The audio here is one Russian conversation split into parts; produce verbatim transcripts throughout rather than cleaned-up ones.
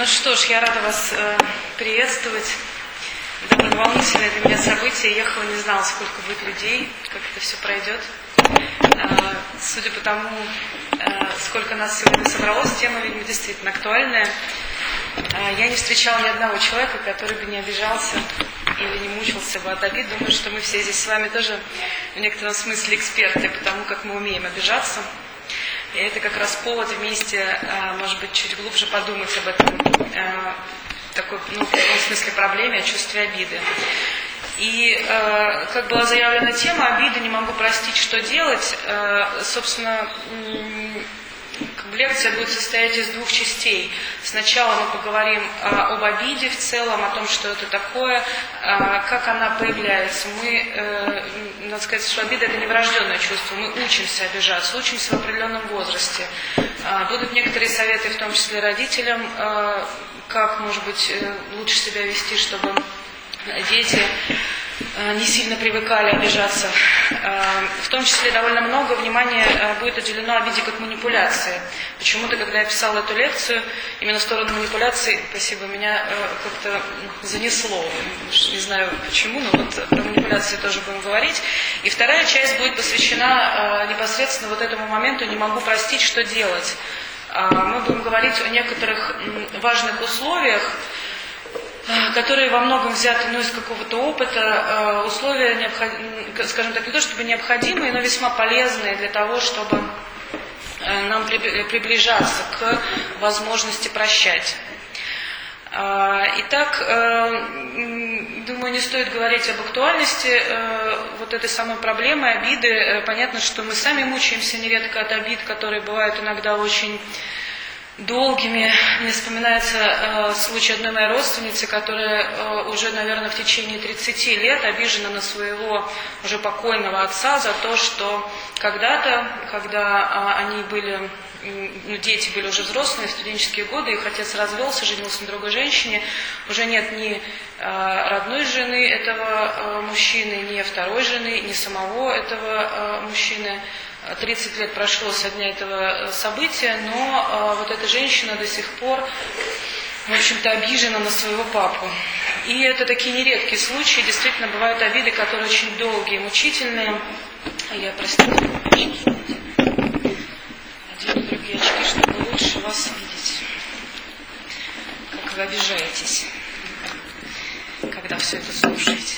Ну что ж, я рада вас э, приветствовать. Довольно волнительное для меня событие. Ехала, не знала, сколько будет людей, как это все пройдет. Э, судя по тому, э, сколько нас сегодня собралось, тема, видимо, действительно актуальная. Э, я не встречала ни одного человека, который бы не обижался или не мучился бы от обид. Думаю, что мы все здесь с вами тоже в некотором смысле эксперты, потому как мы умеем обижаться. И это как раз повод вместе, может быть, чуть глубже подумать об этом, такой, ну, в каком смысле проблеме, о чувстве обиды. И, как была заявлена тема, обида, не могу простить, что делать, собственно, лекция будет состоять из двух частей. Сначала мы поговорим а, об обиде в целом, о том, что это такое, а, как она появляется. Мы, э, надо сказать, что обида – это не врожденное чувство. Мы учимся обижаться, учимся в определенном возрасте. А, будут некоторые советы, в том числе родителям, а, как, может быть, лучше себя вести, чтобы дети не сильно привыкали обижаться. В том числе довольно много внимания будет уделено обиде как манипуляции. Почему-то, когда я писала эту лекцию, именно в сторону манипуляции, спасибо, меня как-то занесло. Не знаю почему, но вот про манипуляции тоже будем говорить. И вторая часть будет посвящена непосредственно вот этому моменту «не могу простить, что делать». Мы будем говорить о некоторых важных условиях, которые во многом взяты, ну, из какого-то опыта, условия, необход... скажем так, не то чтобы необходимые, но весьма полезные для того, чтобы нам приближаться к возможности прощать. Итак, думаю, не стоит говорить об актуальности вот этой самой проблемы, обиды. Понятно, что мы сами мучаемся нередко от обид, которые бывают иногда очень долгими. Мне вспоминается э, случай одной моей родственницы, которая э, уже, наверное, в течение тридцати лет обижена на своего уже покойного отца за то, что когда-то, когда э, они были, э, ну, дети были уже взрослые, в студенческие годы, их отец развелся, женился на другой женщине, уже нет ни э, родной жены этого э, мужчины, ни второй жены, ни самого этого э, мужчины. тридцать лет прошло со дня этого события, но э, вот эта женщина до сих пор, в общем-то, обижена на своего папу. И это такие нередкие случаи, действительно, бывают обиды, которые очень долгие, мучительные. Я, простите, одену другие очки, чтобы лучше вас видеть, как вы обижаетесь, когда все это слушаете.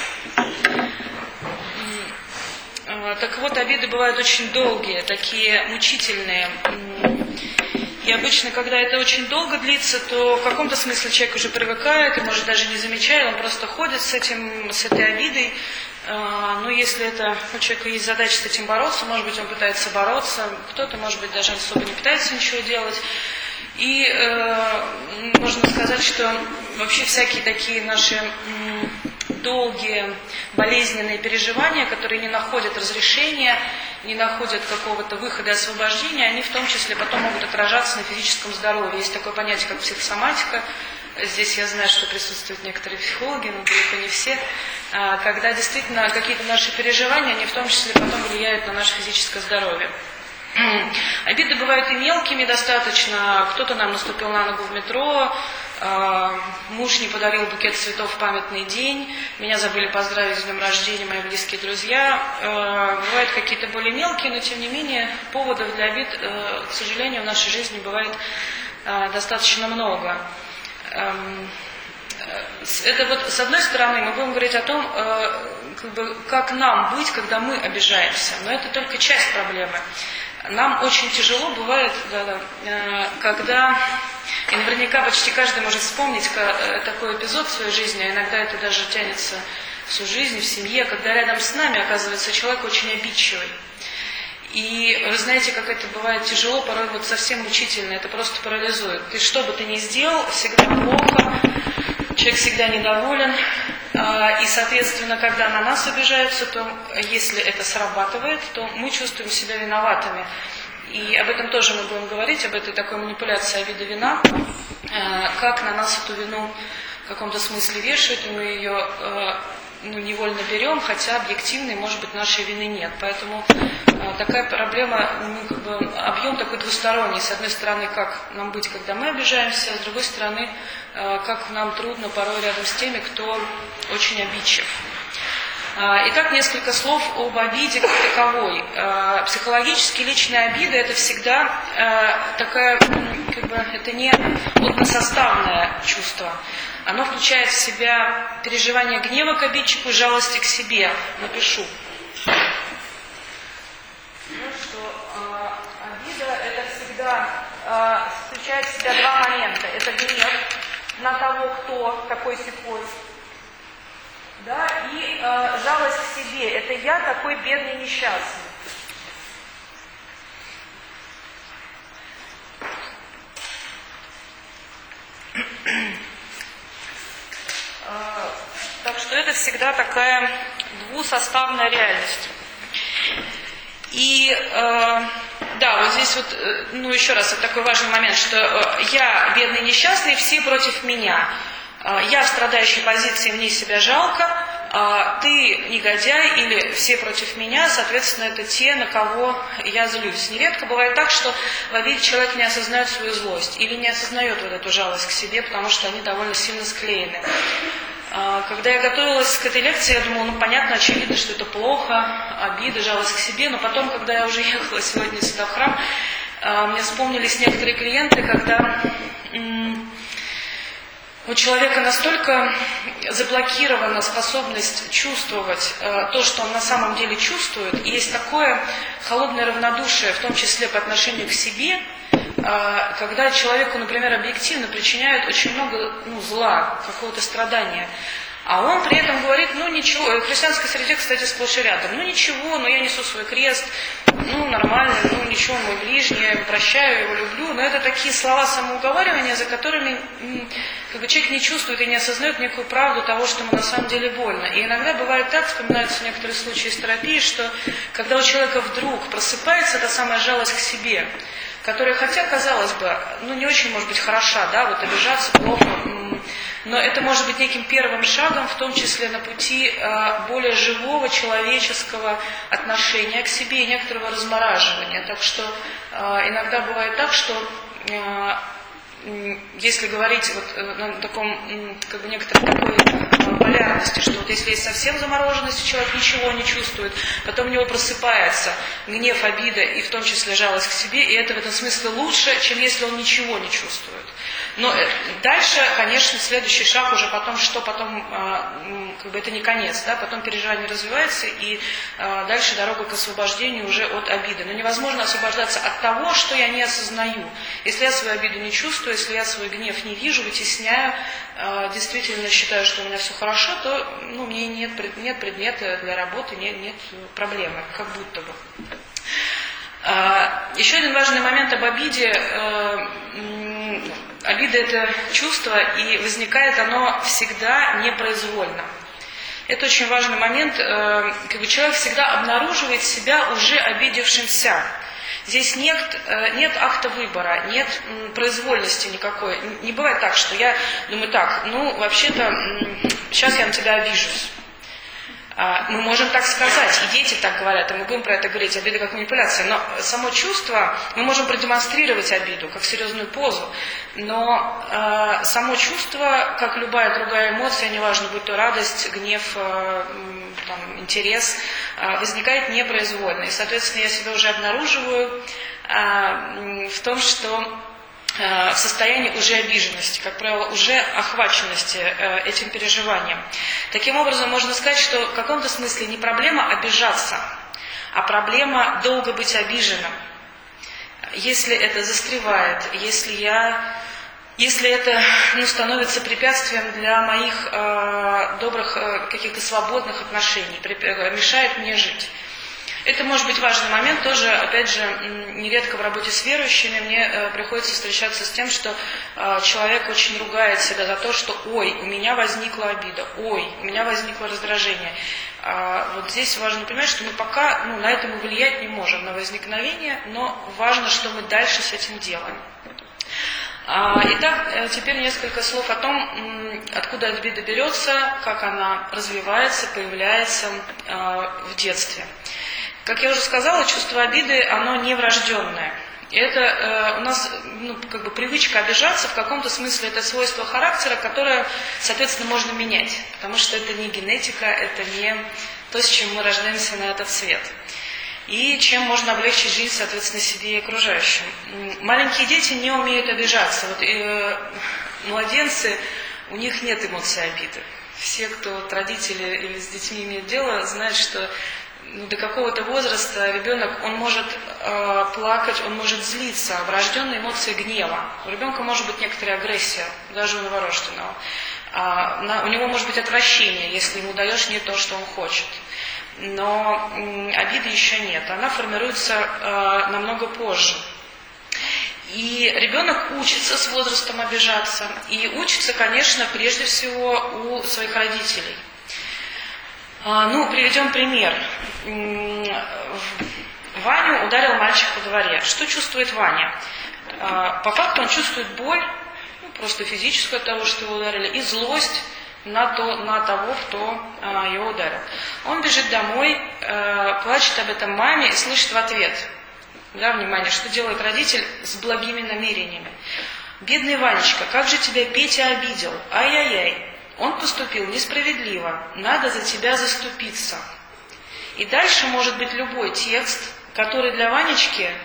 Так вот, обиды бывают очень долгие, такие мучительные. И обычно, когда это очень долго длится, то в каком-то смысле человек уже привыкает, и может даже не замечает, он просто ходит с этим, с этой обидой. Но если это, у человека есть задача с этим бороться, может быть, он пытается бороться, кто-то, может быть, даже особо не пытается ничего делать. И э, можно сказать, что вообще всякие такие наши м, долгие болезненные переживания, которые не находят разрешения, не находят какого-то выхода и освобождения, они в том числе потом могут отражаться на физическом здоровье. Есть такое понятие, как психосоматика. Здесь я знаю, что присутствуют некоторые психологи, но далеко не все. Когда действительно какие-то наши переживания, они в том числе потом влияют на наше физическое здоровье. Обиды бывают и мелкими достаточно. Кто-то нам наступил на ногу в метро, муж не подарил букет цветов в памятный день, меня забыли поздравить с днем рождения мои близкие друзья. Бывают какие-то более мелкие, но тем не менее поводов для обид, к сожалению, в нашей жизни бывает достаточно много. Это вот с одной стороны мы будем говорить о том, как бы, как нам быть, когда мы обижаемся, но это только часть проблемы. Нам очень тяжело бывает, да, да, когда, и наверняка почти каждый может вспомнить такой эпизод в своей жизни, а иногда это даже тянется всю жизнь, в семье, когда рядом с нами оказывается человек очень обидчивый. И вы знаете, как это бывает тяжело, порой вот совсем мучительно, это просто парализует. Ты что бы ты ни сделал, всегда плохо, человек всегда недоволен. И, соответственно, когда на нас обижаются, то если это срабатывает, то мы чувствуем себя виноватыми. И об этом тоже мы будем говорить, об этой такой манипуляции обида-вина, как на нас эту вину в каком-то смысле вешают, и мы ее ну, невольно берем, хотя объективной, может быть, нашей вины нет. Поэтому такая проблема, ну, как бы, объем такой двусторонний. С одной стороны, как нам быть, когда мы обижаемся, с другой стороны, как нам трудно порой рядом с теми, кто очень обидчив. Итак, несколько слов об обиде как таковой. Психологически личная обида – это всегда такая, как бы, это не односоставное чувство. Оно включает в себя переживание гнева к обидчику и жалости к себе. Напишу. Что обида – это всегда включает в себя два момента. Это гнев на того, кто такой-сякой. Да, и э, жалость к себе. Это я такой бедный несчастный. э, так что это всегда такая двусоставная реальность. И э, да, вот здесь вот, ну еще раз, вот такой важный момент, что э, я бедный несчастный, все против меня. Я в страдающей позиции, мне себя жалко, а ты негодяй или все против меня, соответственно, это те, на кого я злюсь. Нередко бывает так, что в обиде человек не осознает свою злость или не осознает вот эту жалость к себе, потому что они довольно сильно склеены. Когда я готовилась к этой лекции, я думала, ну понятно, очевидно, что это плохо, обида, жалость к себе, но потом, когда я уже ехала сегодня сюда в храм, мне вспомнились некоторые клиенты, когда у человека настолько заблокирована способность чувствовать э, то, что он на самом деле чувствует, и есть такое холодное равнодушие, в том числе по отношению к себе, э, когда человеку, например, объективно причиняют очень много ну, зла, какого-то страдания. А он при этом говорит, ну ничего, в христианской среде, кстати, сплошь и рядом, ну ничего, но я несу свой крест, ну нормально, ну ничего, мой ближний, я его прощаю, его люблю. Но это такие слова самоуговаривания, за которыми как бы, человек не чувствует и не осознает некую правду того, что ему на самом деле больно. И иногда бывает так, вспоминаются некоторые случаи из терапии, что когда у человека вдруг просыпается та самая жалость к себе, которая, хотя, казалось бы, ну не очень может быть хороша, да, вот обижаться плохо, но это может быть неким первым шагом, в том числе на пути э, более живого человеческого отношения к себе и некоторого размораживания. Так что э, иногда бывает так, что э, если говорить вот на таком, как бы некоторой такой полярности, что вот если есть совсем замороженность, человек ничего не чувствует, потом у него просыпается гнев, обида и в том числе жалость к себе, и это в этом смысле лучше, чем если он ничего не чувствует. Но дальше, конечно, следующий шаг уже потом, что потом, как бы это не конец, да, потом переживание развивается, и дальше дорога к освобождению уже от обиды. Но невозможно освобождаться от того, что я не осознаю. Если я свою обиду не чувствую, если я свой гнев не вижу, вытесняю, действительно считаю, что у меня все хорошо, то ну, мне нет, нет предмета для работы, нет, нет проблемы, как будто бы. Еще один важный момент об обиде. Обида – это чувство, и возникает оно всегда непроизвольно. Это очень важный момент. Как бы человек всегда обнаруживает себя уже обидевшимся. Здесь нет, нет акта выбора, нет произвольности никакой. Не бывает так, что я думаю так, ну вообще-то сейчас я на тебя обижусь. Мы можем так сказать, и дети так говорят, и мы будем про это говорить, обида как манипуляция. Но само чувство, мы можем продемонстрировать обиду, как серьезную позу, но э, само чувство, как любая другая эмоция, неважно, будь то радость, гнев, э, там, интерес, э, возникает непроизвольно. И, соответственно, я себя уже обнаруживаю э, в том, что в состоянии уже обиженности, как правило, уже охваченности э, этим переживанием. Таким образом, можно сказать, что в каком-то смысле не проблема обижаться, а проблема долго быть обиженным. Если это застревает, если, я, если это ну, становится препятствием для моих э, добрых, э, каких-то свободных отношений, мешает мне жить. Это может быть важный момент, тоже, опять же, нередко в работе с верующими мне э, приходится встречаться с тем, что э, человек очень ругает себя за то, что «ой, у меня возникла обида», «ой, у меня возникло раздражение». Э, вот здесь важно понимать, что мы пока ну, на это мы влиять не можем, на возникновение, но важно, что мы дальше с этим делаем. Итак, теперь несколько слов о том, откуда обида берется, как она развивается, появляется в детстве. как я уже сказала, чувство обиды, оно не врожденное. Это э, у нас ну, как бы привычка обижаться, в каком-то смысле это свойство характера, которое, соответственно, можно менять. Потому что это не генетика, это не то, с чем мы рождаемся на этот свет. И чем можно облегчить жизнь, соответственно, себе и окружающим. Маленькие дети не умеют обижаться. Вот, э, младенцы, у них нет эмоций обиды. Все, кто вот, родители или с детьми имеют дело, знают, что ну, до какого-то возраста ребенок, он может э, плакать, он может злиться, а врожденные эмоции гнева. У ребенка может быть некоторая агрессия, даже у новорожденного. А, на, у него может быть отвращение, если ему даешь не то, что он хочет. Но м, обиды еще нет, она формируется э, намного позже. И ребенок учится с возрастом обижаться, и учится, конечно, прежде всего у своих родителей. А, ну, приведем пример. Ваню ударил мальчик по голове. Что чувствует Ваня? А, по факту он чувствует боль, ну, просто физическую от того, что его ударили, и злость на, то, на того, кто а, его ударил. Он бежит домой, а, плачет об этом маме и слышит в ответ. Да, внимание, что делает родитель с благими намерениями. Бедный Ванечка, как же тебя Петя обидел? Ай-яй-яй, он поступил несправедливо, надо за тебя заступиться. И дальше может быть любой текст, который для Ванечки э,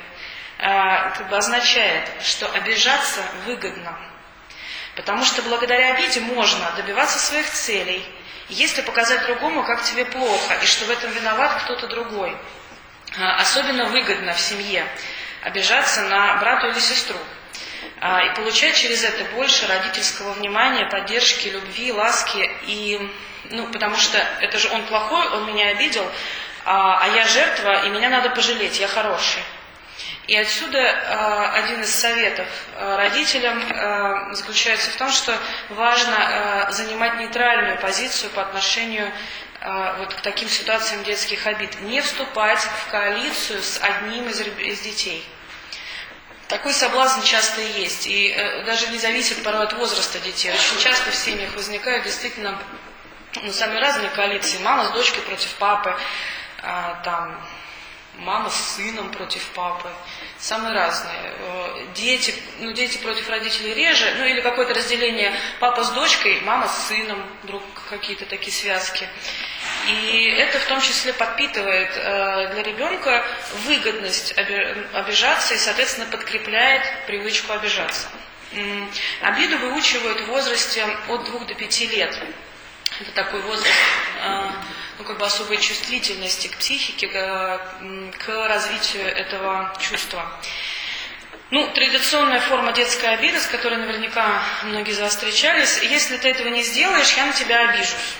как бы означает, что обижаться выгодно. Потому что благодаря обиде можно добиваться своих целей, если показать другому, как тебе плохо, и что в этом виноват кто-то другой. Особенно выгодно в семье обижаться на брата или сестру и получать через это больше родительского внимания, поддержки, любви, ласки. И, ну, потому что это же он плохой, он меня обидел, а, а я жертва, и меня надо пожалеть, я хороший. И отсюда э, один из советов э, родителям э, заключается в том, что важно э, занимать нейтральную позицию по отношению вот к таким ситуациям детских обид. Не вступать в коалицию с одним из, из детей. Такой соблазн часто и есть. И э, даже не зависит порой от возраста детей. Очень часто в семьях возникают действительно ну, самые разные коалиции. Мама с дочкой против папы, э, там, мама с сыном против папы. Самые разные. Дети, ну, дети против родителей реже, ну или какое-то разделение папа с дочкой, мама с сыном, вдруг какие-то такие связки. И это в том числе подпитывает э, для ребенка выгодность обижаться и, соответственно, подкрепляет привычку обижаться. М-м, обиду выучивают в возрасте от двух до пяти лет. Это такой возраст э, ну, как бы особой чувствительности к психике, к, к развитию этого чувства. Ну, традиционная форма детской обиды, с которой наверняка многие из вас встречались: если ты этого не сделаешь, я на тебя обижусь.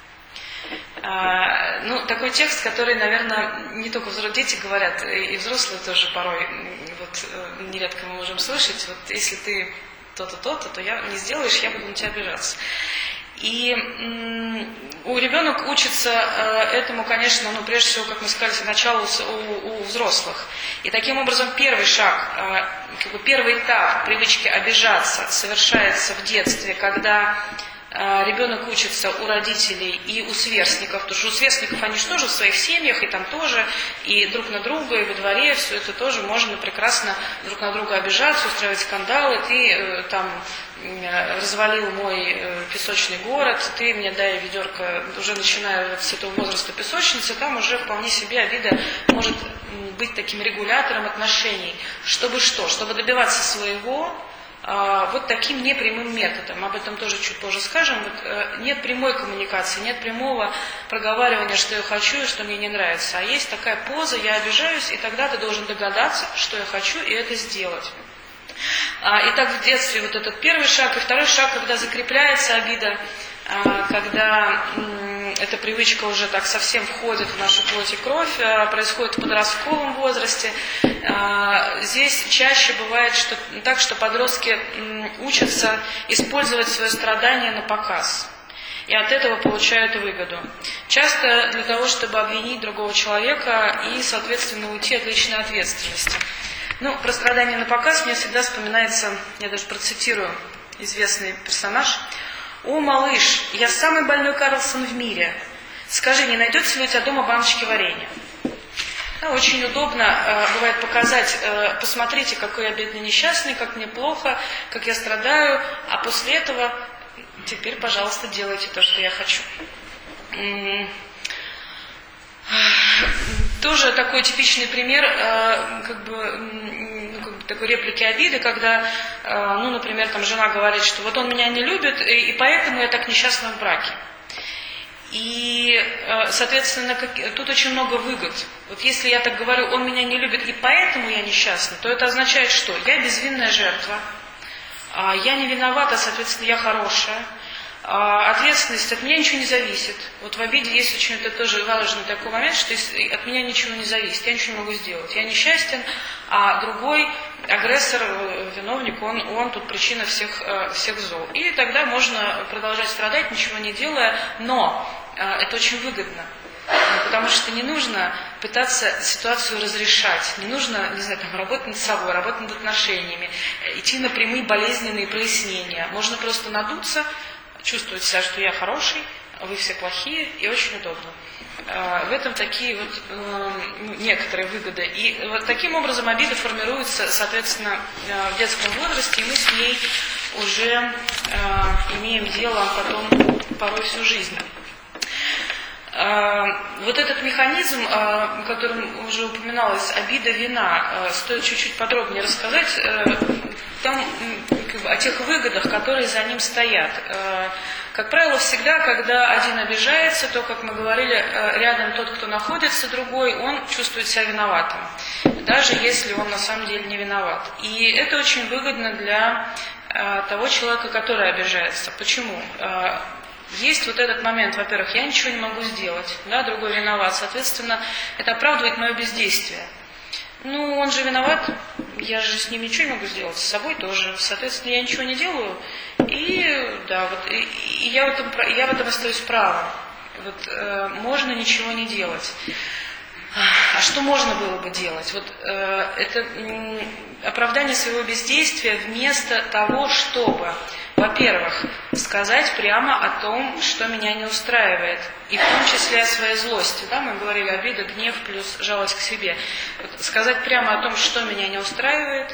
А, ну, такой текст, который, наверное, не только взрослые дети говорят, и взрослые тоже порой, вот, нередко мы можем слышать: вот, если ты то-то, то-то, то я не сделаешь, я буду на тебя обижаться. И м- у ребенок учится э, этому, конечно, ну, прежде всего, как мы сказали, сначала у, у взрослых. И таким образом первый шаг, э, как бы первый этап привычки обижаться совершается в детстве, когда э, ребенок учится у родителей и у сверстников, потому что у сверстников они же тоже в своих семьях, и там тоже, и друг на друга, и во дворе, все это тоже можно прекрасно друг на друга обижаться, устраивать скандалы, ты э, там развалил мой э, песочный город, ты мне дай ведерко, уже начиная вот с этого возраста песочницы, там уже вполне себе обида может быть таким регулятором отношений. Чтобы что? Чтобы добиваться своего э, вот таким непрямым методом. Об этом тоже чуть позже скажем. Вот, э, нет прямой коммуникации, нет прямого проговаривания, что я хочу и что мне не нравится. А есть такая поза: я обижаюсь, и тогда ты должен догадаться, что я хочу, и это сделать. Итак, в детстве вот этот первый шаг. И второй шаг, когда закрепляется обида, когда эта привычка уже так совсем входит в нашу плоть и кровь, происходит в подростковом возрасте. Здесь чаще бывает что, так, что подростки учатся использовать свое страдание на показ. И от этого получают выгоду. Часто для того, чтобы обвинить другого человека и, соответственно, уйти от личной ответственности. Ну, про страдания на показ мне всегда вспоминается, я даже процитирую известный персонаж: «О, малыш, я самый больной Карлсон в мире. Скажи, не найдется ли у тебя дома баночки варенья?» Да, очень удобно э, бывает показать, э, посмотрите, какой я бедный несчастный, как мне плохо, как я страдаю, а после этого теперь, пожалуйста, делайте то, что я хочу. Тоже такой типичный пример, э, как бы, ну, как бы такой реплики обиды, когда, э, ну, например, там жена говорит, что вот он меня не любит, и, и поэтому я так несчастна в браке. И, э, соответственно, как, тут очень много выгод. Вот если я так говорю, он меня не любит, и поэтому я несчастна, то это означает, что я безвинная жертва, э, я не виновата, соответственно, я хорошая. Ответственность, от меня ничего не зависит. Вот в обиде есть очень, это тоже важный такой момент, что от меня ничего не зависит, я ничего не могу сделать. Я несчастен, а другой агрессор, виновник, он, он тут причина всех, всех зол. И тогда можно продолжать страдать, ничего не делая, но это очень выгодно. Потому что не нужно пытаться ситуацию разрешать, не нужно, не знаю, там, работать над собой, работать над отношениями, идти на прямые болезненные прояснения. Можно просто надуться, чувствовать себя, что я хороший, вы все плохие, и очень удобно. В этом такие вот ну, некоторые выгоды. И вот таким образом обида формируется, соответственно, в детском возрасте, и мы с ней уже имеем дело потом порой всю жизнь. Вот этот механизм, о котором уже упоминалось, обида, вина, стоит чуть-чуть подробнее рассказать. Там как бы, о тех выгодах, которые за ним стоят. Как правило, всегда, когда один обижается, то, как мы говорили, рядом тот, кто находится, другой, он чувствует себя виноватым, даже если он на самом деле не виноват. И это очень выгодно для того человека, который обижается. Почему? Есть вот этот момент, во-первых, я ничего не могу сделать, да, другой виноват, соответственно, это оправдывает мое бездействие. Ну, он же виноват, я же с ним ничего не могу сделать, с собой тоже, соответственно, я ничего не делаю, и, да, вот, и, и я, в этом, я в этом остаюсь правым. Вот, э, можно ничего не делать. А что можно было бы делать? Вот э, это э, оправдание своего бездействия вместо того, чтобы, во-первых, сказать прямо о том, что меня не устраивает, и в том числе о своей злости. Да, мы говорили обида, гнев плюс жалость к себе. Вот, сказать прямо о том, что меня не устраивает,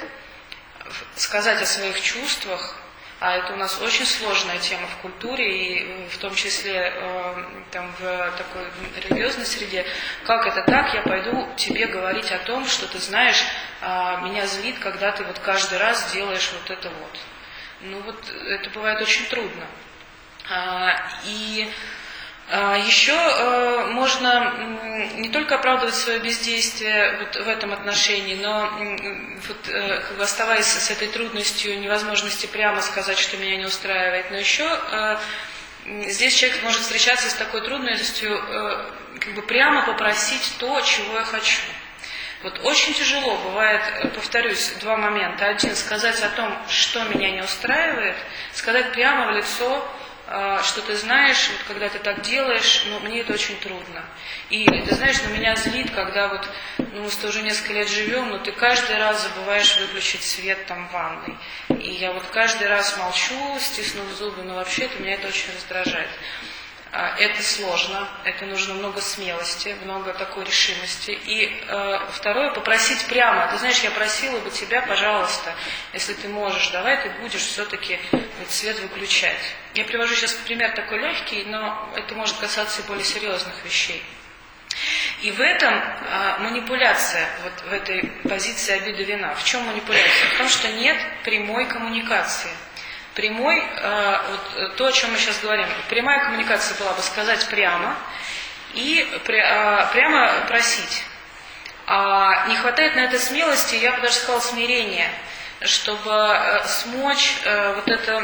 сказать о своих чувствах. А это у нас очень сложная тема в культуре, и в том числе э, там, в такой религиозной среде. Как это так, я пойду тебе говорить о том, что ты знаешь, э, меня злит, когда ты вот каждый раз делаешь вот это вот. Ну вот это бывает очень трудно. А, и а, еще а, можно не только оправдывать свое бездействие вот в этом отношении, но вот, как бы оставаясь с этой трудностью, невозможности прямо сказать, что меня не устраивает, но еще а, здесь человек может встречаться с такой трудностью, а, как бы прямо попросить то, чего я хочу. Вот очень тяжело бывает, повторюсь, два момента. Один, сказать о том, что меня не устраивает, сказать прямо в лицо, что ты знаешь, вот когда ты так делаешь, ну, мне это очень трудно. И ты знаешь, ну, меня злит, когда вот, ну, мы с тобой уже несколько лет живем, но ты каждый раз забываешь выключить свет там в ванной. И я вот каждый раз молчу, стиснув зубы, но вообще-то меня это очень раздражает. Это сложно, это нужно много смелости, много такой решимости. И э, второе, попросить прямо. Ты знаешь, я просила бы тебя, пожалуйста, если ты можешь, давай ты будешь все-таки свет выключать. Я привожу сейчас пример такой легкий, но это может касаться и более серьезных вещей. И в этом э, манипуляция, вот в этой позиции обиды вина. В чем манипуляция? В том, что нет прямой коммуникации. Прямой, э, вот, то, о чем мы сейчас говорим, прямая коммуникация была бы сказать прямо и при, э, прямо просить. А не хватает на это смелости, я бы даже сказала смирения, чтобы э, смочь э, вот это,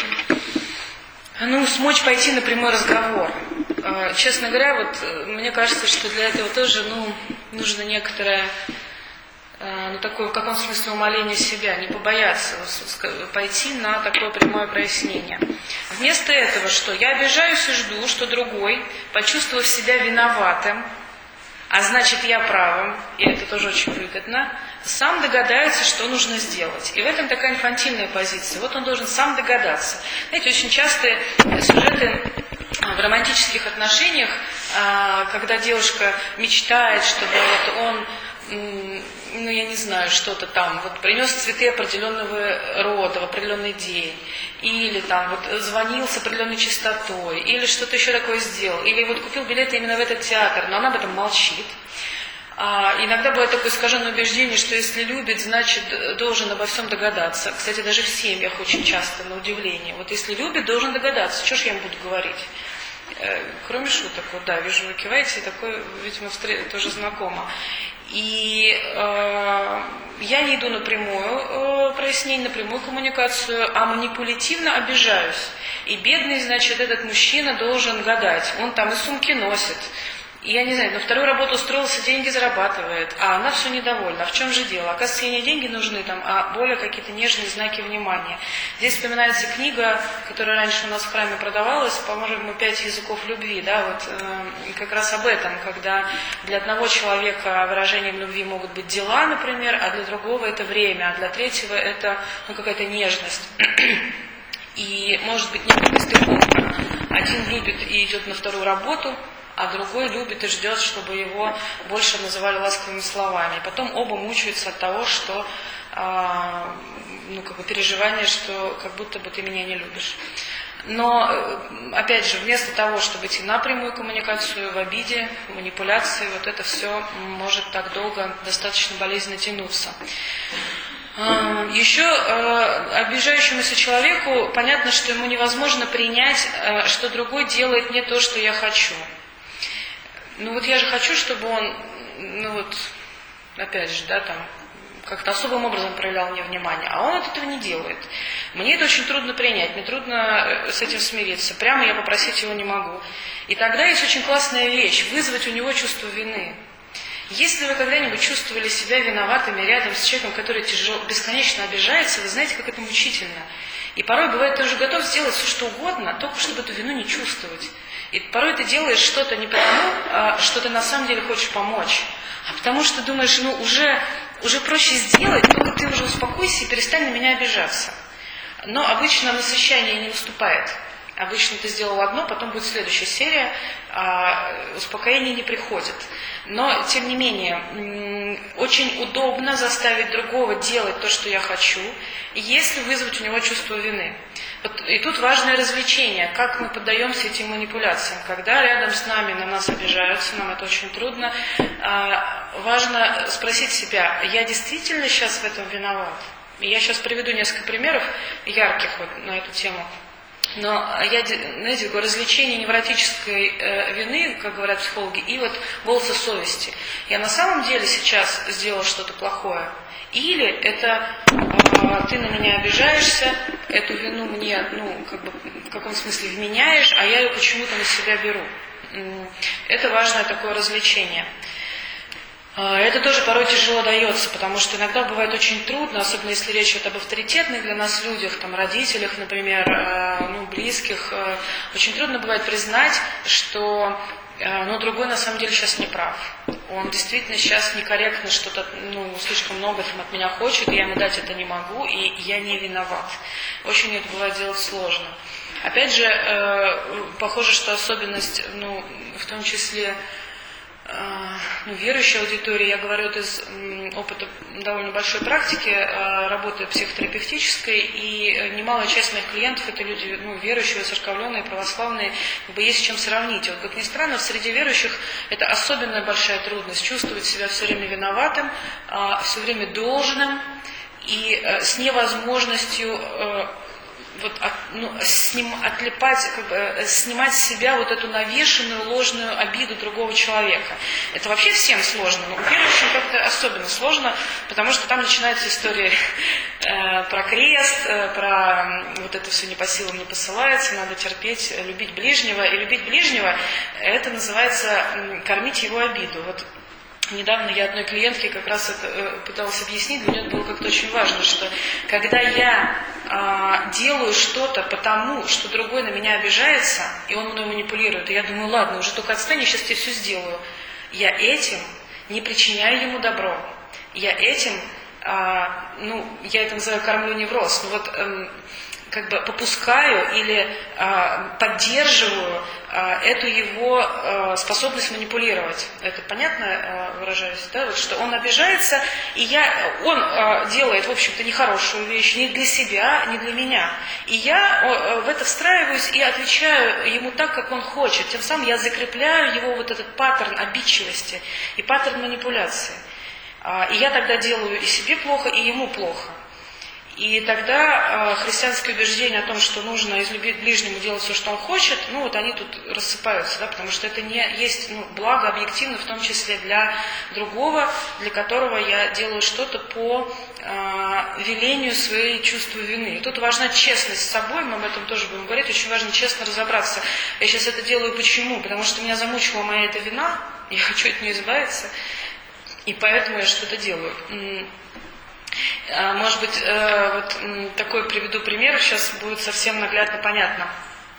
ну, смочь пойти на прямой разговор. Э, честно говоря, вот мне кажется, что для этого тоже, ну, нужно некоторое, ну, такое, в каком смысле, умаление себя, не побояться пойти на такое прямое прояснение. Вместо этого, что я обижаюсь и жду, что другой, почувствовав себя виноватым, а значит я правым, и это тоже очень выгодно, сам догадается, что нужно сделать. И в этом такая инфантильная позиция. Вот он должен сам догадаться. Знаете, очень частые сюжеты в романтических отношениях, когда девушка мечтает, чтобы вот он, ну я не знаю, что-то там, вот принес цветы определенного рода в определенный день, или там вот звонил с определенной частотой, или что-то еще такое сделал, или вот купил билеты именно в этот театр, но она об этом молчит. А, иногда бывает такое искаженное убеждение, что если любит, значит должен обо всем догадаться. Кстати, даже в семьях очень часто, на удивление. Вот если любит, должен догадаться. Что ж я ему буду говорить? Э, кроме шуток, вот да, вижу, вы киваете, такое, видимо, тоже знакомо. И э, я не иду напрямую э, прояснение, напрямую коммуникацию, а манипулятивно обижаюсь. И бедный, значит, этот мужчина должен гадать. Он там и сумки носит. И я не знаю, на вторую работу устроился, деньги зарабатывает, а она все недовольна. А в чем же дело? Оказывается, ей не деньги нужны, там, а более какие-то нежные знаки внимания. Здесь вспоминается книга, которая раньше у нас в храме продавалась, по-моему, «Пять языков любви», да, вот э, как раз об этом, когда для одного человека выражением любви могут быть дела, например, а для другого это время, а для третьего это ну, какая-то нежность. И может быть некая стыковка. Один любит и идет на вторую работу, а другой любит и ждет, чтобы его больше называли ласковыми словами. И потом оба мучаются от того, что а, ну, как бы переживание, что как будто бы ты меня не любишь. Но, опять же, вместо того, чтобы идти на прямую коммуникацию, в обиде, в манипуляции, вот это все может так долго, достаточно болезненно тянуться. Еще обижающемуся человеку понятно, что ему невозможно принять, что другой делает не то, что я хочу. Ну вот я же хочу, чтобы он, ну вот, опять же, да, там, как-то особым образом проявлял мне внимание, а он от этого не делает. Мне это очень трудно принять, мне трудно с этим смириться, прямо я попросить его не могу. И тогда есть очень классная вещь, вызвать у него чувство вины. Если вы когда-нибудь чувствовали себя виноватыми рядом с человеком, который тяжело, бесконечно обижается, вы знаете, как это мучительно. И порой бывает, ты уже готов сделать все, что угодно, только чтобы эту вину не чувствовать. И порой ты делаешь что-то не потому, что ты на самом деле хочешь помочь, а потому что думаешь, ну уже, уже проще сделать, только ты уже успокойся и перестань на меня обижаться. Но обычно насыщение не уступает. Обычно ты сделал одно, потом будет следующая серия, а успокоение не приходит. Но, тем не менее, очень удобно заставить другого делать то, что я хочу, если вызвать у него чувство вины. И тут важное развлечение, как мы поддаемся этим манипуляциям. Когда рядом с нами на нас обижаются, нам это очень трудно, важно спросить себя, я действительно сейчас в этом виноват? И я сейчас приведу несколько примеров ярких вот на эту тему. Но я, знаете, такое развлечение невротической э, вины, как говорят психологи, и вот голоса совести. Я на самом деле сейчас сделал что-то плохое? Или это э, ты на меня обижаешься, эту вину мне, ну, как бы, в каком смысле вменяешь, а я ее почему-то на себя беру. Это важное такое развлечение. Это тоже порой тяжело дается, потому что иногда бывает очень трудно, особенно если речь идет об авторитетных для нас людях, там, родителях, например, ну, близких. Очень трудно бывает признать, что ну, другой на самом деле сейчас не прав. Он действительно сейчас некорректно что-то, ну, слишком много там от меня хочет, и я ему дать это не могу, и я не виноват. Очень это бывает делать сложно. Опять же, похоже, что особенность, ну, в том числе, ну, верующей аудитории, я говорю это из опыта довольно большой практики, работы психотерапевтической, и немалая часть моих клиентов это люди, ну, верующие, церковленные, православные, как бы есть с чем сравнить. Вот, как ни странно, в среде верующих это особенно большая трудность, чувствовать себя все время виноватым, все время должным и с невозможностью вот, от, ну, с ним отлипать, как бы, снимать с себя вот эту навешенную ложную обиду другого человека. Это вообще всем сложно, но у верующих как-то особенно сложно, потому что там начинается история э, про крест, э, про вот это все не по силам не посылается, надо терпеть, любить ближнего. И любить ближнего, это называется э, кормить его обиду. Вот недавно я одной клиентке как раз это э, пыталась объяснить, для нее это было как-то очень важно, что когда я э, делаю что-то потому, что другой на меня обижается, и он мной манипулирует, и я думаю, ладно, уже только отстань, я сейчас тебе все сделаю, я этим не причиняю ему добро, я этим, э, ну, я это называю кормлю невроз, ну вот... Э, как бы попускаю или а, поддерживаю а, эту его а, способность манипулировать. Это понятно а, выражаюсь, да? Вот, что он обижается, и я, он а, делает, в общем-то, нехорошую вещь не для себя, не для меня. И я а, в это встраиваюсь и отвечаю ему так, как он хочет. Тем самым я закрепляю его вот этот паттерн обидчивости и паттерн манипуляции. А, и я тогда делаю и себе плохо, и ему плохо. И тогда э, христианские убеждения о том, что нужно из любви к ближнему делать все, что он хочет, ну вот они тут рассыпаются, да, потому что это не есть ну, благо объективно, в том числе для другого, для которого я делаю что-то по э, велению своей чувства вины. И тут важна честность с собой, мы об этом тоже будем говорить, очень важно честно разобраться. Я сейчас это делаю почему? Потому что меня замучила моя эта вина, я хочу от нее избавиться, и поэтому я что-то делаю. Может быть, вот такой приведу пример, сейчас будет совсем наглядно понятно.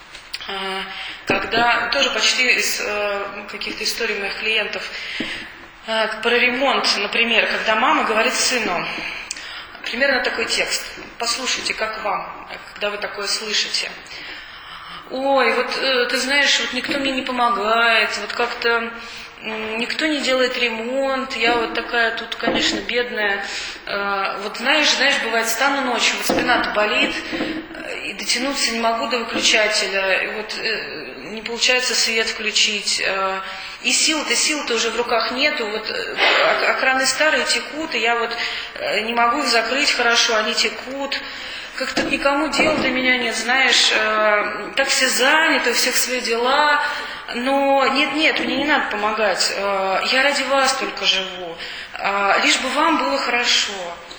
Когда, тоже почти из каких-то историй моих клиентов, про ремонт, например, когда мама говорит сыну, примерно такой текст, послушайте, как вам, когда вы такое слышите. Ой, вот ты знаешь, вот никто мне не помогает, вот как-то никто не делает ремонт, я вот такая тут, конечно, бедная. Вот знаешь, знаешь, бывает, стану ночью, вот спина-то болит, и дотянуться не могу до выключателя, и вот не получается свет включить. И сил-то, сил-то уже в руках нету, вот окраны старые текут, и я вот не могу их закрыть хорошо, они текут. Как-то никому дела до меня нет, знаешь, э, так все заняты, у всех свои дела, но нет-нет, мне не надо помогать, э, я ради вас только живу, э, лишь бы вам было хорошо.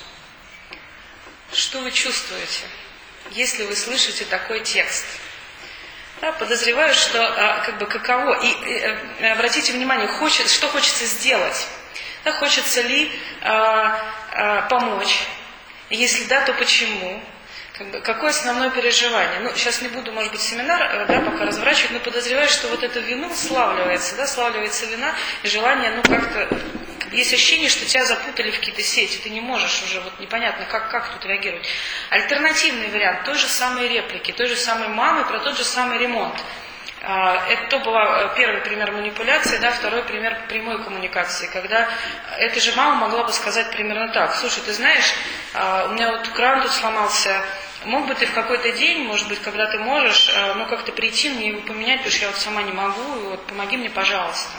Что вы чувствуете, если вы слышите такой текст? Да, подозреваю, что э, как бы каково, и э, обратите внимание, хочет, что хочется сделать, да, хочется ли э, э, помочь, если да, то почему? Какое основное переживание? Ну, сейчас не буду, может быть, семинар, да, пока разворачивать, но подозреваю, что вот эта вина славливается, да, славливается вина и желание, ну, как-то, есть ощущение, что тебя запутали в какие-то сети, ты не можешь уже, вот непонятно, как, как тут реагировать. Альтернативный вариант, той же самой реплики, той же самой мамы про тот же самый ремонт. Это была первый пример манипуляции, да, второй пример прямой коммуникации, когда эта же мама могла бы сказать примерно так: слушай, ты знаешь, у меня вот кран тут сломался, мог бы ты в какой-то день, может быть, когда ты можешь, ну как-то прийти мне его поменять, потому что я вот сама не могу, и вот помоги мне, пожалуйста.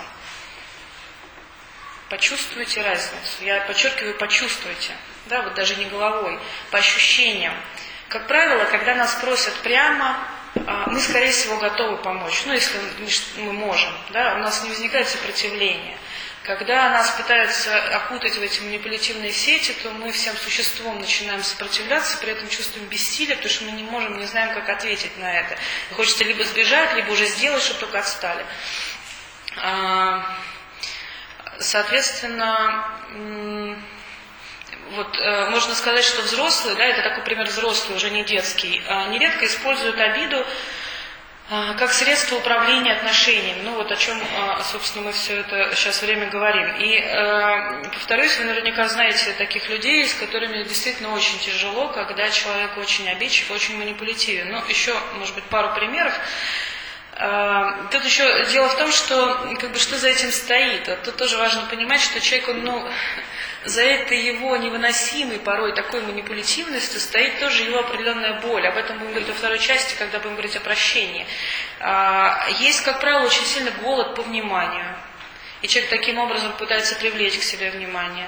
Почувствуйте разницу, я подчеркиваю, почувствуйте, да, вот даже не головой, по ощущениям. Как правило, когда нас просят прямо, мы, скорее всего, готовы помочь, ну, если мы можем, да, у нас не возникает сопротивления. Когда нас пытаются окутать в эти манипулятивные сети, то мы всем существом начинаем сопротивляться, при этом чувствуем бессилие, потому что мы не можем, не знаем, как ответить на это. Хочется либо сбежать, либо уже сделать, чтобы только отстали. Соответственно, вот, э, можно сказать, что взрослые, да, это такой пример взрослый, уже не детский, э, нередко используют обиду э, как средство управления отношениями. Ну вот о чем, э, собственно, мы все это сейчас время говорим. И, э, повторюсь, вы наверняка знаете таких людей, с которыми действительно очень тяжело, когда человек очень обидчив, очень манипулятивен. Ну, еще, может быть, пару примеров. Тут еще дело в том, что как бы что за этим стоит. Вот тут тоже важно понимать, что человек, он, ну, за этой его невыносимой порой такой манипулятивностью стоит тоже его определенная боль. Об этом будем говорить во второй части, когда будем говорить о прощении. Есть, как правило, очень сильный голод по вниманию. И человек таким образом пытается привлечь к себе внимание.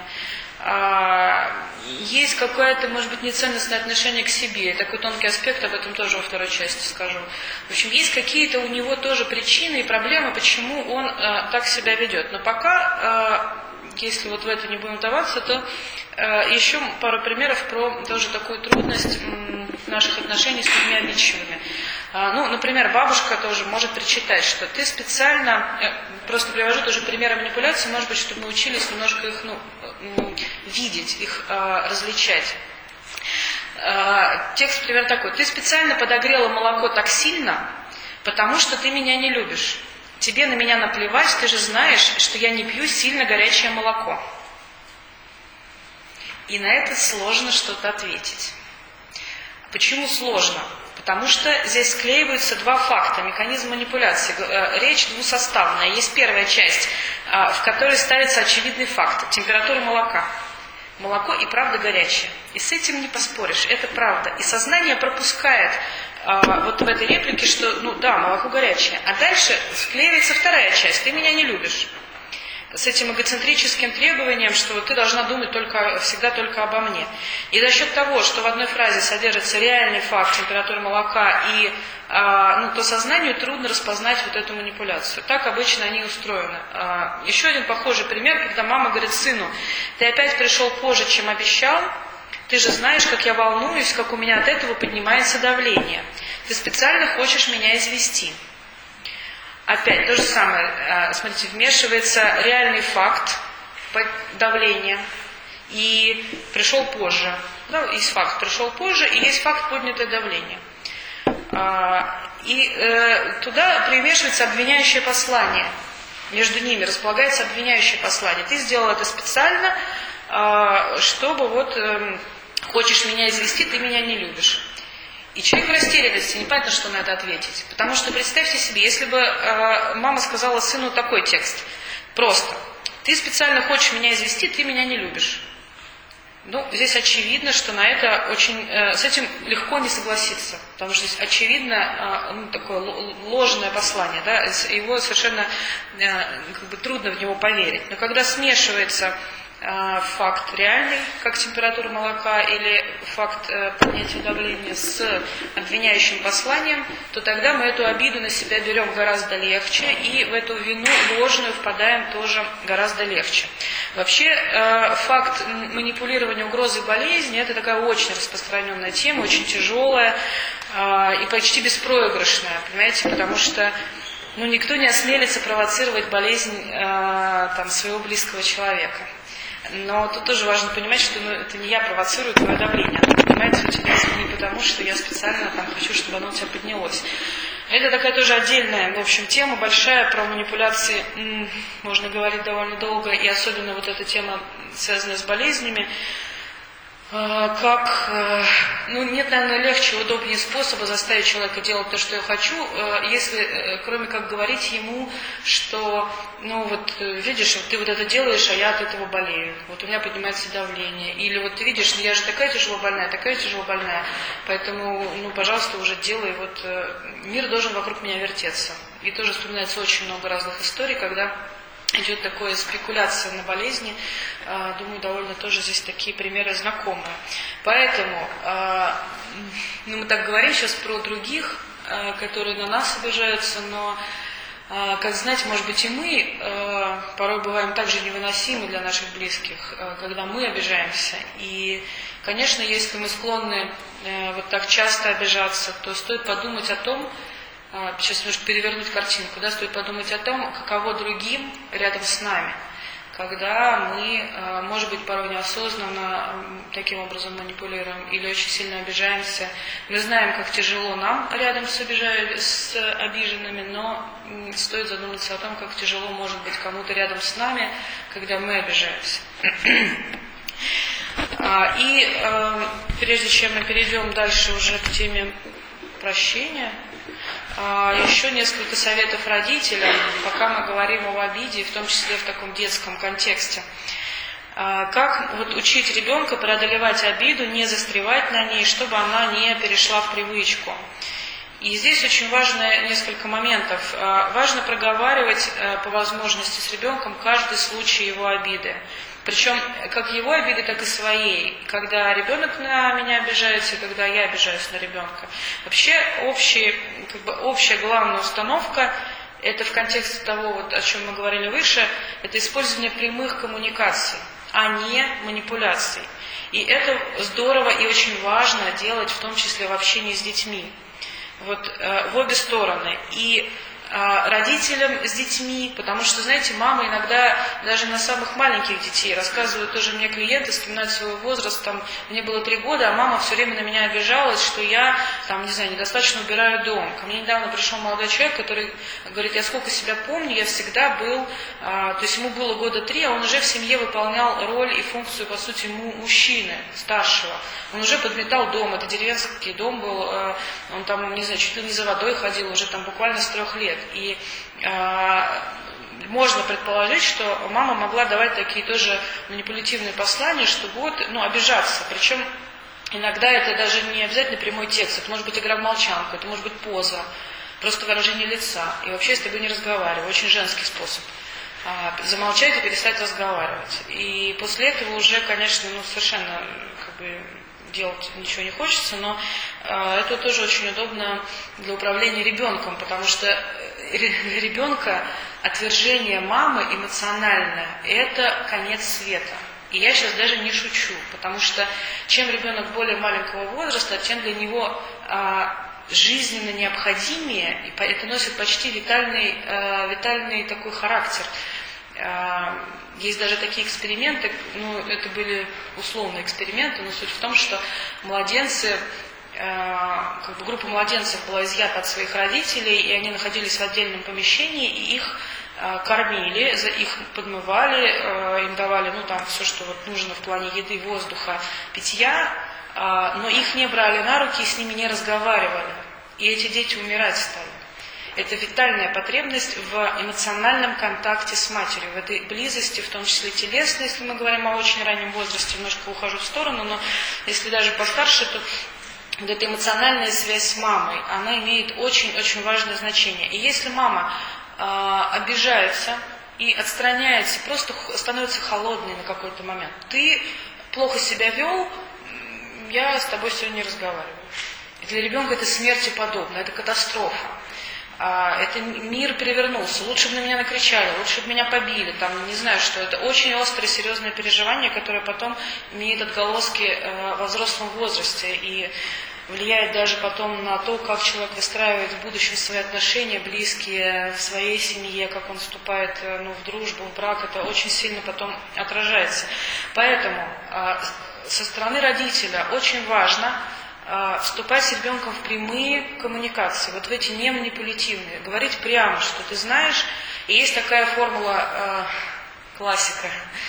Есть какое-то, может быть, неценностное отношение к себе. Такой тонкий аспект, об этом тоже во второй части скажу. В общем, есть какие-то у него тоже причины и проблемы, почему он э, так себя ведет. Но пока, э, если вот в это не будем вдаваться, то э, еще пару примеров про тоже такую трудность э, наших отношений с людьми обидчивыми. Э, ну, например, бабушка тоже может причитать, что ты специально, э, просто привожу тоже примеры манипуляции, может быть, чтобы мы учились немножко их, ну, видеть, их э, различать. Э, текст, например, такой. Ты специально подогрела молоко так сильно, потому что ты меня не любишь. Тебе на меня наплевать, ты же знаешь, что я не пью сильно горячее молоко. И на это сложно что-то ответить. Почему сложно? Потому что здесь склеиваются два факта, механизм манипуляции. Речь двусоставная. Есть первая часть, в которой ставится очевидный факт – температура молока. Молоко и правда горячее. И с этим не поспоришь, это правда. И сознание пропускает вот в этой реплике, что, ну да, молоко горячее. А дальше склеивается вторая часть – ты меня не любишь. С этим эгоцентрическим требованием, что ты должна думать только, всегда только обо мне. И за счет того, что в одной фразе содержится реальный факт температуры молока, и а, ну, то сознанию трудно распознать вот эту манипуляцию. Так обычно они устроены. А, еще один похожий пример, когда мама говорит сыну: ты опять пришел позже, чем обещал, ты же знаешь, как я волнуюсь, как у меня от этого поднимается давление. Ты специально хочешь меня извести. Опять то же самое, смотрите, вмешивается реальный факт давления и пришел позже. Да, есть факт, пришел позже, и есть факт поднятое давление. И э, туда примешивается обвиняющее послание. Между ними располагается обвиняющее послание. Ты сделал это специально, э, чтобы вот э, хочешь меня извести, ты меня не любишь. И человек в растерянности, непонятно, что на это ответить. Потому что представьте себе, если бы э, мама сказала сыну такой текст. Просто: ты специально хочешь меня извести, ты меня не любишь. Ну, здесь очевидно, что на это очень, э, с этим легко не согласиться. Потому что здесь очевидно э, ну, такое ложное послание. Да? Его совершенно э, как бы трудно в него поверить. Но когда смешивается факт реальный, как температура молока, или факт э, поднятия давления с обвиняющим посланием, то тогда мы эту обиду на себя берем гораздо легче, и в эту вину ложную впадаем тоже гораздо легче. Вообще, э, факт манипулирования угрозой болезни – это такая очень распространенная тема, очень тяжелая э, и почти беспроигрышная, понимаете, потому что ну, никто не осмелится провоцировать болезнь э, там, своего близкого человека. Но тут тоже важно понимать, что ну, это не я провоцирую твое давление. Понимаете, у тебя не потому, что я специально там хочу, чтобы оно у тебя поднялось. Это такая тоже отдельная, в общем, тема большая, про манипуляции м- можно говорить довольно долго, и особенно вот эта тема, связанная с болезнями. Как, ну, нет, наверное, легче, удобнее способа заставить человека делать то, что я хочу, если, кроме как говорить ему, что, ну, вот, видишь, вот ты вот это делаешь, а я от этого болею, вот у меня поднимается давление, или вот ты видишь, я же такая тяжело больная, такая тяжело больная, поэтому, ну, пожалуйста, уже делай, вот, мир должен вокруг меня вертеться. И тоже вспоминается очень много разных историй, когда идет такая спекуляция на болезни. Думаю, довольно тоже здесь такие примеры знакомые. Поэтому, ну, мы так говорим сейчас про других, которые на нас обижаются, но, как знаете, может быть, и мы порой бываем также невыносимы для наших близких, когда мы обижаемся. И, конечно, если мы склонны вот так часто обижаться, то стоит подумать о том, сейчас немножко перевернуть картинку, да, стоит подумать о том, каково другим рядом с нами, когда мы, может быть, порой неосознанно таким образом манипулируем или очень сильно обижаемся. Мы знаем, как тяжело нам рядом с, обижа... с обиженными, но стоит задуматься о том, как тяжело может быть кому-то рядом с нами, когда мы обижаемся. И прежде чем мы перейдем дальше уже к теме прощения, еще несколько советов родителям, пока мы говорим об обиде, в том числе в таком детском контексте. Как вот учить ребенка преодолевать обиду, не застревать на ней, чтобы она не перешла в привычку. И здесь очень важно несколько моментов. Важно проговаривать по возможности с ребенком каждый случай его обиды. Причем как его обиды, так и своей. Когда ребенок на меня обижается, и когда я обижаюсь на ребенка. Вообще общий, как бы общая главная установка, это в контексте того, вот, о чем мы говорили выше, это использование прямых коммуникаций, а не манипуляций. И это здорово и очень важно делать, в том числе в общении с детьми. Вот э, в обе стороны. И родителям с детьми, потому что, знаете, мама иногда даже на самых маленьких детей рассказывают, тоже мне клиенты вспоминают свой возраст, там, мне было три года, а мама все время на меня обижалась, что я, там, не знаю, недостаточно убираю дом. Ко мне недавно пришел молодой человек, который говорит, я сколько себя помню, я всегда был, то есть ему было года три, а он уже в семье выполнял роль и функцию, по сути, мужчины, старшего. Он уже подметал дом, это деревенский дом был, он там, не знаю, чуть ли не за водой ходил уже там буквально с трех лет. И э, можно предположить, что мама могла давать такие тоже манипулятивные послания, что вот, ну, обижаться. Причем иногда это даже не обязательно прямой текст, это может быть игра в молчанку, это может быть поза, просто выражение лица. И вообще я с тобой не разговариваю, очень женский способ. Э, замолчать и перестать разговаривать. И после этого уже, конечно, ну, совершенно как бы делать ничего не хочется, но э, это тоже очень удобно для управления ребенком, потому что для ребенка отвержение мамы эмоциональное – это конец света. И я сейчас даже не шучу, потому что чем ребенок более маленького возраста, тем для него э, жизненно необходимее, и это носит почти витальный, э, витальный такой характер. Есть даже такие эксперименты, ну, это были условные эксперименты, но суть в том, что младенцы, как бы группа младенцев была изъята от своих родителей, и они находились в отдельном помещении, и их кормили, их подмывали, им давали, ну, там, все, что вот нужно в плане еды, воздуха, питья, но их не брали на руки и с ними не разговаривали. И эти дети умирать стали. Это витальная потребность в эмоциональном контакте с матерью, в этой близости, в том числе телесной, если мы говорим о очень раннем возрасте, немножко ухожу в сторону, но если даже постарше, то вот эта эмоциональная связь с мамой, она имеет очень-очень важное значение. И если мама э, обижается и отстраняется, просто становится холодной на какой-то момент, ты плохо себя вел, я с тобой сегодня не разговариваю. И для ребенка это смерти подобно, это катастрофа. Это мир перевернулся, лучше бы на меня накричали, лучше бы меня побили, там, не знаю что. Это очень острое, серьезное переживание, которое потом имеет отголоски во взрослом возрасте и влияет даже потом на то, как человек выстраивает в будущем свои отношения близкие, в своей семье, как он вступает, ну, в дружбу, в брак. Это очень сильно потом отражается. Поэтому со стороны родителя очень важно вступать с ребенком в прямые коммуникации, вот в эти не манипулятивные, говорить прямо, что ты знаешь. И есть такая формула, э, классика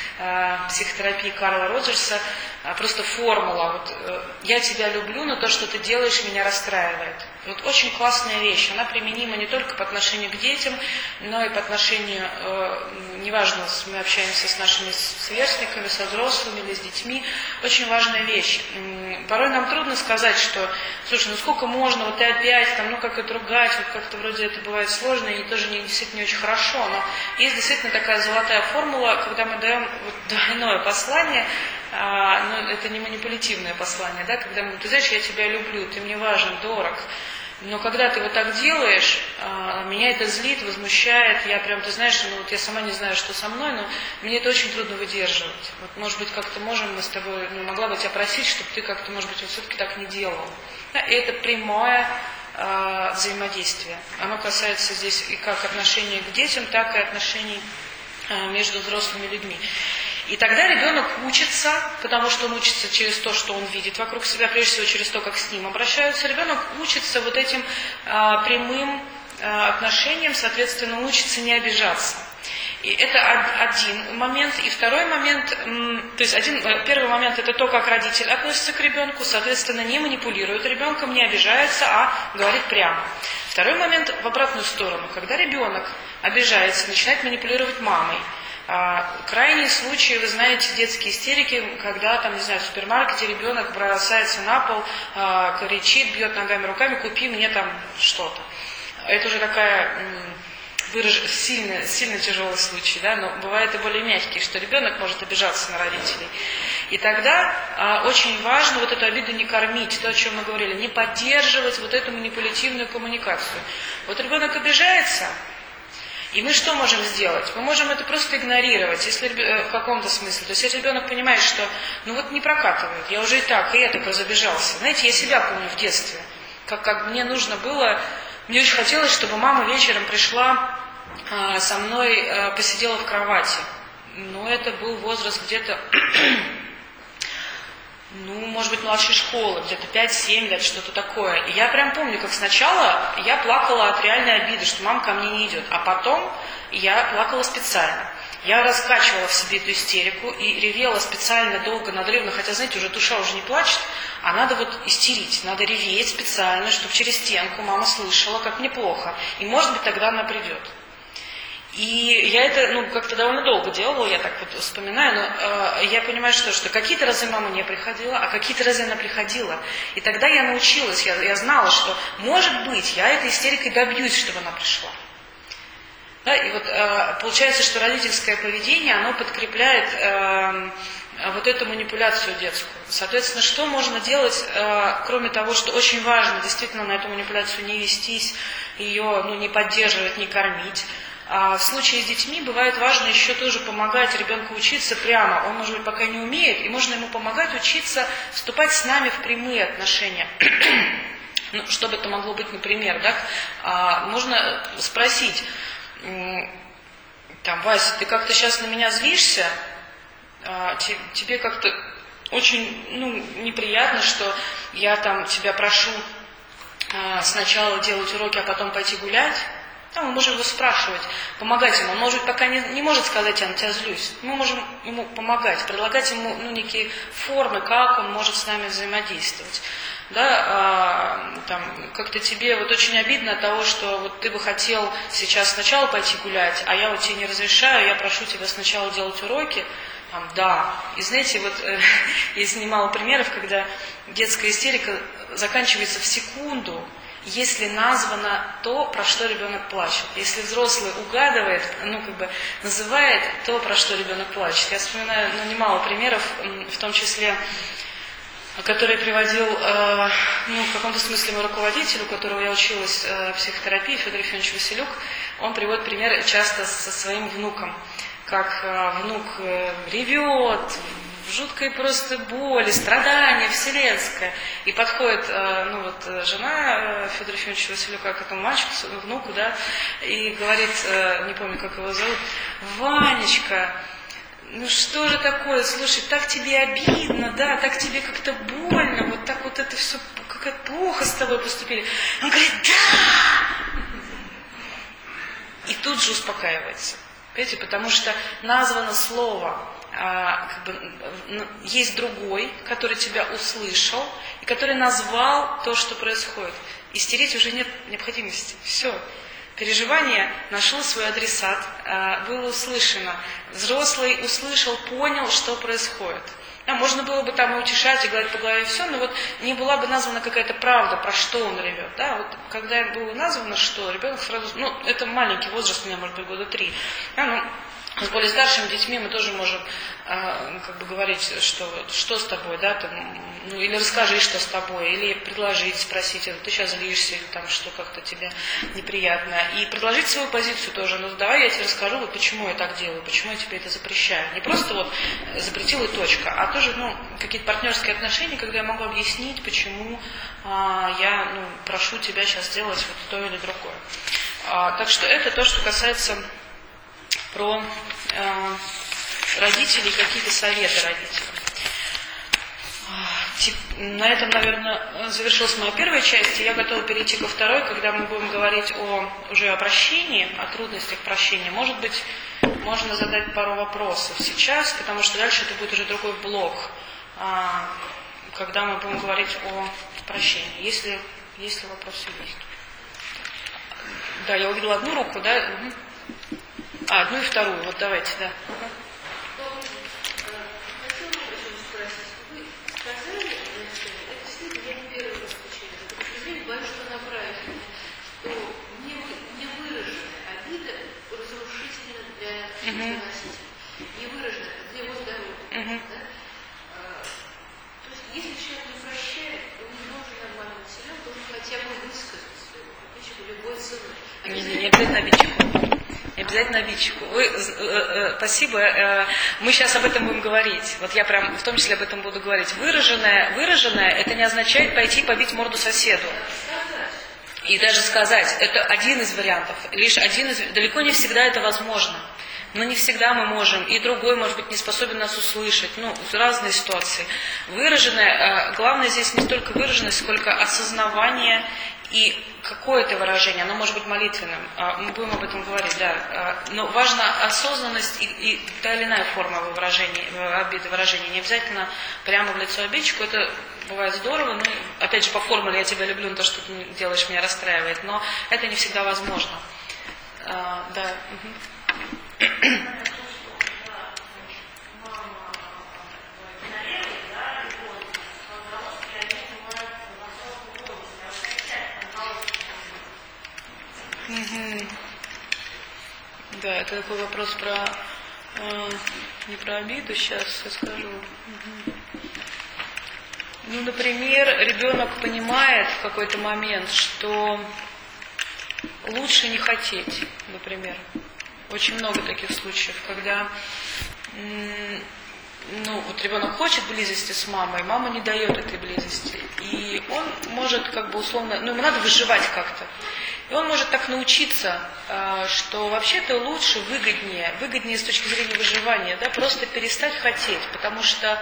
э, психотерапии Карла Роджерса, э, просто формула, вот, э, я тебя люблю, но то, что ты делаешь, меня расстраивает. Вот очень классная вещь, она применима не только по отношению к детям, но и по отношению, э, неважно, мы общаемся с нашими сверстниками, со взрослыми или с детьми, очень важная вещь. Порой нам трудно сказать, что, слушай, ну сколько можно, вот ты опять, там, ну как это ругать, вот как-то вроде это бывает сложно и тоже не, действительно не очень хорошо, но есть действительно такая золотая формула, когда мы даем вот двойное послание, а, но это не манипулятивное послание, да, когда мы говорим, ты знаешь, я тебя люблю, ты мне важен, дорог. Но когда ты вот так делаешь, меня это злит, возмущает, я прям, ты знаешь, ну вот я сама не знаю, что со мной, но мне это очень трудно выдерживать. Вот, может быть, как-то можем мы с тобой, ну, могла бы тебя просить, чтобы ты как-то, может быть, вот все-таки так не делал. Да, и это прямое э, взаимодействие. Оно касается здесь и как отношений к детям, так и отношений э, между взрослыми людьми. И тогда ребенок учится, потому что он учится через то, что он видит вокруг себя, прежде всего через то, как с ним обращаются. Ребенок учится вот этим а, прямым а, отношениям, соответственно, учится не обижаться. И это один момент. И второй момент, то есть один, первый момент это то, как родитель относится к ребенку, соответственно, не манипулирует ребенком, не обижается, а говорит прямо. Второй момент в обратную сторону, когда ребенок обижается, начинает манипулировать мамой. Крайние случаи, вы знаете, детские истерики, когда, там, не знаю, в супермаркете ребенок бросается на пол, кричит, бьет ногами, руками, купи мне там что-то. Это уже такая выраж... сильно, сильно тяжелый случай, да, но бывает и более мягкий, что ребенок может обижаться на родителей. И тогда а, очень важно вот эту обиду не кормить, то, о чем мы говорили, не поддерживать вот эту манипулятивную коммуникацию. Вот ребенок обижается, и мы что можем сделать? Мы можем это просто игнорировать, если в каком-то смысле. То есть если ребенок понимает, что ну вот не прокатывает, я уже и так, и я так разобижался. Знаете, я себя помню в детстве, как, как мне нужно было мне очень хотелось, чтобы мама вечером пришла э, со мной, э, посидела в кровати. Но это был возраст где-то, ну, может быть, младшей школы, где-то пять-семь лет, что-то такое. И я прям помню, как сначала я плакала от реальной обиды, что мама ко мне не идет, а потом я плакала специально. Я раскачивала в себе эту истерику и ревела специально долго, надрывно, хотя, знаете, уже душа уже не плачет, а надо вот истерить, надо реветь специально, чтобы через стенку мама слышала, как мне плохо. И, может быть, тогда она придет. И я это, ну, как-то довольно долго делала, я так вот вспоминаю, но э, я понимаю, что, что какие-то разы мама не приходила, а какие-то разы она приходила. И тогда я научилась, я, я знала, что, может быть, я этой истерикой добьюсь, чтобы она пришла. Да, и вот э, получается, что родительское поведение, оно подкрепляет э, вот эту манипуляцию детскую. Соответственно, что можно делать, э, кроме того, что очень важно действительно на эту манипуляцию не вестись, ее, ну, не поддерживать, не кормить. А в случае с детьми бывает важно еще тоже помогать ребенку учиться прямо. Он, может быть, пока не умеет, и можно ему помогать учиться вступать с нами в прямые отношения. Ну, что бы это могло быть, например, да? А, можно спросить, там, Вася, ты как-то сейчас на меня злишься? А, te, тебе как-то очень, ну, неприятно, что я там тебя прошу а, сначала делать уроки, а потом пойти гулять? Да, мы можем его спрашивать, помогать ему. Он, может быть, пока не, не может сказать, я на тебя злюсь. Мы можем ему помогать, предлагать ему, ну, некие формы, как он может с нами взаимодействовать. Да, а, там, как-то тебе вот очень обидно от того, что вот ты бы хотел сейчас сначала пойти гулять, а я вот тебе не разрешаю, я прошу тебя сначала делать уроки. Там, да. И знаете, вот э, есть немало примеров, когда детская истерика заканчивается в секунду, если названо то, про что ребенок плачет. Если взрослый угадывает, ну, как бы называет то, про что ребенок плачет. Я вспоминаю, ну, немало примеров, в том числе, который приводил, э, ну, в каком-то смысле мой руководитель, у которого я училась э, психотерапии, Федор Ефимович Василюк. Он приводит пример часто со своим внуком, как э, внук э, ревет, в жуткой просто боли, страдания вселенское. И подходит, э, ну, вот, жена Федора Ефимовича Василюка к этому мальчику, внуку, да, и говорит, э, не помню, как его зовут, Ванечка, ну что же такое, слушай, так тебе обидно, да, так тебе как-то больно, вот так вот это все, как это плохо с тобой поступили. Он говорит, да! И тут же успокаивается. Понимаете, потому что названо слово, а, как бы, есть другой, который тебя услышал, и который назвал то, что происходит. Истерить уже нет необходимости. Все. Переживание нашло свой адресат, было услышано. Взрослый услышал, понял, что происходит. Да, можно было бы там и утешать, и гладить по голове все, но вот не была бы названа какая-то правда, про что он ревет. Да? Вот, когда было названо, что ребенок сразу... Ну, это маленький возраст, у меня может быть года три. Да, ну, с более старшими детьми мы тоже можем э, как бы говорить, что, что с тобой, да, там, ну, или расскажи, что с тобой, или предложить, спросить, ты сейчас злишься, или там, что как-то тебе неприятно. И предложить свою позицию тоже, ну, давай я тебе расскажу, вот почему я так делаю, почему я тебе это запрещаю. Не просто вот запретил и точка, а тоже, ну, какие-то партнерские отношения, когда я могу объяснить, почему а, я, ну, прошу тебя сейчас сделать вот то или другое. А, так что это то, что касается про э, родителей, какие-то советы родителям. На этом, наверное, завершилась моя первая часть, и я готова перейти ко второй, когда мы будем говорить о, уже о прощении, о трудностях прощения. Может быть, можно задать пару вопросов сейчас, потому что дальше это будет уже другой блок, а, когда мы будем говорить о прощении. Если, если вопросы есть. Да, я увидела одну руку, да? Угу. А, одну и вторую. Вот давайте, да. Угу. Угу. Не выражено для его здоровья. Угу. Да? А, то есть, если человек не прощает, он не должен обманывать себя, он должен хотя бы высказать своего обидчику любой ценой. Не, не, не обязательно обидчику. Не обязательно обидчику. Вы, э, э, спасибо. Э, мы сейчас об этом будем говорить. Вот я прям в том числе об этом буду говорить. Выраженное, выраженное, это не означает пойти побить морду соседу. И даже сказать, это один из вариантов, лишь один из, далеко не всегда это возможно. Но не всегда мы можем, и другой, может быть, не способен нас услышать. Ну, разные ситуации. Выраженное, главное здесь не столько выраженность, сколько осознавание и какое-то выражение. Оно может быть молитвенным. Мы будем об этом говорить, да. Но важна осознанность и, и та или иная форма выражения, обиды, выражения. Не обязательно прямо в лицо обидчику. Это бывает здорово. Но, опять же, по формуле «я тебя люблю», но то, что ты делаешь, меня расстраивает. Но это не всегда возможно. А, да. Угу. Угу. Да, это такой вопрос про э, не про обиду, сейчас я скажу. Угу. Ну, например, ребенок понимает в какой-то момент, что лучше не хотеть, например. Очень много таких случаев, когда ну, вот ребенок хочет близости с мамой, мама не дает этой близости. И он может как бы условно, ну ему надо выживать как-то. И он может так научиться, что вообще-то лучше, выгоднее, выгоднее с точки зрения выживания, да, просто перестать хотеть, потому что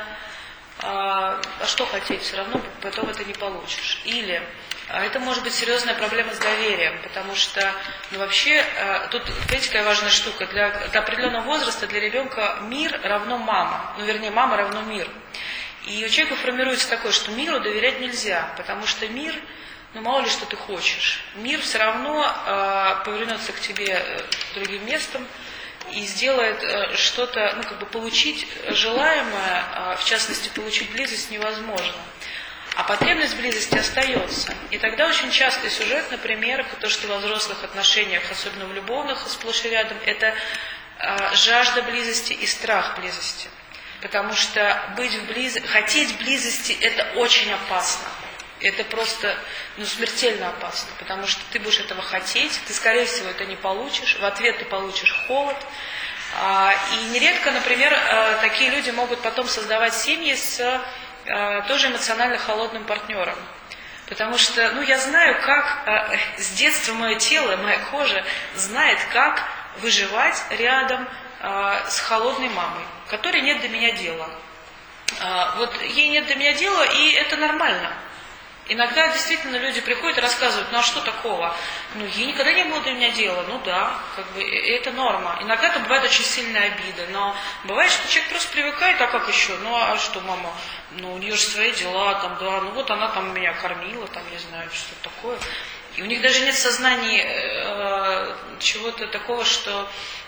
а что хотеть, все равно потом это не получишь. Или это может быть серьезная проблема с доверием, потому что ну, вообще тут, видите, какая важная штука. Для, для определенного возраста для ребенка мир равно мама. Ну, вернее, мама равно мир. И у человека формируется такое, что миру доверять нельзя, потому что мир, ну, мало ли что ты хочешь. Мир все равно э, повернется к тебе другим местом и сделает что-то, ну, как бы получить желаемое, в частности, получить близость невозможно. А потребность близости остается. И тогда очень частый сюжет, например, то, что во взрослых отношениях, особенно в любовных, сплошь и рядом, это жажда близости и страх близости. Потому что быть в близ... хотеть близости – это очень опасно. Это просто ну, смертельно опасно, потому что ты будешь этого хотеть, ты, скорее всего, это не получишь, в ответ ты получишь холод. И нередко, например, такие люди могут потом создавать семьи с тоже эмоционально холодным партнером. Потому что, ну, я знаю, как с детства мое тело, моя кожа знает, как выживать рядом с холодной мамой, которой нет до меня дела. Вот ей нет до меня дела, и это нормально. Иногда действительно люди приходят и рассказывают, ну а что такого? Ну, ей никогда не было до меня дела. Ну да, как бы это норма. Иногда это бывает очень сильная обида, но бывает, что человек просто привыкает, а как еще? Ну а что, мама? Ну у нее же свои дела, там, да, ну вот она там меня кормила, там, не знаю, что такое. И у них даже нет сознания э, чего-то такого, что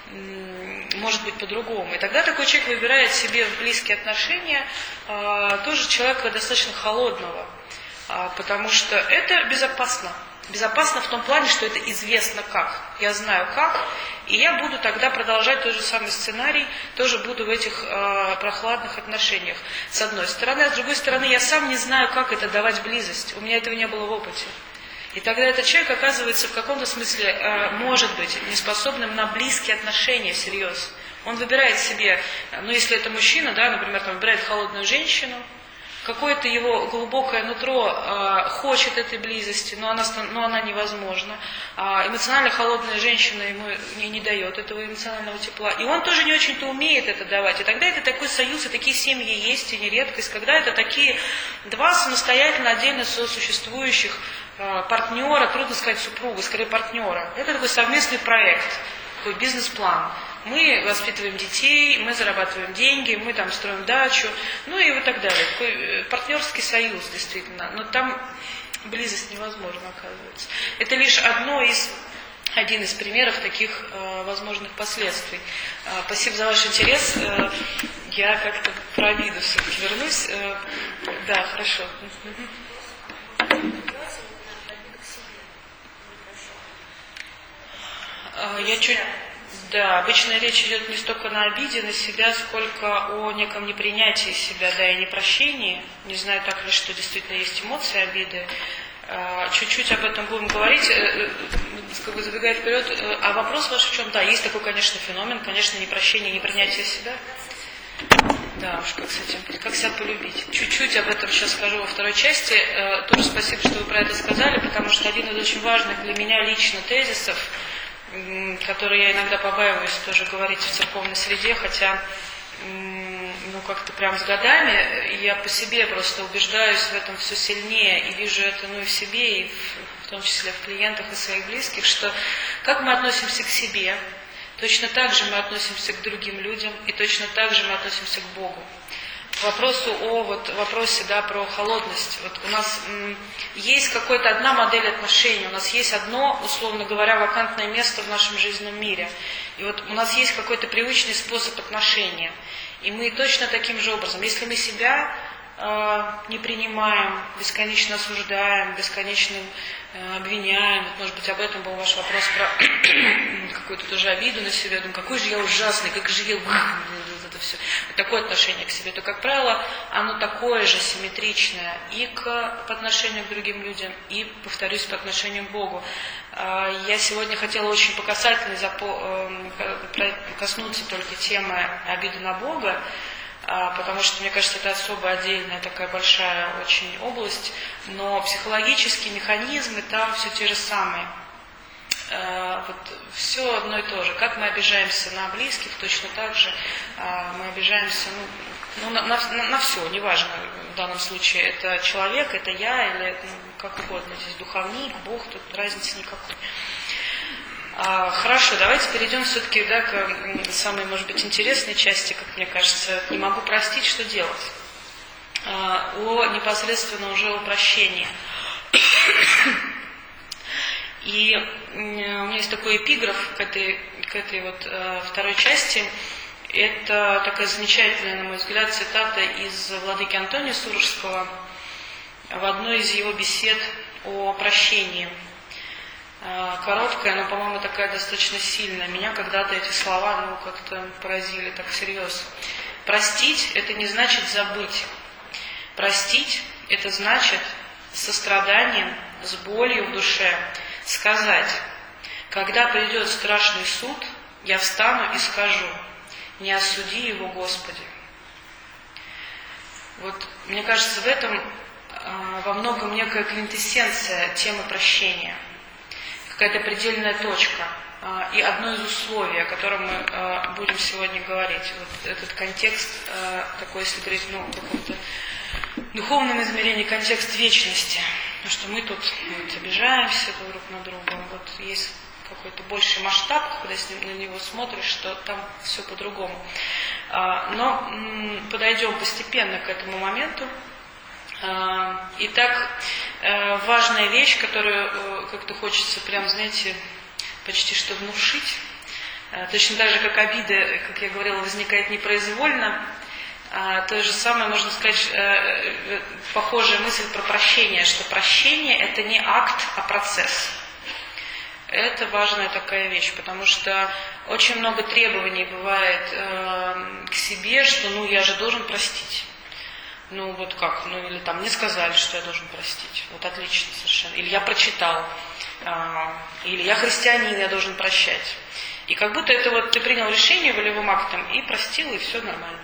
э, может быть по-другому. И тогда такой человек выбирает себе в близкие отношения э, тоже человека достаточно холодного. Потому что это безопасно. Безопасно в том плане, что это известно как. Я знаю как, и я буду тогда продолжать тот же самый сценарий, тоже буду в этих э, прохладных отношениях. С одной стороны, а с другой стороны, я сам не знаю, как это давать близость. У меня этого не было в опыте. И тогда этот человек оказывается в каком-то смысле, э, может быть, неспособным на близкие отношения всерьез. Он выбирает себе, ну если это мужчина, да, например, там, выбирает холодную женщину, какое-то его глубокое нутро э, хочет этой близости, но она, но она невозможна. А эмоционально холодная женщина ему не, не дает этого эмоционального тепла. И он тоже не очень-то умеет это давать. И тогда это такой союз, и такие семьи есть, и не редкость, когда это такие два самостоятельно, отдельно сосуществующих э, партнера, трудно сказать супруга, скорее партнера. Это такой совместный проект, такой бизнес-план. Мы воспитываем детей, мы зарабатываем деньги, мы там строим дачу, ну и вот так далее. Такой партнерский союз, действительно. Но там близость невозможна, оказывается. Это лишь одно из, один из примеров таких э, возможных последствий. Э, спасибо за ваш интерес. Э, я как-то про обиду все-таки вернусь. Э, да, хорошо. Э, я чуть... Да, обычно речь идет не столько на обиде на себя, сколько о неком непринятии себя, да, и непрощении. Не знаю, так ли, что действительно есть эмоции обиды. Чуть-чуть об этом будем говорить, как бы забегая вперед. А вопрос ваш в чем? Да, есть такой, конечно, феномен, конечно, непрощение, непринятие себя. Да, уж как с этим, как себя полюбить. Чуть-чуть об этом сейчас скажу во второй части. Э, тоже спасибо, что вы про это сказали, потому что один из очень важных для меня лично тезисов, м, который я иногда побаиваюсь тоже говорить в церковной среде, хотя м, ну как-то прям с годами я по себе просто убеждаюсь в этом все сильнее и вижу это ну и в себе, и в, в том числе в клиентах и своих близких, что как мы относимся к себе, точно так же мы относимся к другим людям, и точно так же мы относимся к Богу. К вопросу о вот, вопросе да, про холодность. Вот у нас м, есть какая-то одна модель отношений, у нас есть одно, условно говоря, вакантное место в нашем жизненном мире. И вот у нас есть какой-то привычный способ отношения. И мы точно таким же образом, если мы себя э, не принимаем, бесконечно осуждаем, бесконечно э, обвиняем, вот, может быть, об этом был ваш вопрос про какую-то тоже обиду на себя, думаю, какой же я ужасный, как же я... это все. Такое отношение к себе, то, как правило, оно такое же симметричное и к, по отношению к другим людям, и, повторюсь, по отношению к Богу. Я сегодня хотела очень по касательной коснуться только темы обиды на Бога, потому что, мне кажется, это особо отдельная такая большая очень область, но психологические механизмы там все те же самые. Вот все одно и то же. Как мы обижаемся на близких, точно так же мы обижаемся ну, на, на, на, на все, неважно в данном случае это человек, это я или ну, как угодно, здесь духовник, Бог, тут разницы никакой. А, хорошо, давайте перейдем все-таки да, к самой, может быть, интересной части, как мне кажется, не могу простить, что делать. А, о непосредственно уже о прощении. И у меня есть такой эпиграф к этой, к этой вот э, второй части. Это такая замечательная, на мой взгляд, цитата из владыки Антония Сурожского в одной из его бесед о прощении. Э, короткая, но, по-моему, такая достаточно сильная. Меня когда-то эти слова ну, как-то поразили так всерьез. Простить – это не значит забыть. Простить – это значит с состраданием, с болью в душе сказать, когда придет страшный суд, я встану и скажу, не осуди его, Господи. Вот, мне кажется, в этом э, во многом некая квинтэссенция темы прощения, какая-то предельная точка э, и одно из условий, о котором мы э, будем сегодня говорить. Вот этот контекст, э, такой, если говорить ну, о каком-то духовном измерении, контекст вечности. Потому что мы тут вот, обижаемся друг на друга. Вот есть какой-то больший масштаб, когда на него смотришь, что там все по-другому. Но м, подойдем постепенно к этому моменту. Итак, важная вещь, которую как-то хочется прям, знаете, почти что внушить. Точно так же, как обида, как я говорила, возникает непроизвольно. То же самое, можно сказать, похожая мысль про прощение, что прощение – это не акт, а процесс. Это важная такая вещь, потому что очень много требований бывает к себе, что ну я же должен простить. Ну вот как, ну или там мне сказали, что я должен простить. Вот отлично совершенно. Или я прочитал, или я христианин, я должен прощать. И как будто это вот ты принял решение волевым актом и простил, и все нормально.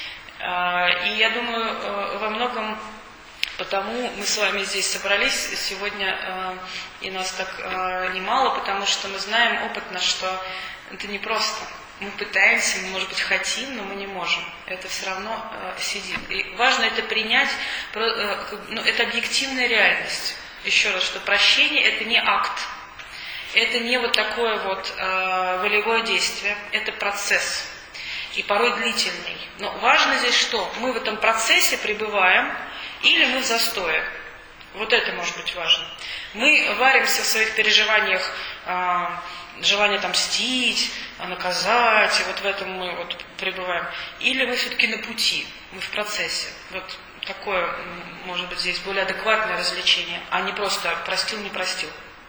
И я думаю, во многом потому мы с вами здесь собрались сегодня, и нас так немало, потому что мы знаем опытно, что это непросто. Мы пытаемся, мы, может быть, хотим, но мы не можем. Это все равно сидит. И важно это принять, ну, это объективная реальность. Еще раз, что прощение – это не акт, это не вот такое вот волевое действие, это процесс. И порой длительный. Но важно здесь что? Мы в этом процессе пребываем или мы в застое. Вот это может быть важно. Мы варимся в своих переживаниях, э, желание отомстить, наказать, и вот в этом мы вот пребываем. Или мы все-таки на пути, мы в процессе. Вот такое, может быть, здесь более адекватное развлечение, а не просто простил, не простил.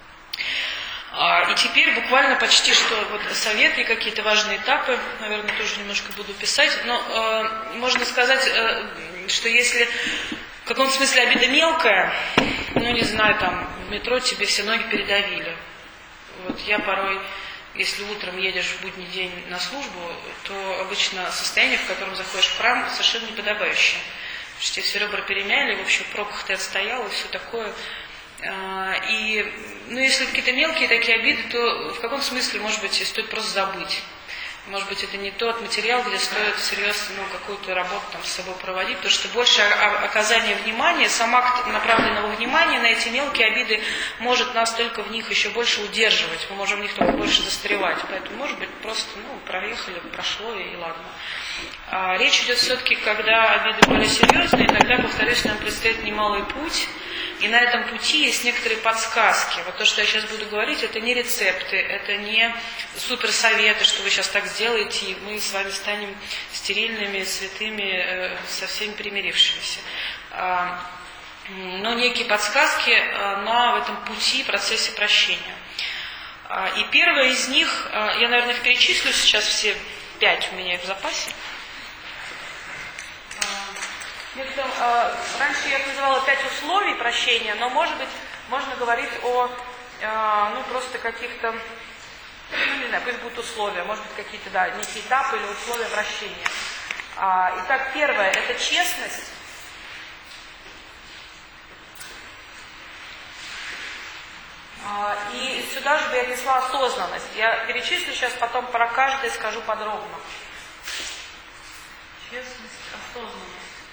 И теперь буквально почти что вот советы и какие-то важные этапы, наверное, тоже немножко буду писать, но э, можно сказать, э, что если в каком-то смысле обида мелкая, ну не знаю, там в метро тебе все ноги передавили. Вот я порой если утром едешь в будний день на службу, то обычно состояние, в котором заходишь в храм, совершенно неподобающее. Потому что тебе все ребра перемяли, в общем, в пробках ты отстоял и все такое. И, ну, если какие-то мелкие такие обиды, то в каком смысле, может быть, стоит просто забыть. Может быть, это не тот материал, где стоит серьезно, ну, какую-то работу там с собой проводить, потому что больше оказание внимания, сам акт направленного внимания на эти мелкие обиды может нас только в них еще больше удерживать, мы можем в них только больше застревать. Поэтому, может быть, просто, ну, проехали, прошло и, и ладно. А речь идет все-таки, когда обиды более серьезные, тогда, повторюсь, нам предстоит немалый путь. И на этом пути есть некоторые подсказки. Вот то, что я сейчас буду говорить, это не рецепты, это не суперсоветы, что вы сейчас так сделаете, и мы с вами станем стерильными, святыми, со всеми примирившимися. Но некие подсказки на этом пути, процессе прощения. И первая из них, я, наверное, их перечислю сейчас, все пять у меня их в запасе. Там, э, раньше я их называла пять условий прощения, но, может быть, можно говорить о, э, ну, просто каких-то, ну, не знаю, пусть будут условия, может быть, какие-то, да, некие этапы или условия прощения. А, итак, первое – это честность. А, и сюда же бы я отнесла осознанность. Я перечислю сейчас, потом про каждое скажу подробно. Честность, осознанность.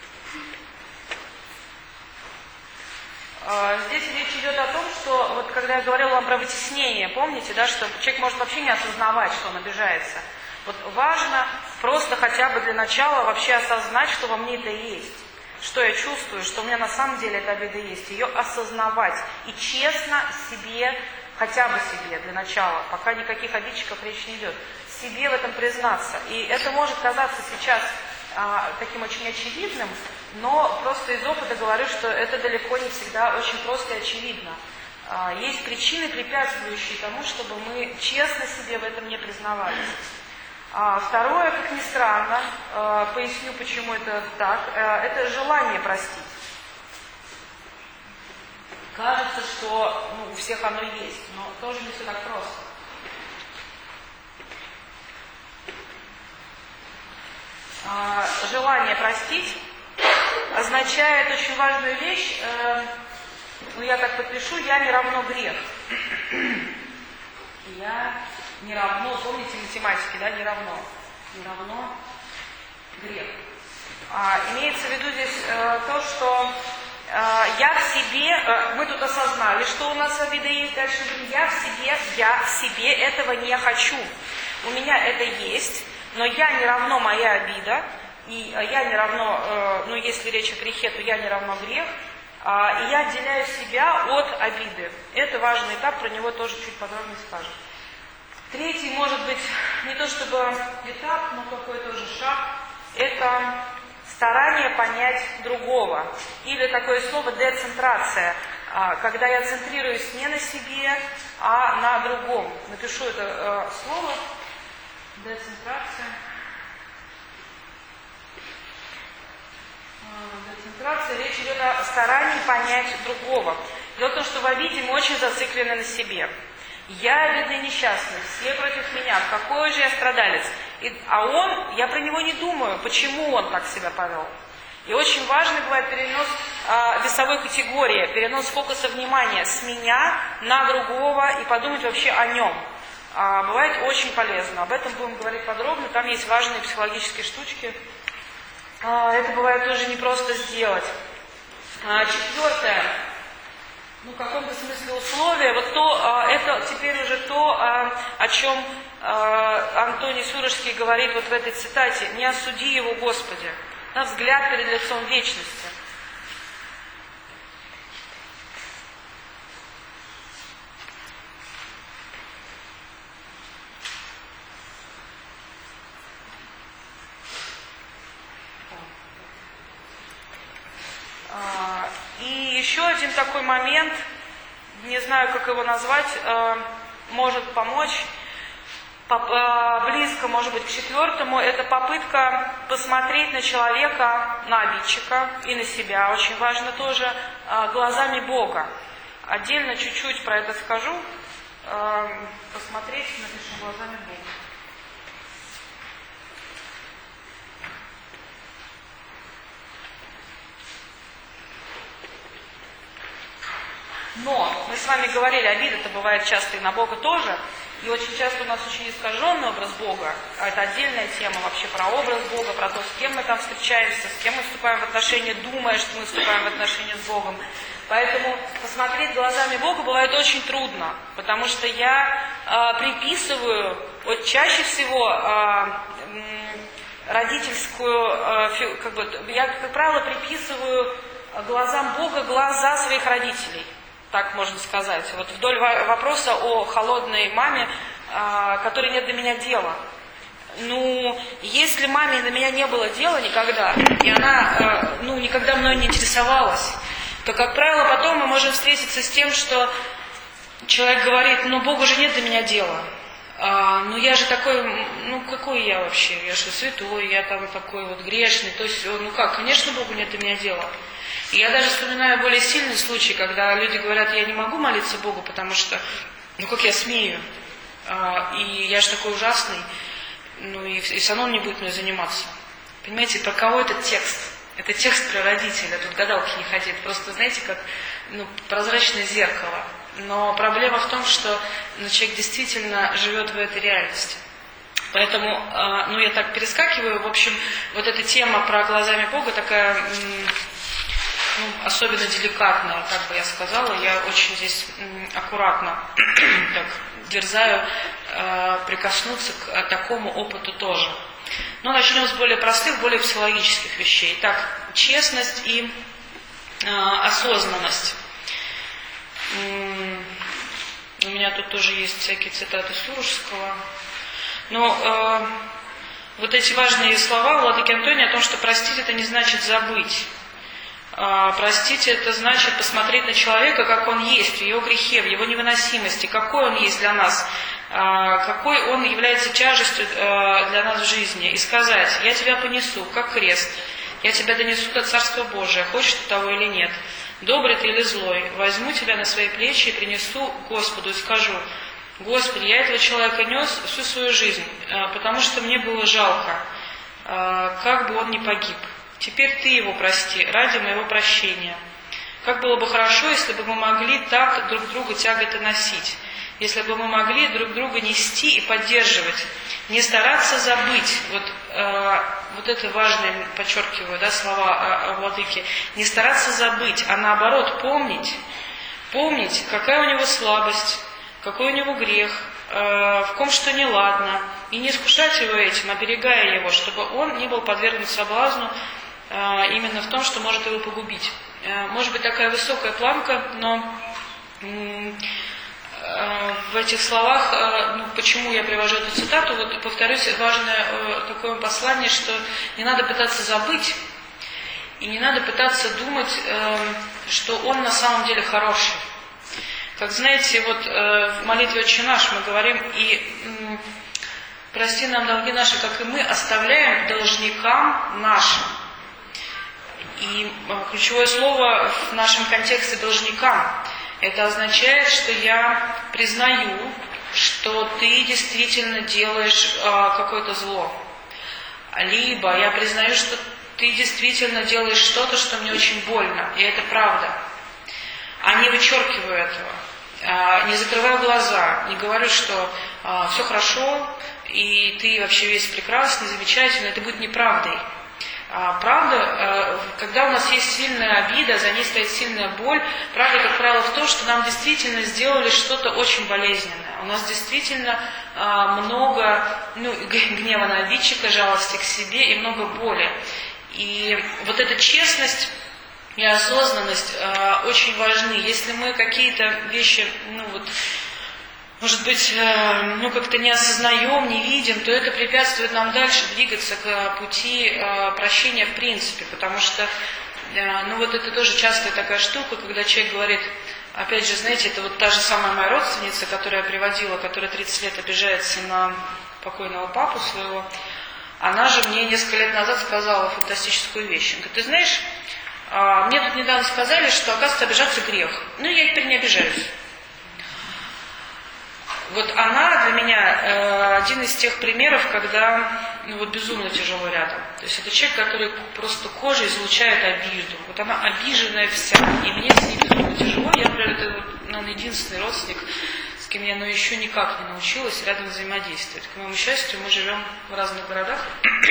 Здесь речь идет о том, что, вот когда я говорила вам про вытеснение, помните, да, что человек может вообще не осознавать, что он обижается. Вот важно просто хотя бы для начала вообще осознать, что во мне это есть, что я чувствую, что у меня на самом деле эта обида есть, ее осознавать и честно себе, хотя бы себе для начала, пока никаких обидчиков речь не идет, себе в этом признаться. И это может казаться сейчас а, таким очень очевидным, но просто из опыта говорю, что это далеко не всегда очень просто и очевидно. А, есть причины, препятствующие тому, чтобы мы честно себе в этом не признавались. А, второе, как ни странно, а, поясню, почему это так, а, это желание простить. Кажется, что ну, у всех оно есть, но тоже не все так просто. А, желание простить означает очень важную вещь, э, ну я так подпишу, я не равно грех. Я не равно, помните математики, да, не равно. Не равно грех. А, имеется в виду здесь э, то, что э, я в себе, э, мы тут осознали, что у нас обида есть, дальше говорим, я в себе, я в себе этого не хочу. У меня это есть, но я не равно моя обида. И я не равно, ну если речь о грехе, то я не равно грех, и я отделяю себя от обиды. Это важный этап, про него тоже чуть подробнее скажем. Третий, может быть, не то чтобы этап, но какой-то уже шаг, это старание понять другого. Или такое слово децентрация, когда я центрируюсь не на себе, а на другом. Напишу это слово, децентрация. Децентрация, речь идет о старании понять другого. Дело в том, что в обиде мы очень зациклены на себе. Я обидный несчастный, все против меня, какой же я страдалец. И, а он, я про него не думаю, почему он так себя повел. И очень важный бывает перенос э, весовой категории, перенос фокуса внимания с меня на другого и подумать вообще о нем. А, бывает очень полезно, об этом будем говорить подробно, там есть важные психологические штучки. Это бывает тоже непросто сделать. Четвертое, ну в каком-то смысле условие, вот то, это теперь уже то, о чем Антоний Сурожский говорит вот в этой цитате: «Не осуди его, Господи», на взгляд перед лицом вечности. И еще один такой момент, не знаю, как его назвать, может помочь, близко, может быть, к четвертому, это попытка посмотреть на человека, на обидчика и на себя, очень важно тоже, глазами Бога. Отдельно чуть-чуть про это скажу. э, посмотреть, напишу глазами Бога. Но мы с вами говорили, обида-то бывает часто и на Бога тоже. И очень часто у нас очень искаженный образ Бога. А это отдельная тема вообще про образ Бога, про то, с кем мы там встречаемся, с кем мы вступаем в отношения, думая, что мы вступаем в отношения с Богом. Поэтому посмотреть глазами Бога бывает очень трудно, потому что я э, приписываю, вот чаще всего э, родительскую, э, фи, как бы, я, как правило, приписываю глазам Бога глаза своих родителей. Так можно сказать. Вот вдоль вопроса о холодной маме, э, которой нет до меня дела. Ну, если маме до меня не было дела никогда, и она, э, ну, никогда мной не интересовалась, то, как правило, потом мы можем встретиться с тем, что человек говорит, ну, Богу же нет до меня дела. А, ну, я же такой, ну, какой я вообще? Я же святой, я там такой вот грешный. То есть, ну как, конечно, Богу нет до меня дела. И я даже вспоминаю более сильный случай, когда люди говорят, я не могу молиться Богу, потому что, ну, как я смею? А, и я же такой ужасный, ну, и, и все равно он не будет мной заниматься. Понимаете, про кого этот текст? Это текст про родителя, тут гадалки не ходит. Просто, знаете, как ну, прозрачное зеркало. Но проблема в том, что ну, человек действительно живет в этой реальности. Поэтому, э, ну, я так перескакиваю. В общем, вот эта тема про глазами Бога такая, м, ну, особенно деликатная, как бы я сказала. Я очень здесь м, аккуратно так, дерзаю э, прикоснуться к э, такому опыту тоже. Но начнем с более простых, более психологических вещей. Так, честность и э, осознанность. М-м, у меня тут тоже есть всякие цитаты Сурожского. Но э, вот эти важные слова владыки Антония о том, что простить это не значит забыть. Э, простить это значит посмотреть на человека, как он есть, в его грехе, в его невыносимости, какой он есть для нас. Какой он является тяжестью для нас в жизни, и сказать, я тебя понесу, как крест, я тебя донесу до Царства Божия, хочешь ты того или нет, добрый ты или злой, возьму тебя на свои плечи и принесу Господу и скажу, Господи, я этого человека нес всю свою жизнь, потому что мне было жалко, как бы он ни погиб. Теперь ты его прости, ради моего прощения. Как было бы хорошо, если бы мы могли так друг друга тяготы носить. Если бы мы могли друг друга нести и поддерживать, не стараться забыть, вот, э, вот это важное, подчеркиваю, да, слова о, о владыке, не стараться забыть, а наоборот помнить, помнить, какая у него слабость, какой у него грех, э, в ком что неладно, и не искушать его этим, оберегая его, чтобы он не был подвергнут соблазну э, именно в том, что может его погубить. Э, может быть такая высокая планка, но... М- в этих словах, ну, почему я привожу эту цитату, вот повторюсь, важное такое послание, что не надо пытаться забыть, и не надо пытаться думать, что он на самом деле хороший. Как знаете, вот в молитве «Отче наш» мы говорим, и прости нам долги наши, как и мы оставляем должникам нашим. И ключевое слово в нашем контексте «должникам». Это означает, что я признаю, что ты действительно делаешь э, какое-то зло. Либо я признаю, что ты действительно делаешь что-то, что мне очень больно. И это правда. А не вычеркиваю этого. Э, не закрываю глаза. Не говорю, что э, все хорошо, и ты вообще весь прекрасный, замечательный. Это будет неправдой. Правда, когда у нас есть сильная обида, за ней стоит сильная боль, правда, как правило, в том, что нам действительно сделали что-то очень болезненное. У нас действительно много ну, гнева на обидчика, жалости к себе и много боли. И вот эта честность и осознанность очень важны. Если мы какие-то вещи, ну вот, может быть, ну, как-то не осознаем, не видим, то это препятствует нам дальше двигаться к пути прощения в принципе, потому что, ну, вот это тоже частая такая штука, когда человек говорит, опять же, знаете, это вот та же самая моя родственница, которую я приводила, которая тридцать лет обижается на покойного папу своего, она же мне несколько лет назад сказала фантастическую вещь. Она говорит, ты знаешь, мне тут недавно сказали, что, оказывается, обижаться грех. Ну, я теперь не обижаюсь. Вот она для меня э, один из тех примеров, когда ну, вот безумно тяжело рядом. То есть это человек, который просто кожей излучает обиду. Вот она обиженная вся, и мне с ней безумно тяжело. Я, например, это, вот, наверное, единственный родственник, с кем я ну, еще никак не научилась рядом взаимодействовать. К моему счастью, мы живем в разных городах,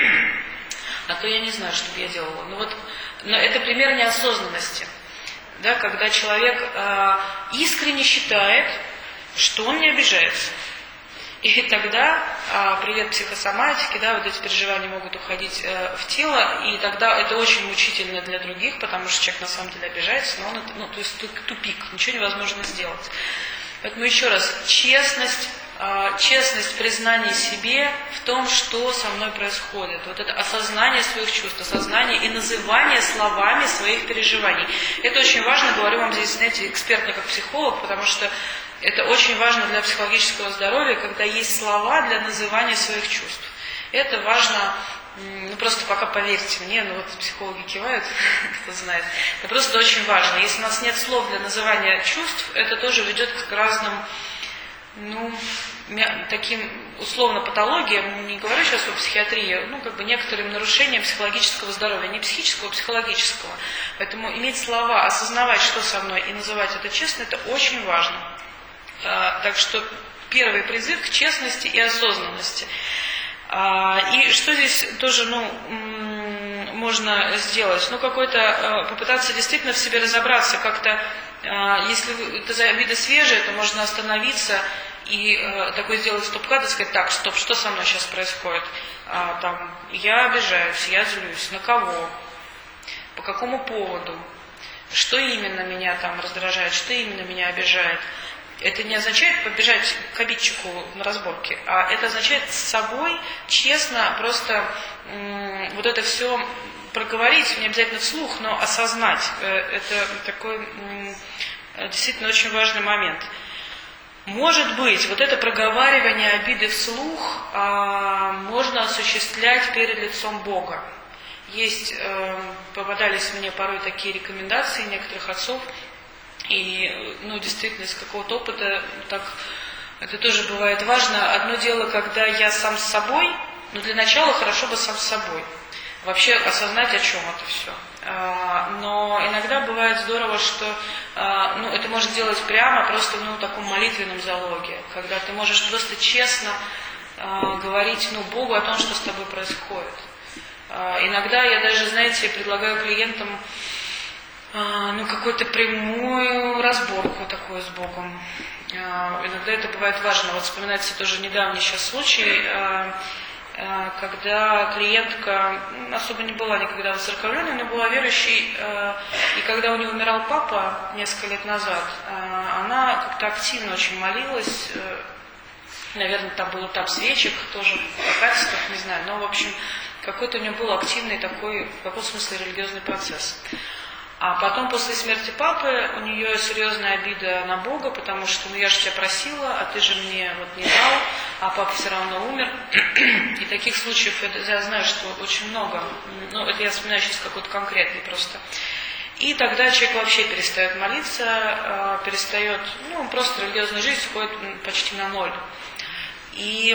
а то я не знаю, что бы я делала. Но, вот, но это пример неосознанности, да, когда человек э, искренне считает, что он не обижается. И тогда, а, привет психосоматике, да, вот эти переживания могут уходить э, в тело, и тогда это очень мучительно для других, потому что человек на самом деле обижается, но он это, ну, то есть тупик, ничего невозможно сделать. Поэтому еще раз, честность, э, честность признания себе в том, что со мной происходит. Вот это осознание своих чувств, осознание и называние словами своих переживаний. Это очень важно, говорю вам здесь, знаете, экспертно как психолог, потому что это очень важно для психологического здоровья, когда есть слова для называния своих чувств. Это важно, ну просто пока поверьте мне, ну вот психологи кивают, кто знает. Это просто очень важно. Если у нас нет слов для называния чувств, это тоже ведет к разным, ну, таким условно патологиям, не говорю сейчас о психиатрии, ну как бы некоторым нарушениям психологического здоровья, не психического, а психологического. Поэтому иметь слова, осознавать, что со мной, и называть это честно, это очень важно. А, так что первый призыв к честности и осознанности. А, и что здесь тоже ну, м- можно сделать? Ну, какой-то а, попытаться действительно в себе разобраться, как-то, а, если это обида свежая, то можно остановиться и а, такой сделать стоп-кат и сказать, так, стоп, что со мной сейчас происходит? А, там, я обижаюсь, я злюсь, на кого? По какому поводу? Что именно меня там раздражает, что именно меня обижает? Это не означает побежать к обидчику на разборке, а это означает с собой честно просто м- вот это все проговорить, не обязательно вслух, но осознать. Это такой м- действительно очень важный момент. Может быть, вот это проговаривание обиды вслух а, можно осуществлять перед лицом Бога. Есть, э, попадались мне порой такие рекомендации некоторых отцов, и, ну, действительно, из какого-то опыта так это тоже бывает важно. Одно дело, когда я сам с собой, но для начала хорошо бы сам с собой. Вообще осознать, о чем это все. Но иногда бывает здорово, что ну, это можно делать прямо, просто ну, в таком молитвенном залоге, когда ты можешь просто честно говорить ну, Богу о том, что с тобой происходит. Иногда я даже, знаете, предлагаю клиентам ну, какую-то прямую разборку такую с Богом. Иногда это бывает важно. Вот вспоминается тоже недавний сейчас случай, когда клиентка особо не была никогда воцерковленной, но была верующей, и когда у нее умирал папа несколько лет назад, она как-то активно очень молилась. Наверное, там был этап свечек, тоже в качествах, не знаю, но, в общем, какой-то у нее был активный такой, в каком смысле, религиозный процесс. А потом, после смерти папы, у нее серьезная обида на Бога, потому что, ну, я же тебя просила, а ты же мне вот не дал, а папа все равно умер. И таких случаев, я знаю, что очень много. Ну, это я вспоминаю сейчас какой-то конкретный просто. И тогда человек вообще перестает молиться, перестает, ну, просто религиозная жизнь сходит почти на ноль. И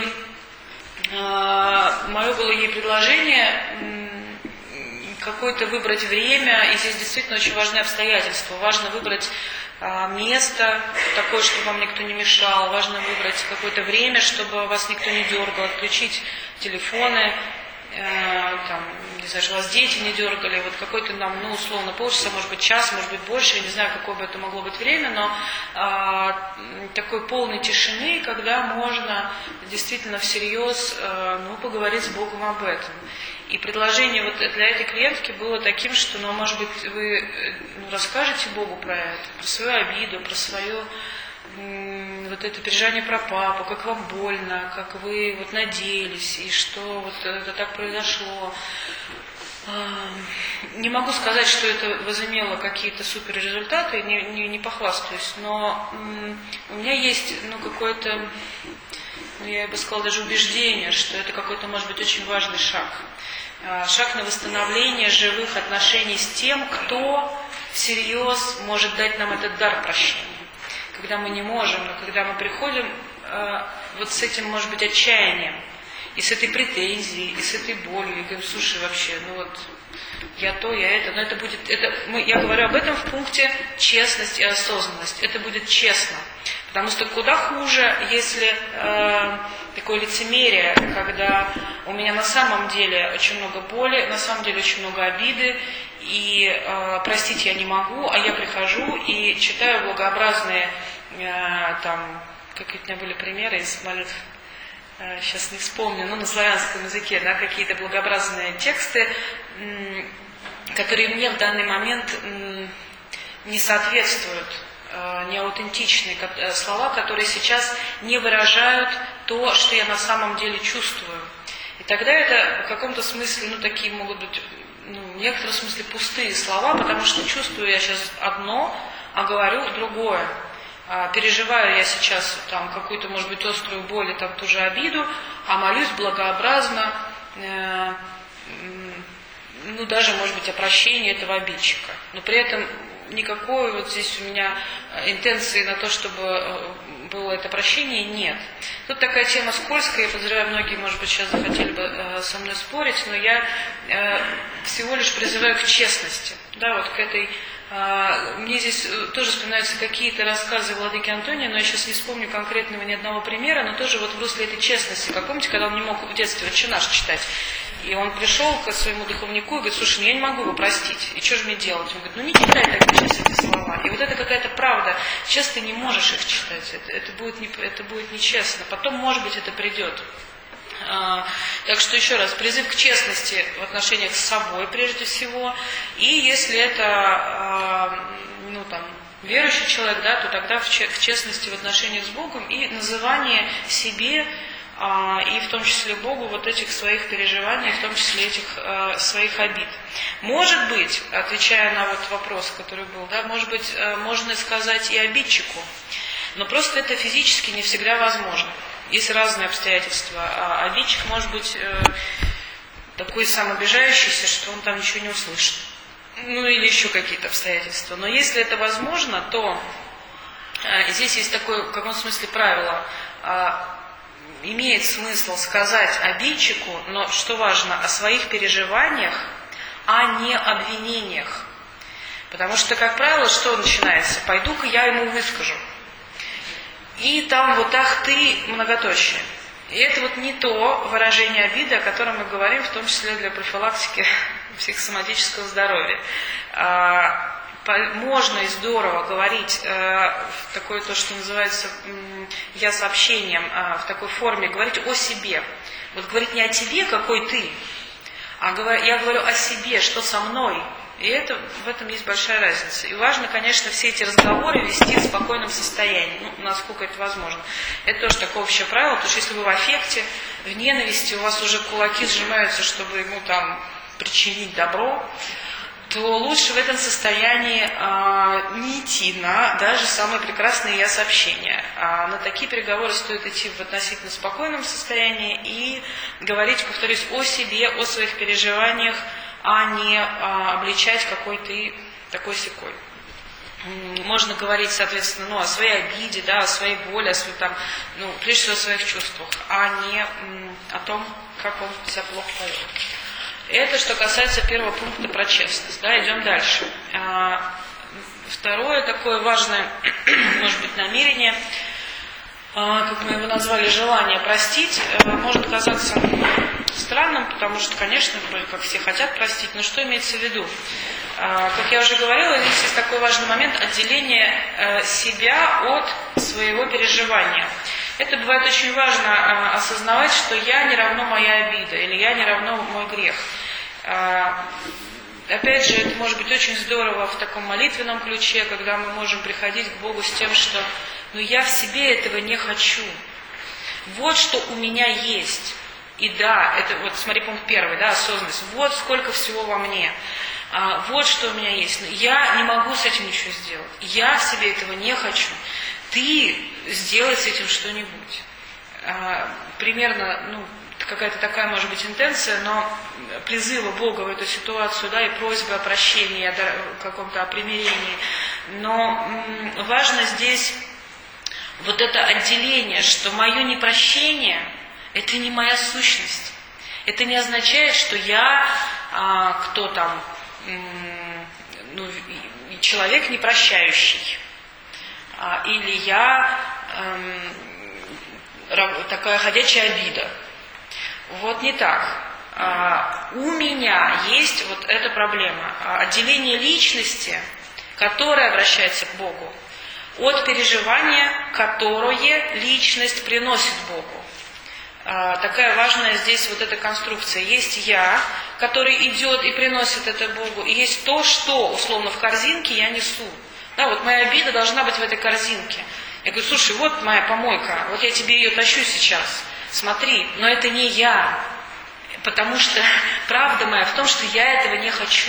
мое было ей предложение какое-то выбрать время, и здесь действительно очень важны обстоятельства. Важно выбрать а, место такое, чтобы вам никто не мешал. Важно выбрать какое-то время, чтобы вас никто не дергал, отключить телефоны, э, там, не знаю, чтобы вас дети не дергали. Вот какой-то нам, ну, условно, полчаса, может быть, час, может быть, больше. Я не знаю, какое бы это могло быть время, но а, такой полной тишины, когда можно действительно всерьез э, ну, поговорить с Богом об этом. И предложение вот для этой клиентки было таким, что, ну, может быть, вы ну, расскажете Богу про это, про свою обиду, про свое м- вот это переживание про папу, как вам больно, как вы вот надеялись, и что вот это так произошло. Не могу сказать, что это возымело какие-то супер результаты, не, не, не похвастаюсь, но м- у меня есть ну, какое-то, ну, я бы сказала, даже убеждение, что это какой-то, может быть, очень важный шаг. Шаг на восстановление живых отношений с тем, кто всерьез может дать нам этот дар прощения. Когда мы не можем, но когда мы приходим э, вот с этим, может быть, отчаянием, и с этой претензией, и с этой болью, и говорим, слушай, вообще, ну вот, я то, я это, но это будет, это, мы, я говорю об этом в пункте честность и осознанность, это будет честно, потому что куда хуже, если э, такое лицемерие, когда у меня на самом деле очень много боли, на самом деле очень много обиды, и э, простить я не могу, а я прихожу и читаю благообразные, э, там, как у меня были примеры из молитв, э, сейчас не вспомню, но на славянском языке, да, какие-то благообразные тексты, м, которые мне в данный момент м, не соответствуют, э, не аутентичные э, слова, которые сейчас не выражают то, что я на самом деле чувствую. И тогда это в каком-то смысле, ну, такие могут быть, ну, в некотором смысле пустые слова, потому что чувствую я сейчас одно, а говорю другое. А, переживаю я сейчас там какую-то, может быть, острую боль и там ту же обиду, а молюсь благообразно, э, ну, даже, может быть, о прощении этого обидчика. Но при этом никакой вот здесь у меня интенции на то, чтобы было это прощение, нет. Тут такая тема скользкая, я подозреваю, многие, может быть, сейчас захотели бы э, со мной спорить, но я э, всего лишь призываю к честности, да, вот к этой. Э, мне здесь тоже вспоминаются какие-то рассказы владыки Антония, но я сейчас не вспомню конкретного ни одного примера, но тоже вот в русле этой честности. Как помните, когда он не мог в детстве «Отче наш» читать, и он пришел к своему духовнику и говорит, слушай, ну я не могу его простить, и что же мне делать? Он говорит, ну не читай так сейчас эти слова. И вот это какая-то правда, сейчас ты не можешь их читать, это, это, будет, не, это будет нечестно, потом, может быть, это придет. А, так что еще раз, призыв к честности в отношениях с собой прежде всего, и если это, а, ну там, верующий человек, да, то тогда в, че, в честности в отношениях с Богом и называние себе, а, и в том числе Богу вот этих своих переживаний, в том числе этих а, своих обид. Может быть, отвечая на вот вопрос, который был, да, может быть, а, можно сказать и обидчику, но просто это физически не всегда возможно. Есть разные обстоятельства. А обидчик может быть э, такой самообижающийся, что он там ничего не услышит. Ну или еще какие-то обстоятельства. Но если это возможно, то э, здесь есть такое, в каком смысле, правило. Э, имеет смысл сказать обидчику, но что важно, о своих переживаниях, а не обвинениях. Потому что, как правило, что начинается? Пойду-ка я ему выскажу. И там вот ах ты, многоточие. И это вот не то выражение обиды, о котором мы говорим, в том числе для профилактики психосоматического здоровья. А, по, можно и здорово говорить а, в такое то, что называется я сообщением, а, в такой форме, говорить о себе. Вот говорить не о тебе, какой ты, а говор, я говорю о себе, что со мной. И это, в этом есть большая разница. И важно, конечно, все эти разговоры вести в спокойном состоянии, ну, насколько это возможно. Это тоже такое общее правило, потому что если вы в аффекте, в ненависти, у вас уже кулаки сжимаются, чтобы ему там причинить добро, то лучше в этом состоянии а, не идти на даже самые прекрасные я-сообщения. А на такие переговоры стоит идти в относительно спокойном состоянии и говорить, повторюсь, о себе, о своих переживаниях, а не а, обличать какой ты такой-сякой. Можно говорить, соответственно, ну, о своей обиде, да, о своей боли, о своей, там, ну, прежде всего о своих чувствах, а не м, о том, как он себя плохо повел. Это что касается первого пункта про честность. Да, идем дальше. А, второе такое важное, может быть, намерение, а, как мы его назвали, желание простить, а, может казаться странным, потому что, конечно, вроде как все хотят простить, но что имеется в виду? А, как я уже говорила, здесь есть такой важный момент отделения а, себя от своего переживания. Это бывает очень важно а, осознавать, что я не равно моя обида, или я не равно мой грех. А, опять же, это может быть очень здорово в таком молитвенном ключе, когда мы можем приходить к Богу с тем, что ну, я в себе этого не хочу. Вот что у меня есть. И да, это вот смотри пункт первый, да, осознанность. Вот сколько всего во мне. А, вот что у меня есть. Но я не могу с этим ничего сделать. Я в себе этого не хочу. Ты сделай с этим что-нибудь. А, примерно, ну, какая-то такая может быть интенция, но призыва Бога в эту ситуацию, да, и просьба о прощении, о каком-то о примирении. Но м, важно здесь вот это отделение, что мое непрощение – это не моя сущность. Это не означает, что я, а, кто там, м, ну, человек непрощающий, а, или я эм, такая ходячая обида. Вот не так. А, у меня есть вот эта проблема. Отделение личности, которое обращается к Богу, от переживания, которое личность приносит Богу. А, такая важная здесь вот эта конструкция. Есть я, который идет и приносит это Богу, и есть то, что условно в корзинке я несу. Да, вот моя обида должна быть в этой корзинке. Я говорю, слушай, вот моя помойка, вот я тебе ее тащу сейчас, смотри, но это не я, потому что правда моя в том, что я этого не хочу.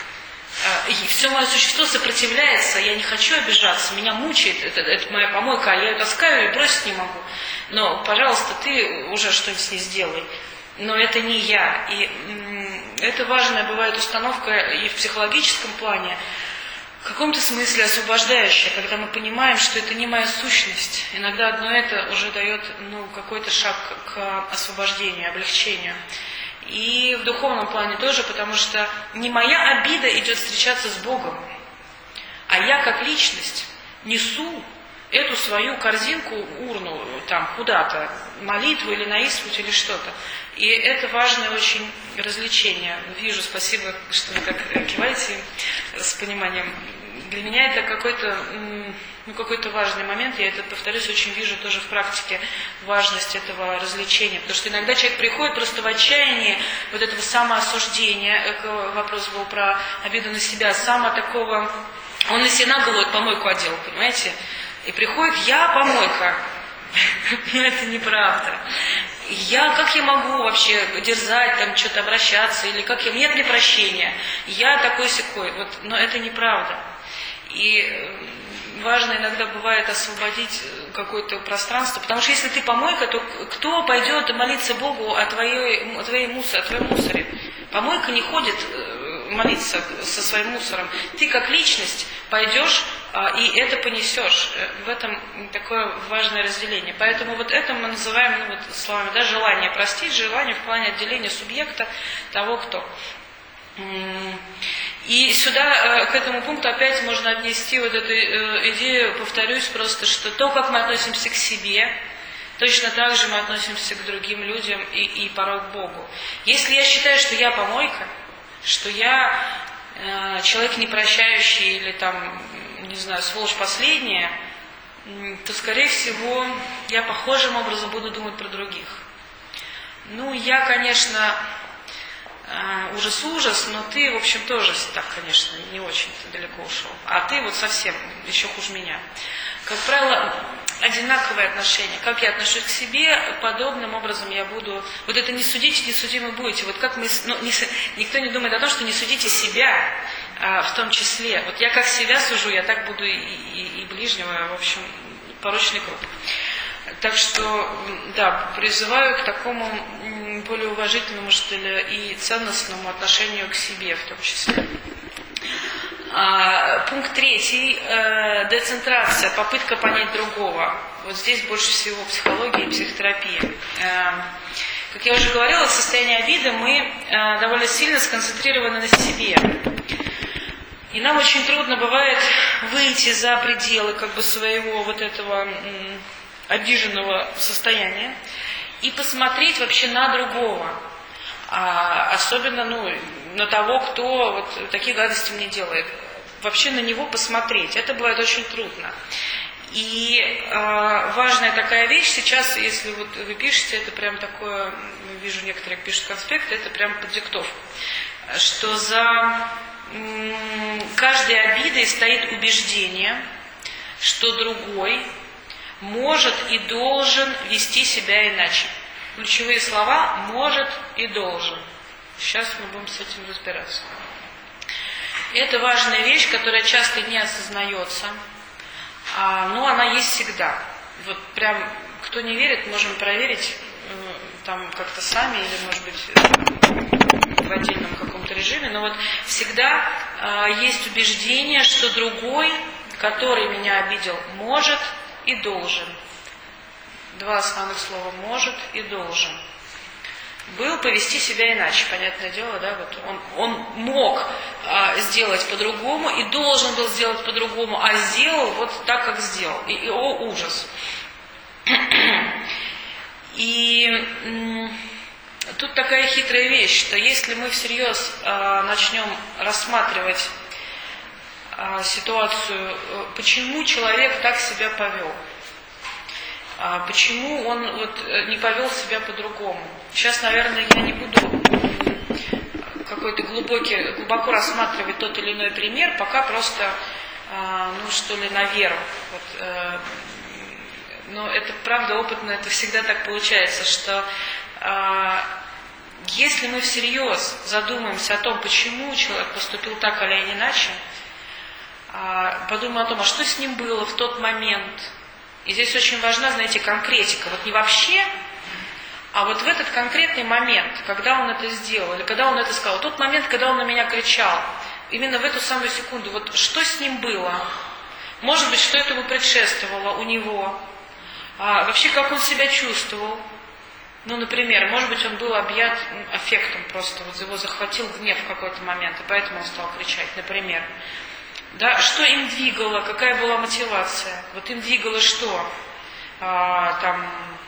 И все мое существо сопротивляется, я не хочу обижаться, меня мучает, это, это моя помойка, а я ее таскаю и бросить не могу. Но, пожалуйста, ты уже что-нибудь с ней сделай. Но это не я. И м- это важная бывает установка и в психологическом плане, в каком-то смысле освобождающая, когда мы понимаем, что это не моя сущность. Иногда одно это уже дает ну, какой-то шаг к освобождению, облегчению. И в духовном плане тоже, потому что не моя обида идет встречаться с Богом, а я как личность несу эту свою корзинку, урну, там, куда-то, молитву или на исповедь или что-то. И это важное очень развлечение. Вижу, спасибо, что вы так киваете с пониманием. Для меня это какой-то, ну, какой-то важный момент. Я это, повторюсь, очень вижу тоже в практике важность этого развлечения. Потому что иногда человек приходит просто в отчаянии вот этого самоосуждения. Вопрос был про обиду на себя. Само такого... Он на себя на голову помойку одел, понимаете? И приходит, я помойка. Но это неправда. Я, как я могу вообще дерзать, там, что-то обращаться, или как я, нет мне прощения. Я такой-сякой. Вот, но это неправда. И важно иногда бывает освободить какое-то пространство, потому что если ты помойка, то кто пойдет молиться Богу о твоей, о твоей мусоре, о твоем мусоре? Помойка не ходит молиться со своим мусором. Ты как личность пойдешь и это понесешь. В этом такое важное разделение. Поэтому вот это мы называем, ну, вот, словами, да, желание простить, желание в плане отделения субъекта того, кто. И сюда, к этому пункту опять можно отнести вот эту идею, повторюсь просто, что то, как мы относимся к себе, точно так же мы относимся к другим людям и, и порой к Богу. Если я считаю, что я помойка, что я э, человек непрощающий или там, не знаю, сволочь последняя, то, скорее всего, я похожим образом буду думать про других. Ну, я, конечно, э, ужас-ужас, но ты, в общем, тоже так, конечно, не очень-то далеко ушел. А ты вот совсем еще хуже меня. Как правило, одинаковое отношение. Как я отношусь к себе, подобным образом я буду... Вот это не судите, не судимы будете. Вот как мы... Ну, не, никто не думает о том, что не судите себя, а, в том числе. Вот я как себя сужу, я так буду и, и, и ближнего, в общем, порочный круг. Так что, да, призываю к такому более уважительному, что ли, и ценностному отношению к себе, в том числе. А, пункт третий. Э, децентрация, попытка понять другого. Вот здесь больше всего психология и психотерапия. Э, как я уже говорила, в состоянии обиды мы э, довольно сильно сконцентрированы на себе. И нам очень трудно бывает выйти за пределы как бы своего вот этого м, обиженного состояния и посмотреть вообще на другого. А, особенно, ну, на того, кто вот такие гадости мне делает. Вообще на него посмотреть. Это бывает очень трудно. И э, важная такая вещь сейчас, если вот вы пишете, это прям такое, вижу, некоторые пишут конспекты, это прям под диктовку, что за м, каждой обидой стоит убеждение, что другой может и должен вести себя иначе. Ключевые слова «может» и «должен». Сейчас мы будем с этим разбираться. Это важная вещь, которая часто не осознается, а, но она есть всегда. Вот прям, кто не верит, можем проверить там как-то сами или, может быть, в отдельном каком-то режиме, но вот всегда а, есть убеждение, что другой, который меня обидел, может и должен. Два основных слова может и должен. Был повести себя иначе, понятное дело, да, вот он, он мог а, сделать по-другому и должен был сделать по-другому, а сделал вот так, как сделал. И, и о, ужас. И м, тут такая хитрая вещь, что если мы всерьез а, начнем рассматривать а, ситуацию, почему человек так себя повел, а, почему он вот не повел себя по-другому. Сейчас, наверное, я не буду какой-то глубокий, глубоко рассматривать тот или иной пример, пока просто, а, ну что ли, на веру. Вот, а, но это правда опытно, это всегда так получается, что а, если мы всерьез задумаемся о том, почему человек поступил так или иначе, а, подумаем о том, а что с ним было в тот момент. И здесь очень важна, знаете, конкретика. Вот не вообще, а вот в этот конкретный момент, когда он это сделал, или когда он это сказал, тот момент, когда он на меня кричал, именно в эту самую секунду, вот что с ним было? Может быть, что этому предшествовало у него? А вообще, как он себя чувствовал? Ну, например, может быть, он был объят аффектом просто, вот его захватил гнев в какой-то момент, и поэтому он стал кричать, например. Да, что им двигало, какая была мотивация? Вот им двигало что? А, там,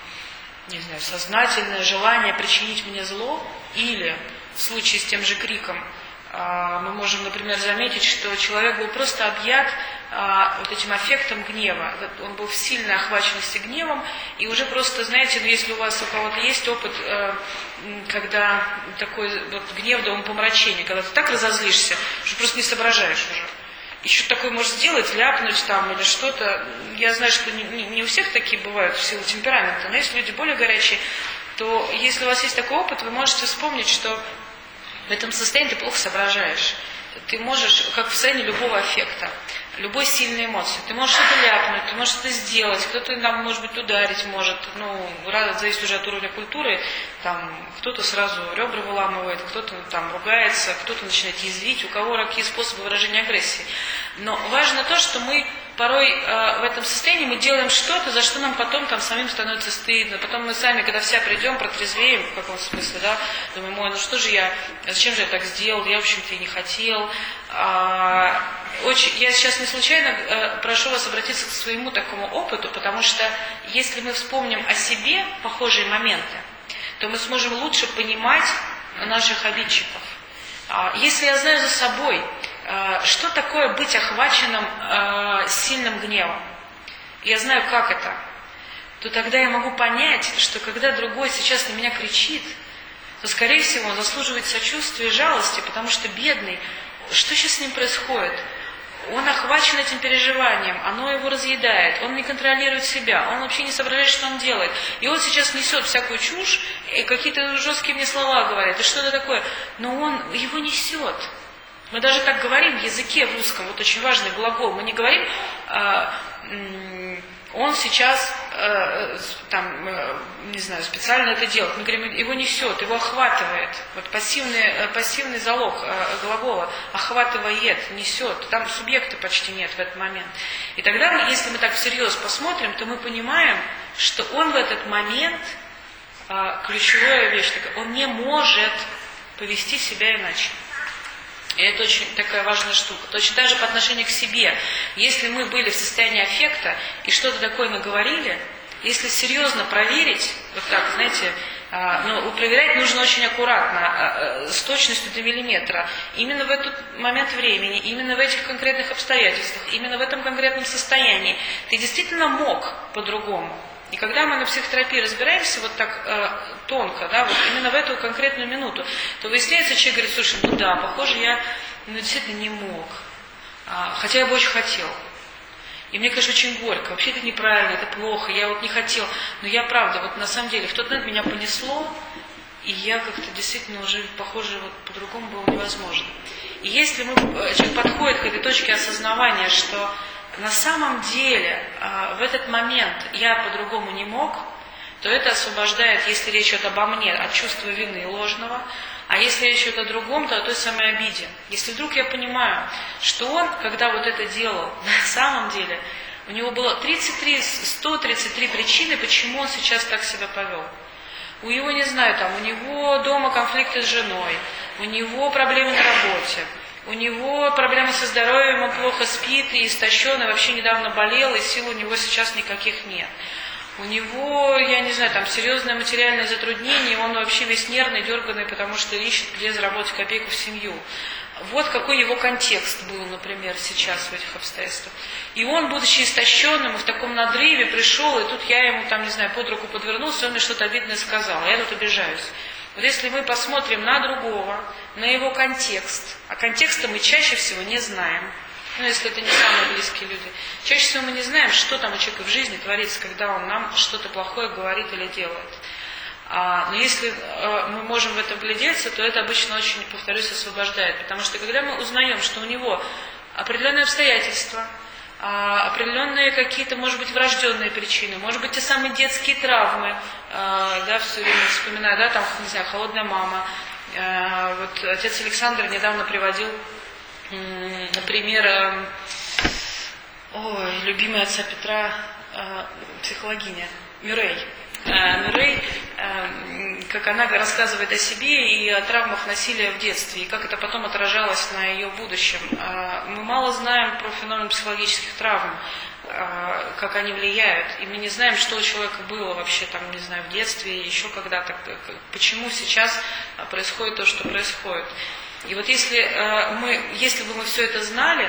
не знаю, сознательное желание причинить мне зло? Или в случае с тем же криком а, мы можем, например, заметить, что человек был просто объят а, вот этим аффектом гнева. Он был в сильной охваченности гневом, и уже просто, знаете, ну, если у вас у кого-то есть опыт, э, когда такой вот гнев до умопомрачения, когда ты так разозлишься, что просто не соображаешь уже. Еще такое может сделать, ляпнуть там или что-то. Я знаю, что не, не, не у всех такие бывают в силу темперамента, но если люди более горячие, то если у вас есть такой опыт, вы можете вспомнить, что в этом состоянии ты плохо соображаешь. Ты можешь, как в состоянии любого аффекта, любой сильной эмоции, ты можешь что-то ляпнуть, ты можешь что-то сделать, кто-то нам, может быть, ударить может, ну, зависит уже от уровня культуры, там, кто-то сразу ребра выламывает, кто-то там ругается, кто-то начинает язвить, у кого какие способы выражения агрессии. Но важно то, что мы порой э, в этом состоянии мы делаем что-то, за что нам потом там самим становится стыдно. Потом мы сами, когда вся придем, протрезвеем, в каком смысле, да, думаем, ой, ну что же я, зачем же я так сделал, я, в общем-то, и не хотел. А, очень, я сейчас не случайно э, прошу вас обратиться к своему такому опыту, потому что если мы вспомним о себе похожие моменты, то мы сможем лучше понимать наших обидчиков. А, если я знаю за собой, что такое быть охваченным э, сильным гневом, я знаю, как это, то тогда я могу понять, что когда другой сейчас на меня кричит, то, скорее всего, он заслуживает сочувствия и жалости, потому что бедный, что сейчас с ним происходит? Он охвачен этим переживанием, оно его разъедает, он не контролирует себя, он вообще не соображает, что он делает. И он сейчас несет всякую чушь, и какие-то жесткие мне слова говорит, и что-то такое, но он его несет. Мы даже так говорим в языке в русском, вот очень важный глагол. Мы не говорим, э, э, он сейчас, э, там, э, не знаю, специально это делает. Мы говорим, его несет, его охватывает. Вот пассивный, э, пассивный залог э, глагола охватывает, несет. Там субъекта почти нет в этот момент. И тогда, если мы так всерьез посмотрим, то мы понимаем, что он в этот момент, э, ключевая вещь такая, он не может повести себя иначе. И это очень такая важная штука. Точно так же по отношению к себе. Если мы были в состоянии аффекта и что-то такое наговорили, если серьезно проверить, вот так, знаете, ну, проверять нужно очень аккуратно, с точностью до миллиметра. Именно в этот момент времени, именно в этих конкретных обстоятельствах, именно в этом конкретном состоянии ты действительно мог по-другому. И когда мы на психотерапии разбираемся вот так э, тонко, да, вот именно в эту конкретную минуту, то выясняется, человек говорит, слушай, ну да, похоже, я ну, действительно не мог, а, хотя я бы очень хотел. И мне, конечно, очень горько, вообще это неправильно, это плохо, я вот не хотел, но я правда, вот на самом деле, в тот момент меня понесло, и я как-то действительно уже, похоже, вот по-другому было невозможно. И если мы, человек подходит к этой точке осознавания, что на самом деле в этот момент я по-другому не мог, то это освобождает, если речь идет обо мне, от чувства вины ложного, а если речь идет о другом, то о той самой обиде. Если вдруг я понимаю, что он, когда вот это делал, на самом деле, У него было тридцать три, сто тридцать три причины, почему он сейчас так себя повел. У него, не знаю, там, у него дома конфликты с женой, у него проблемы на работе, у него проблемы со здоровьем, он плохо спит и истощен, и вообще недавно болел, и сил у него сейчас никаких нет. У него, я не знаю, там серьезное материальное затруднение, он вообще весь нервный, дерганный, потому что ищет, где заработать копейку в семью. Вот какой его контекст был, например, сейчас в этих обстоятельствах. И он, будучи истощенным, в таком надрыве пришел, и тут я ему, там, не знаю, под руку подвернулся, он мне что-то обидное сказал, а я тут обижаюсь. Вот если мы посмотрим на другого, на его контекст, а контекста мы чаще всего не знаем, ну, если это не самые близкие люди, чаще всего мы не знаем, что там у человека в жизни творится, когда он нам что-то плохое говорит или делает. А, но если а, мы можем в это вглядеться, то это обычно очень, повторюсь, освобождает. Потому что когда мы узнаем, что у него определенные обстоятельства, а, определенные какие-то, может быть, врожденные причины, может быть, те самые детские травмы, а, да, все время вспоминаю, да, там, не знаю, холодная мама. А, вот отец Александр недавно приводил, м, например, ой, любимая отца Петра, а, психологиня, Мюррей. Мюррей, как она рассказывает о себе и о травмах насилия в детстве, и как это потом отражалось на ее будущем. Мы мало знаем про феномен психологических травм, как они влияют, и мы не знаем, что у человека было вообще, там, не знаю, в детстве, еще когда-то, почему сейчас происходит то, что происходит. И вот если, мы, если бы мы все это знали,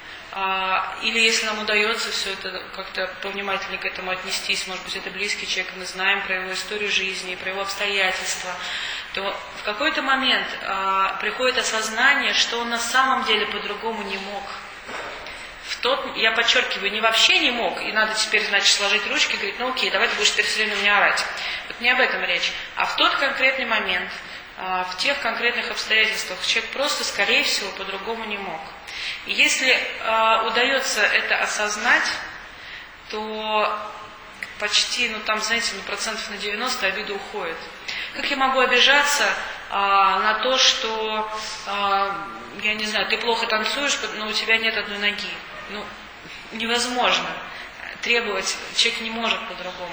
или если нам удается все это как-то повнимательнее к этому отнестись, может быть, это близкий человек, мы знаем про его историю жизни, про его обстоятельства, то в какой-то момент а, приходит осознание, что он на самом деле по-другому не мог. В тот, я подчеркиваю, не вообще не мог, и надо теперь, значит, сложить ручки и говорить, ну окей, давай ты будешь теперь все время на меня орать. Вот не об этом речь. А в тот конкретный момент, а, в тех конкретных обстоятельствах человек просто, скорее всего, по-другому не мог. И если э, удается это осознать, то почти, ну там, знаете, ну, процентов на девяносто обида уходит. Как я могу обижаться э, на то, что, э, я не знаю, ты плохо танцуешь, но у тебя нет одной ноги? Ну, невозможно. Требовать человек не может по-другому.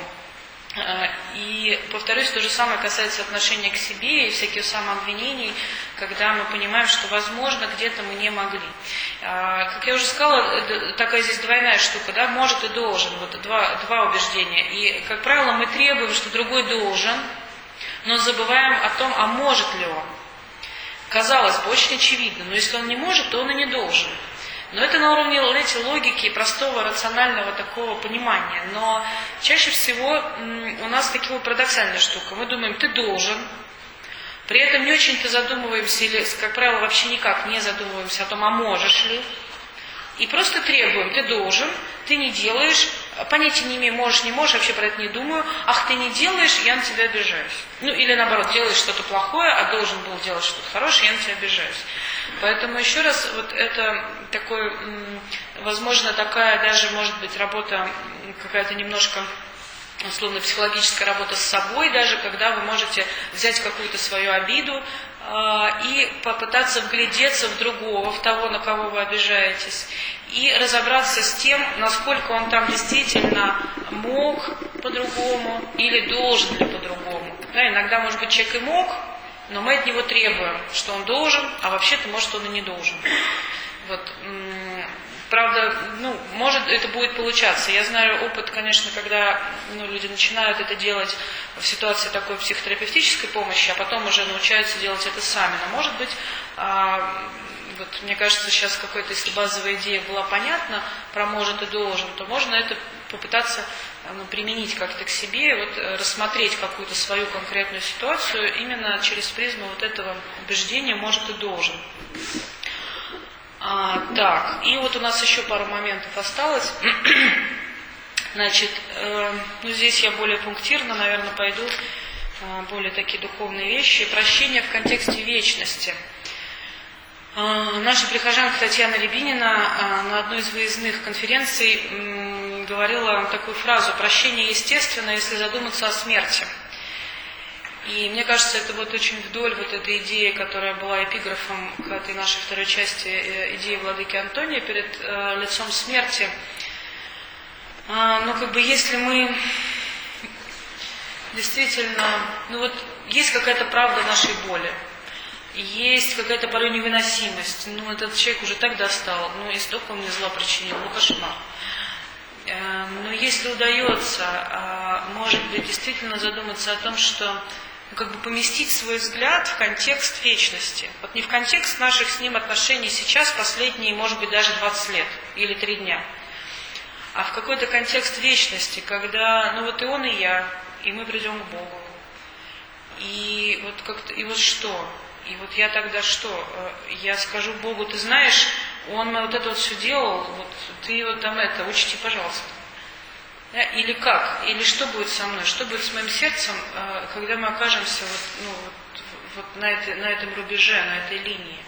И, повторюсь, то же самое касается отношения к себе и всяких самообвинений, когда мы понимаем, что, возможно, где-то мы не могли. Как я уже сказала, такая здесь двойная штука, да, может и должен, вот два, два убеждения. И, как правило, мы требуем, что другой должен, но забываем о том, а может ли он. Казалось бы, очень очевидно, но если он не может, то он и не должен. Но это на уровне, знаете, логики, простого, рационального такого понимания. Но чаще всего у нас такая парадоксальная штука. Мы думаем, ты должен, при этом не очень-то задумываемся, или, как правило, вообще никак не задумываемся о том, а можешь ли. И просто требуем, ты должен, ты не делаешь, понятия не имею, можешь, не можешь, вообще про это не думаю, ах, ты не делаешь, я на тебя обижаюсь. Ну, или наоборот, делаешь что-то плохое, а должен был делать что-то хорошее, я на тебя обижаюсь. Поэтому еще раз, вот это такой, возможно, такая даже, может быть, работа какая-то немножко, условно, психологическая работа с собой, даже когда вы можете взять какую-то свою обиду э, и попытаться вглядеться в другого, в того, на кого вы обижаетесь, и разобраться с тем, насколько он там действительно мог по-другому или должен ли по-другому. Да, иногда, может быть, человек и мог, но мы от него требуем, что он должен, а вообще-то, может, он и не должен. Вот. Правда, ну, может, это будет получаться. Я знаю опыт, конечно, когда ну, люди начинают это делать в ситуации такой психотерапевтической помощи, а потом уже научаются делать это сами. Но, может быть, а, вот, мне кажется, сейчас какая-то, если базовая идея была понятна про может и должен, то можно это попытаться ну, применить как-то к себе, вот, рассмотреть какую-то свою конкретную ситуацию именно через призму вот этого убеждения может и должен. А, так, и вот у нас еще пару моментов осталось. Значит, э, ну здесь я более пунктирно, наверное, пойду, э, более такие духовные вещи. Прощение в контексте вечности. Э, наша прихожанка Татьяна Рябинина э, на одной из выездных конференций э, говорила такую фразу: «Прощение естественно, если задуматься о смерти». И мне кажется, это вот очень вдоль вот этой идеи, которая была эпиграфом к этой нашей второй части идеи владыки Антония перед э, лицом смерти. А, ну, как бы, если мы действительно, ну вот, есть какая-то правда нашей боли, есть какая-то порой невыносимость, ну, этот человек уже так достал, ну, и столько он мне зла причинил, ну, кошмар. Но если удается, может быть, действительно задуматься о том, что ну, как бы поместить свой взгляд в контекст вечности. Вот не в контекст наших с ним отношений сейчас, последние, может быть, даже двадцать лет или три дня, а в какой-то контекст вечности, когда, ну вот и он, и я, и мы придем к Богу. И вот как-то, и вот что? И вот я тогда что? Я скажу Богу, ты знаешь, он вот это вот все делал, вот ты вот там это, учти, пожалуйста. Да? Или как? Или что будет со мной? Что будет с моим сердцем, когда мы окажемся вот, ну, вот, вот на, этой, на этом рубеже, на этой линии?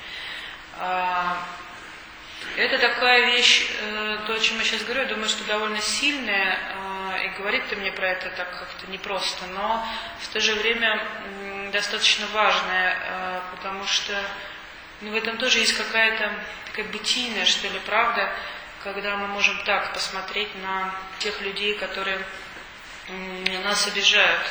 Это такая вещь, то, о чем я сейчас говорю, я думаю, что довольно сильная, и говорить-то мне про это так как-то непросто, но в то же время достаточно важная, потому что ну, в этом тоже есть какая-то такая бытийная, что ли, правда, когда мы можем так посмотреть на тех людей, которые нас обижают.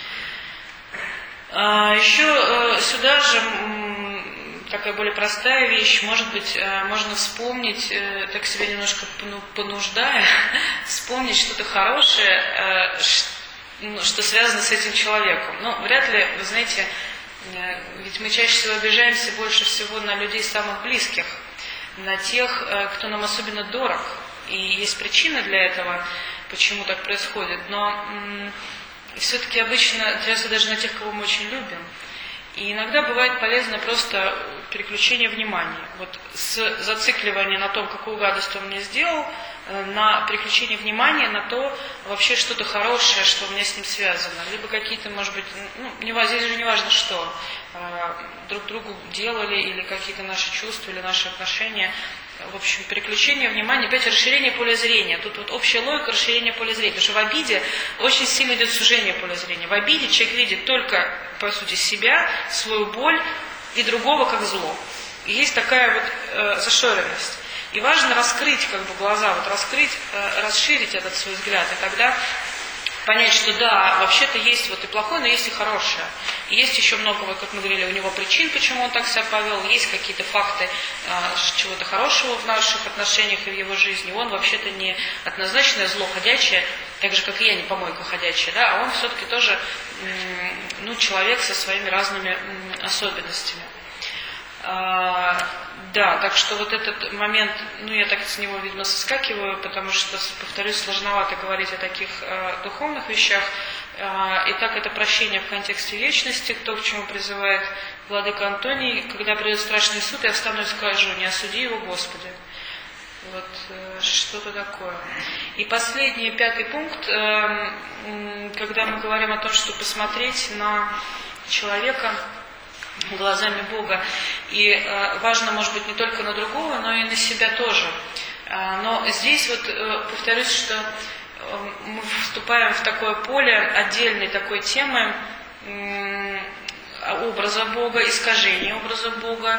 Еще сюда же такая более простая вещь, может быть, можно вспомнить, так себя немножко понуждая, вспомнить что-то хорошее, что связано с этим человеком. Ну, вряд ли, вы знаете, ведь мы чаще всего обижаемся больше всего на людей самых близких, на тех, кто нам особенно дорог. И есть причина для этого, почему так происходит. Но м- все-таки обычно трясся даже на тех, кого мы очень любим. И иногда бывает полезно просто переключение внимания. Вот с зацикливания на том, какую гадость он мне сделал, на переключение внимания на то, вообще что-то хорошее, что у меня с ним связано. Либо какие-то, может быть, ну, не, здесь же не важно что, друг другу делали, или какие-то наши чувства, или наши отношения. В общем, переключение внимания, опять расширение поля зрения. Тут вот общая логика расширения поля зрения. Потому что в обиде очень сильно идет сужение поля зрения. В обиде человек видит только, по сути, себя, свою боль и другого как зло. И есть такая вот э, зашоренность. И важно раскрыть как бы глаза, вот раскрыть, э, расширить этот свой взгляд. И тогда понять, что да, вообще-то есть вот и плохое, но есть и хорошее. И есть еще много, вот, как мы говорили, у него причин, почему он так себя повел, есть какие-то факты э, чего-то хорошего в наших отношениях и в его жизни. Он вообще-то не однозначное зло ходячее, так же, как и я, не помойка ходячая, да, а он все-таки тоже м, ну, человек со своими разными м, особенностями. А, да, так что вот этот момент, ну я так с него, видимо, соскакиваю, потому что, повторюсь, сложновато говорить о таких э, духовных вещах. Э, итак, это прощение в контексте вечности, то, к чему призывает владыка Антоний. Когда придет страшный суд, я встану и скажу: не осуди его, Господи. Вот э, что-то такое. И последний, пятый пункт, э, э, когда мы говорим о том, что посмотреть на человека глазами Бога. И э, важно, может быть, не только на другого, но и на себя тоже. Э, но здесь вот э, повторюсь, что э, мы вступаем в такое поле отдельной такой темы э, образа Бога, искажения образа Бога.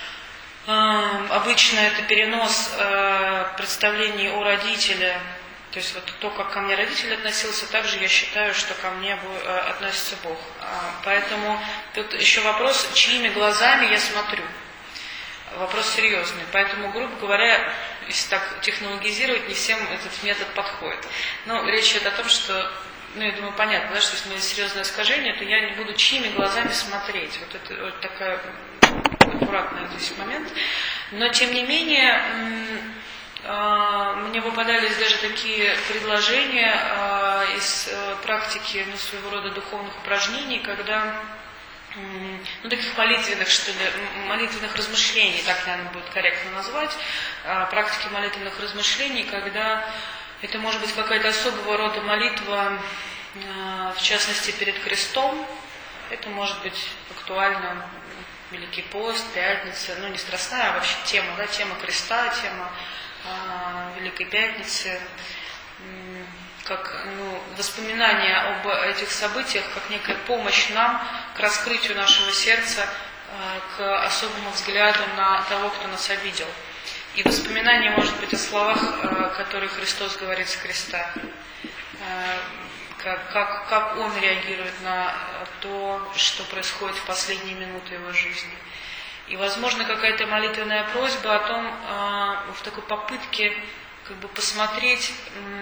Э, обычно это перенос э, представлений о родителе. То есть вот то, как ко мне родитель относился, также я считаю, что ко мне относится Бог. Поэтому тут еще вопрос, чьими глазами я смотрю. Вопрос серьезный. Поэтому, грубо говоря, если так технологизировать, не всем этот метод подходит. Но речь идет о том, что, ну, я думаю, понятно, да, что если у меня есть серьезное искажение, то я не буду чьими глазами смотреть. Вот это вот такая аккуратный здесь момент. Но, тем не менее, мне попадались даже такие предложения э, из э, практики, ну, своего рода духовных упражнений, когда, э, ну, таких молитвенных, что ли, молитвенных размышлений, так, наверное, будет корректно назвать, э, практики молитвенных размышлений, когда это может быть какая-то особого рода молитва, э, в частности, перед крестом, это может быть актуально Великий пост, Пятница, ну, не страстная, а вообще тема, да, тема креста, тема Великой Пятницы, как, ну, воспоминание об этих событиях, как некая помощь нам к раскрытию нашего сердца, к особому взгляду на того, кто нас обидел. и воспоминание, может быть, о словах, которые Христос говорит с креста. Как, как, как Он реагирует на то, что происходит в последние минуты Его жизни. И, возможно, какая-то молитвенная просьба о том, в такой попытке как бы посмотреть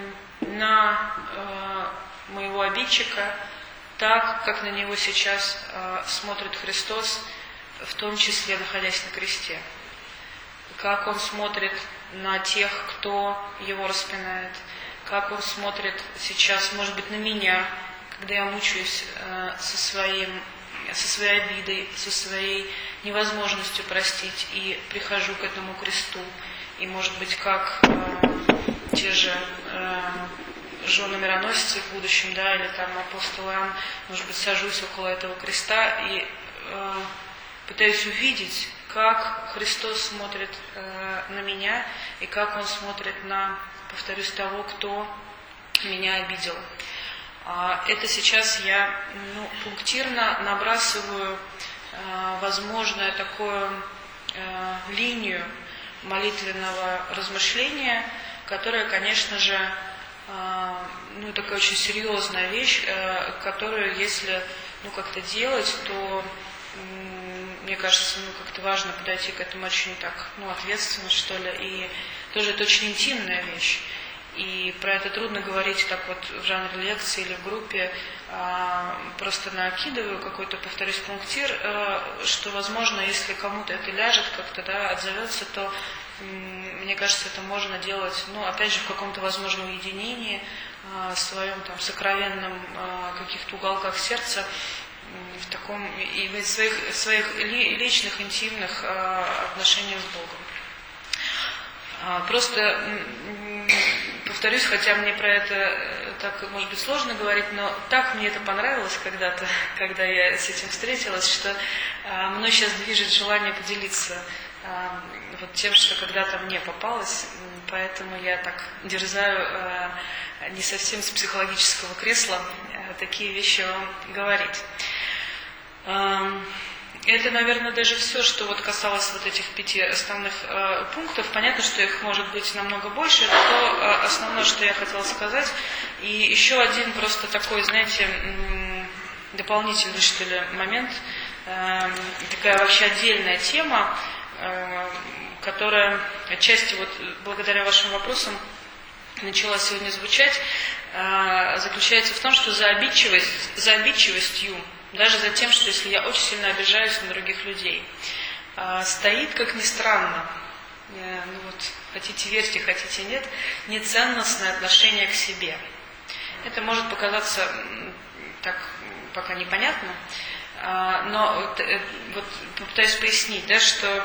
на моего обидчика так, как на него сейчас смотрит Христос, в том числе находясь на кресте. Как Он смотрит на тех, кто Его распинает. Как Он смотрит сейчас, может быть, на меня, когда я мучаюсь э, со, своим, со своей обидой, со своей невозможностью простить, и прихожу к этому кресту. И, может быть, как э, те же э, жены мироносицы в будущем, да, или там апостол Иоанн, может быть, сажусь около этого креста и э, пытаюсь увидеть, как Христос смотрит э, на меня, и как Он смотрит на, повторюсь, того, кто меня обидел. Это сейчас я ну, пунктирно набрасываю э, возможную такую э, линию молитвенного размышления, которая, конечно же, э, ну, такая очень серьезная вещь, э, которую, если ну, как-то делать, то э, мне кажется, ну, как-то важно подойти к этому очень так, ну, ответственно, что ли, и тоже это очень интимная вещь. И про это трудно говорить так вот в жанре лекции или в группе, а, просто накидываю какой-то, повторюсь, пунктир, а, что, возможно, если кому-то это ляжет, как-то, да, отзовется, то, м, мне кажется, это можно делать, ну, опять же, в каком-то, возможно, уединении, а, в своем там сокровенном а, каких-то уголках сердца, в таком, и в своих, в своих личных, интимных а, отношениях с Богом. А, просто повторюсь, хотя мне про это так, может быть, сложно говорить, но так мне это понравилось когда-то, когда я с этим встретилась, что а, мной сейчас движет желание поделиться а, вот тем, что когда-то мне попалось, поэтому я так дерзаю а, не совсем с психологического кресла а, такие вещи вам говорить. А, Это, наверное, даже все, что вот касалось вот этих пяти основных э, пунктов. Понятно, что их может быть намного больше. Это то э, основное, что я хотела сказать. И еще один просто такой, знаете, м- дополнительный, что ли, момент. Э, такая вообще отдельная тема, э, которая отчасти вот благодаря вашим вопросам начала сегодня звучать, э, заключается в том, что за обидчивость, за обидчивостью, даже за тем, что если я очень сильно обижаюсь на других людей, стоит, как ни странно, ну вот, хотите верьте, хотите нет, неценностное отношение к себе. Это может показаться так пока непонятно, но вот, вот попытаюсь пояснить, да, что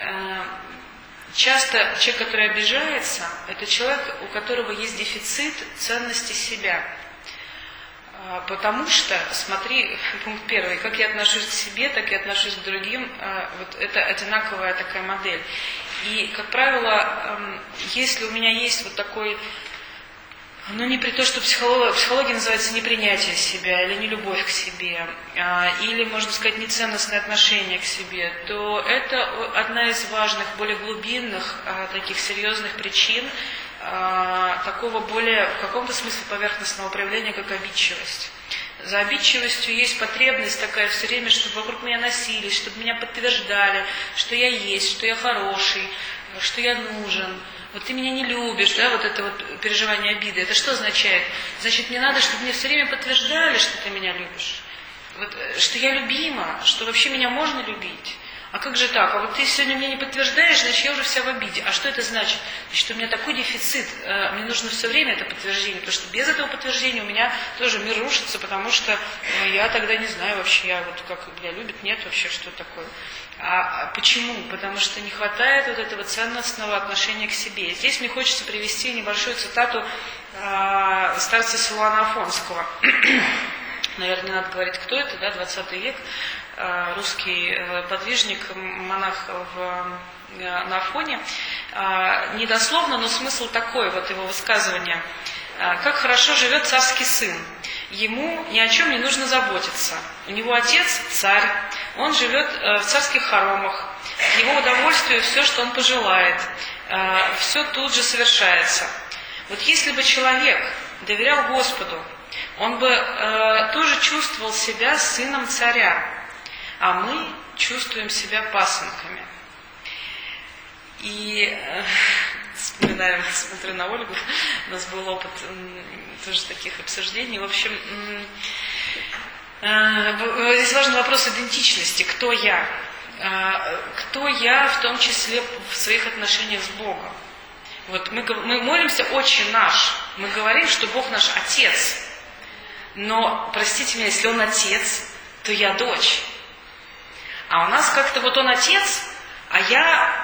часто человек, который обижается, это человек, у которого есть дефицит ценности себя. Потому что, смотри, пункт первый, как я отношусь к себе, так и отношусь к другим, вот это одинаковая такая модель. И, как правило, если у меня есть вот такой, ну не при том, что психология, психология называется непринятие себя или нелюбовь к себе, или, можно сказать, неценностное отношение к себе, то это одна из важных, более глубинных, таких серьезных причин такого более, в каком-то смысле, поверхностного проявления, как обидчивость. За обидчивостью есть потребность такая все время, чтобы вокруг меня носились, чтобы меня подтверждали, что я есть, что я хороший, что я нужен. Вот ты меня не любишь, да, вот это вот переживание обиды. Это что означает? Значит, мне надо, чтобы мне все время подтверждали, что ты меня любишь. Вот, что я любима, что вообще меня можно любить. А как же так? А вот ты сегодня мне не подтверждаешь, значит, я уже вся в обиде. А что это значит? Значит, у меня такой дефицит, мне нужно все время это подтверждение, потому что без этого подтверждения у меня тоже мир рушится, потому что ну, я тогда не знаю вообще, я вот как меня любят, нет вообще, что такое. А, а почему? Потому что не хватает вот этого ценностного отношения к себе. Здесь мне хочется привести небольшую цитату э, старца Силуана Афонского. Наверное, не надо говорить, кто это, да, двадцатый век. Русский подвижник, монах в, на Афоне. Не дословно, но смысл такой, вот его высказывания. Как хорошо живет царский сын. Ему ни о чем не нужно заботиться. У него отец царь, он живет в царских хоромах. К его удовольствию все, что он пожелает. все тут же совершается. Вот если бы человек доверял Господу, он бы э, тоже чувствовал себя сыном царя, а мы чувствуем себя пасынками. И э, вспоминаю, смотрю на Ольгу, у нас был опыт э, тоже таких обсуждений. В общем, э, э, здесь важен вопрос идентичности, кто я. Э, кто я, в том числе в своих отношениях с Богом. Вот мы, мы молимся «Отче наш», мы говорим, что Бог наш Отец. Но, простите меня, если Он Отец, то я дочь. А у нас как-то вот Он Отец, а я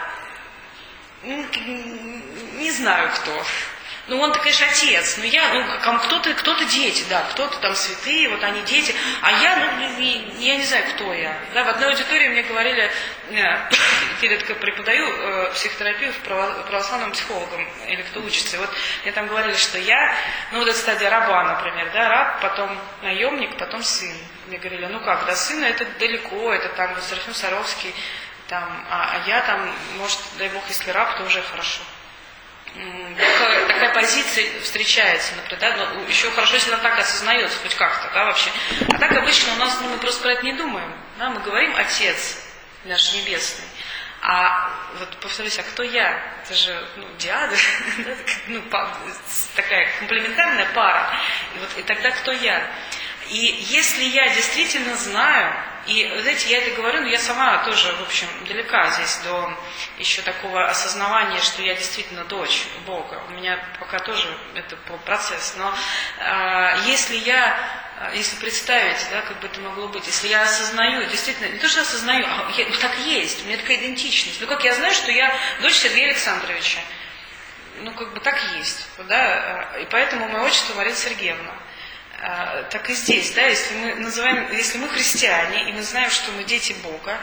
не знаю кто. Ну, он-то, конечно, отец, но я, ну, кто-то, кто-то дети, да, кто-то там святые, вот они дети, а я, ну, не, я не знаю, кто я. Да, в одной аудитории мне говорили, я редко преподаю э, психотерапию в право, православным психологам, или кто учится, и вот мне там говорили, что я, ну, вот эта стадия раба, например, да, раб, потом наемник, потом сын. Мне говорили, ну как, до сына это далеко, это там Серафим Саровский, там, а, а я там, может, дай Бог, если раб, то уже хорошо. Такая, такая позиция встречается, например, да, но еще хорошо, если она так осознается, хоть как-то, да, вообще. А так обычно у нас, ну, мы просто про это не думаем, да, мы говорим «Отец наш Небесный». А вот повторюсь, а кто я? Это же, ну, диада, ну, такая комплементарная пара. И, вот, и тогда кто я? И если я действительно знаю, и, знаете, я это говорю, но я сама тоже, в общем, далека здесь до еще такого осознавания, что я действительно дочь Бога. У меня пока тоже это процесс. Но э, если я, если представить, да, как бы это могло быть, если я осознаю, действительно, не то, что осознаю, а я, ну, так есть, у меня такая идентичность. Ну, как я знаю, что я дочь Сергея Александровича. Ну, как бы так есть, да, и поэтому мое отчество Мария Сергеевна. Так и здесь, да, если мы называем, если мы христиане, и мы знаем, что мы дети Бога,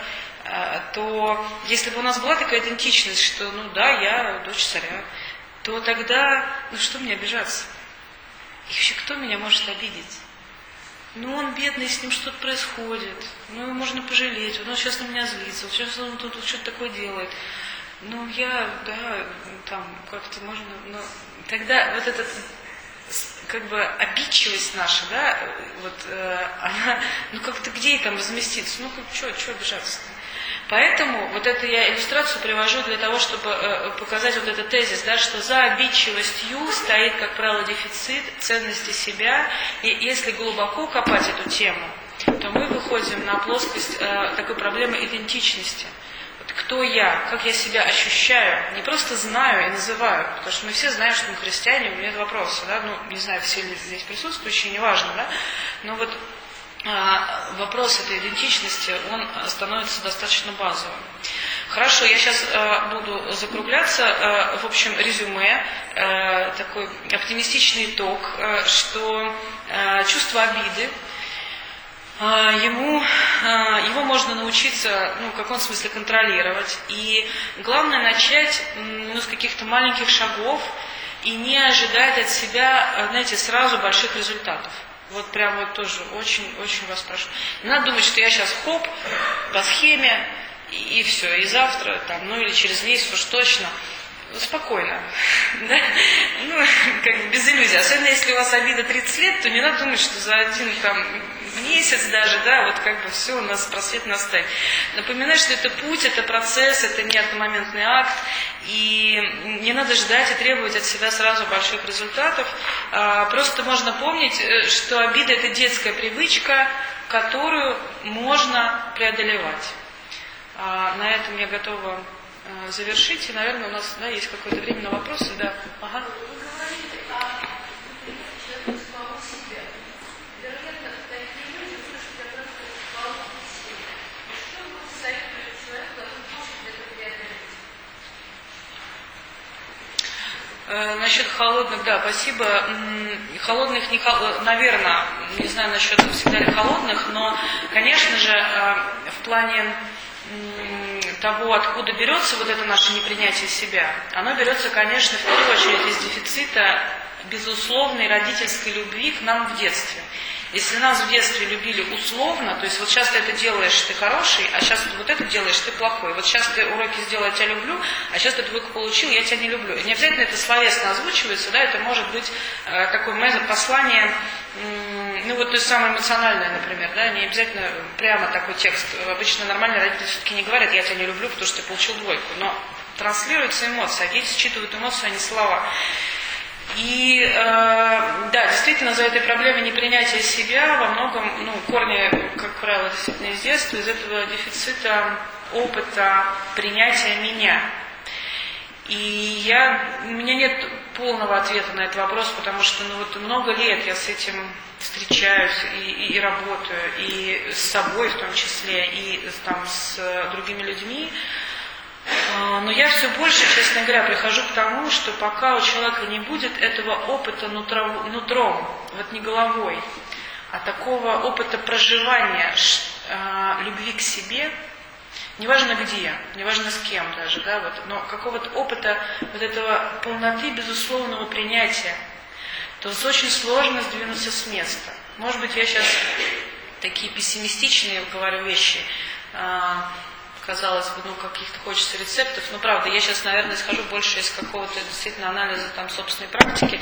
то если бы у нас была такая идентичность, что, ну да, я дочь царя, то тогда, ну что мне обижаться? И вообще, кто меня может обидеть? Ну, он бедный, с ним что-то происходит, ну, его можно пожалеть, он сейчас на меня злится, вот сейчас он тут, тут что-то такое делает. Ну, я, да, там, как-то можно, но тогда вот этот... как бы обидчивость наша, да, вот э, она, ну как-то где ей там разместиться, ну что, что обижаться-то? Поэтому вот эту я иллюстрацию привожу для того, чтобы э, показать вот этот тезис, да, что за обидчивостью стоит, как правило, дефицит ценности себя, и если глубоко копать эту тему, то мы выходим на плоскость э, такой проблемы идентичности. Кто я, как я себя ощущаю, не просто знаю и называю, потому что мы все знаем, что мы христиане, у меня нет вопроса, да, ну, не знаю, все ли здесь присутствующие, неважно, да, но вот а, вопрос этой идентичности, он становится достаточно базовым. Хорошо, я сейчас а, буду закругляться, а, в общем, резюме, а, такой оптимистичный итог, а, что а, чувство обиды, Ему, его можно научиться, ну, в каком смысле контролировать. И главное начать, ну, с каких-то маленьких шагов и не ожидать от себя, знаете, сразу больших результатов. Вот прям вот тоже очень-очень вас прошу. Не надо думать, что я сейчас хоп, по схеме, и, и все, и завтра, там, ну или через месяц уж точно. Спокойно, да? Ну, как бы без иллюзий. Особенно если у вас обида тридцать лет, то не надо думать, что за один там месяц даже, да, вот как бы все у нас просвет настанет. Напоминаю, что это путь, это процесс, это не одномоментный акт, и не надо ждать и требовать от себя сразу больших результатов. Просто можно помнить, что обида – это детская привычка, которую можно преодолевать. На этом я готова завершить, и, наверное, у нас, да, есть какое-то время на вопросы, да. Ага. Вы говорите о человеке самого себя. Вероятно, такие люди слышат от нас самого себя. Что вы советуете человеку, который может это преодолеть? Насчет холодных, да, спасибо. Холодных, не хол... наверное, не знаю насчет всегда ли холодных, но, конечно же, в плане того, откуда берется вот это наше непринятие себя, оно берется, конечно, в первую очередь из дефицита безусловной родительской любви к нам в детстве. Если нас в детстве любили условно, то есть вот сейчас ты это делаешь, ты хороший, а сейчас ты вот это делаешь, ты плохой. Вот сейчас ты уроки сделал, я тебя люблю, а сейчас ты двойку получил, я тебя не люблю. И не обязательно это словесно озвучивается, да, это может быть э, такое послание, э, ну вот то есть самое эмоциональное, например, да, не обязательно прямо такой текст. Обычно нормальные родители все-таки не говорят, я тебя не люблю, потому что ты получил двойку, но транслируются эмоции, а дети считывают эмоции, а не слова. И э, да, действительно, за этой проблемой непринятия себя во многом, ну, корни, как правило, действительно из детства, из этого дефицита опыта принятия меня. И я, у меня нет полного ответа на этот вопрос, потому что ну, вот много лет я с этим встречаюсь и, и, и работаю, и с собой в том числе, и там, с другими людьми. Но я все больше, честно говоря, прихожу к тому, что пока у человека не будет этого опыта нутром, нутром вот не головой, а такого опыта проживания э, любви к себе, неважно где, неважно с кем даже, да, вот, но какого-то опыта вот этого полноты безусловного принятия, то очень сложно сдвинуться с места. Может быть, я сейчас такие пессимистичные говорю вещи, э, казалось бы, ну, каких-то хочется рецептов. Но правда, я сейчас, наверное, исхожу больше из какого-то действительно анализа там собственной практики.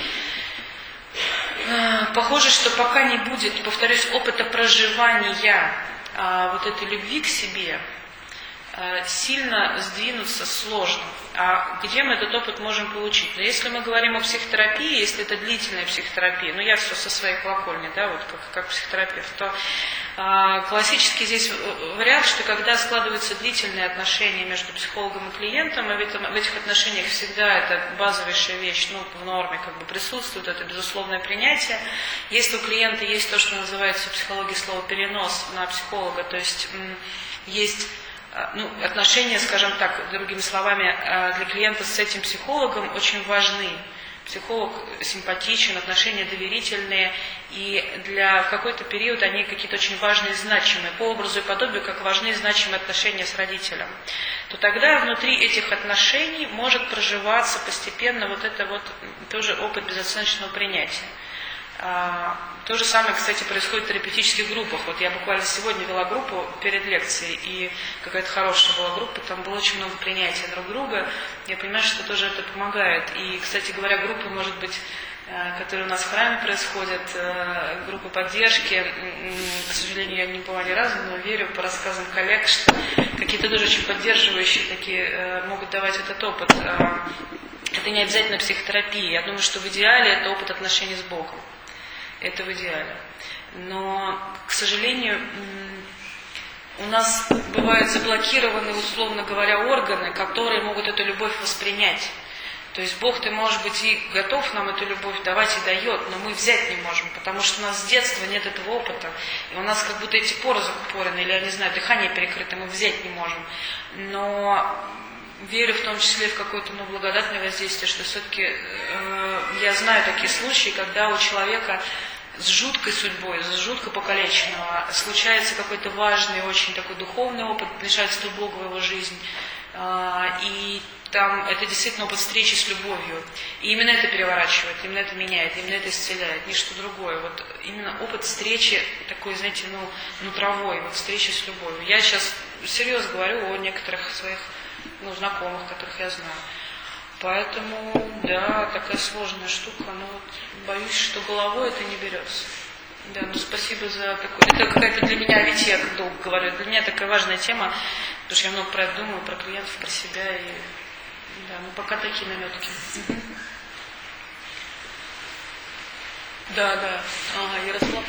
Похоже, что пока не будет, повторюсь, опыта проживания а, вот этой любви к себе, а, сильно сдвинуться сложно. А где мы этот опыт можем получить? Но если мы говорим о психотерапии, если это длительная психотерапия, ну я все со своей колокольни, да, вот как, как психотерапевт, то а, классический здесь вариант, что когда складываются длительные отношения между психологом и клиентом, и в, этом, в этих отношениях всегда это базовейшая вещь, ну, в норме как бы присутствует, это безусловное принятие. Если у клиента есть то, что называется в психологии слово перенос на психолога, то есть м, есть ну, отношения, скажем так, другими словами, для клиента с этим психологом очень важны. Психолог симпатичен, отношения доверительные, и для в какой-то период они какие-то очень важные и значимые, по образу и подобию, как важны и значимые отношения с родителем. То тогда внутри этих отношений может проживаться постепенно вот это вот тоже опыт безоценочного принятия. То же самое, кстати, происходит в терапевтических группах. Вот я буквально сегодня вела группу перед лекцией, и какая-то хорошая была группа, там было очень много принятия друг друга. Я понимаю, что тоже это помогает. И, кстати говоря, группы, может быть, которые у нас в храме происходят, группы поддержки, к сожалению, я не была ни разу, но верю по рассказам коллег, что какие-то тоже очень поддерживающие такие могут давать этот опыт. Это не обязательно психотерапия. Я думаю, что в идеале это опыт отношений с Богом. Это в идеале. Но, к сожалению, у нас бывают заблокированы, условно говоря, органы, которые могут эту любовь воспринять. То есть Бог, ты, может быть, и готов нам эту любовь давать и дает, но мы взять не можем, потому что у нас с детства нет этого опыта. И у нас как будто эти поры закупорены, или, я не знаю, дыхание перекрыто, мы взять не можем. Но верю в том числе в какое-то ну, благодатное воздействие, что все-таки э, я знаю такие случаи, когда у человека с жуткой судьбой, с жутко покалеченного случается какой-то важный, очень такой духовный опыт, вмешательство Бога в его жизнь. Э, и там это действительно опыт встречи с любовью. И именно это переворачивает, именно это меняет, именно это исцеляет, ничто другое. Вот именно опыт встречи такой, знаете, ну, нутровой, вот встречи с любовью. Я сейчас серьезно говорю о некоторых своих ну, знакомых, которых я знаю. Поэтому, да, такая сложная штука, но вот боюсь, что головой это не берется. Да, ну спасибо за такое. Это какая-то для меня, видите, я как долго говорю, для меня такая важная тема, потому что я много про это думаю, про клиентов, про себя. И, да, ну пока такие наметки. Да, да. Ага, Ярослав.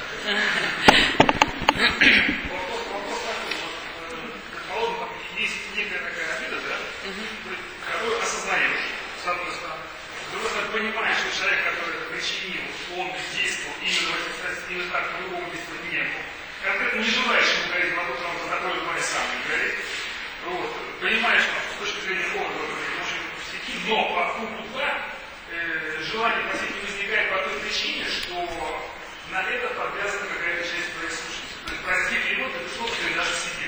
Есть некая такая обида, да? Угу. Какое осознание, с одной стороны. С другой стороны, понимаешь, что человек, который это причинил, он действовал именно, именно так, по-другому действовать не был. Конкретно не желаешь ему говорить, могу там за такое море сам не говорить. Вот. Понимаешь, что с точки зрения Бога, может быть, пустяки, но по пункту два э, желание просить не возникает по той причине, что на это подвязана какая-то часть твоей сущности. То есть простить его, это собственно даже себе.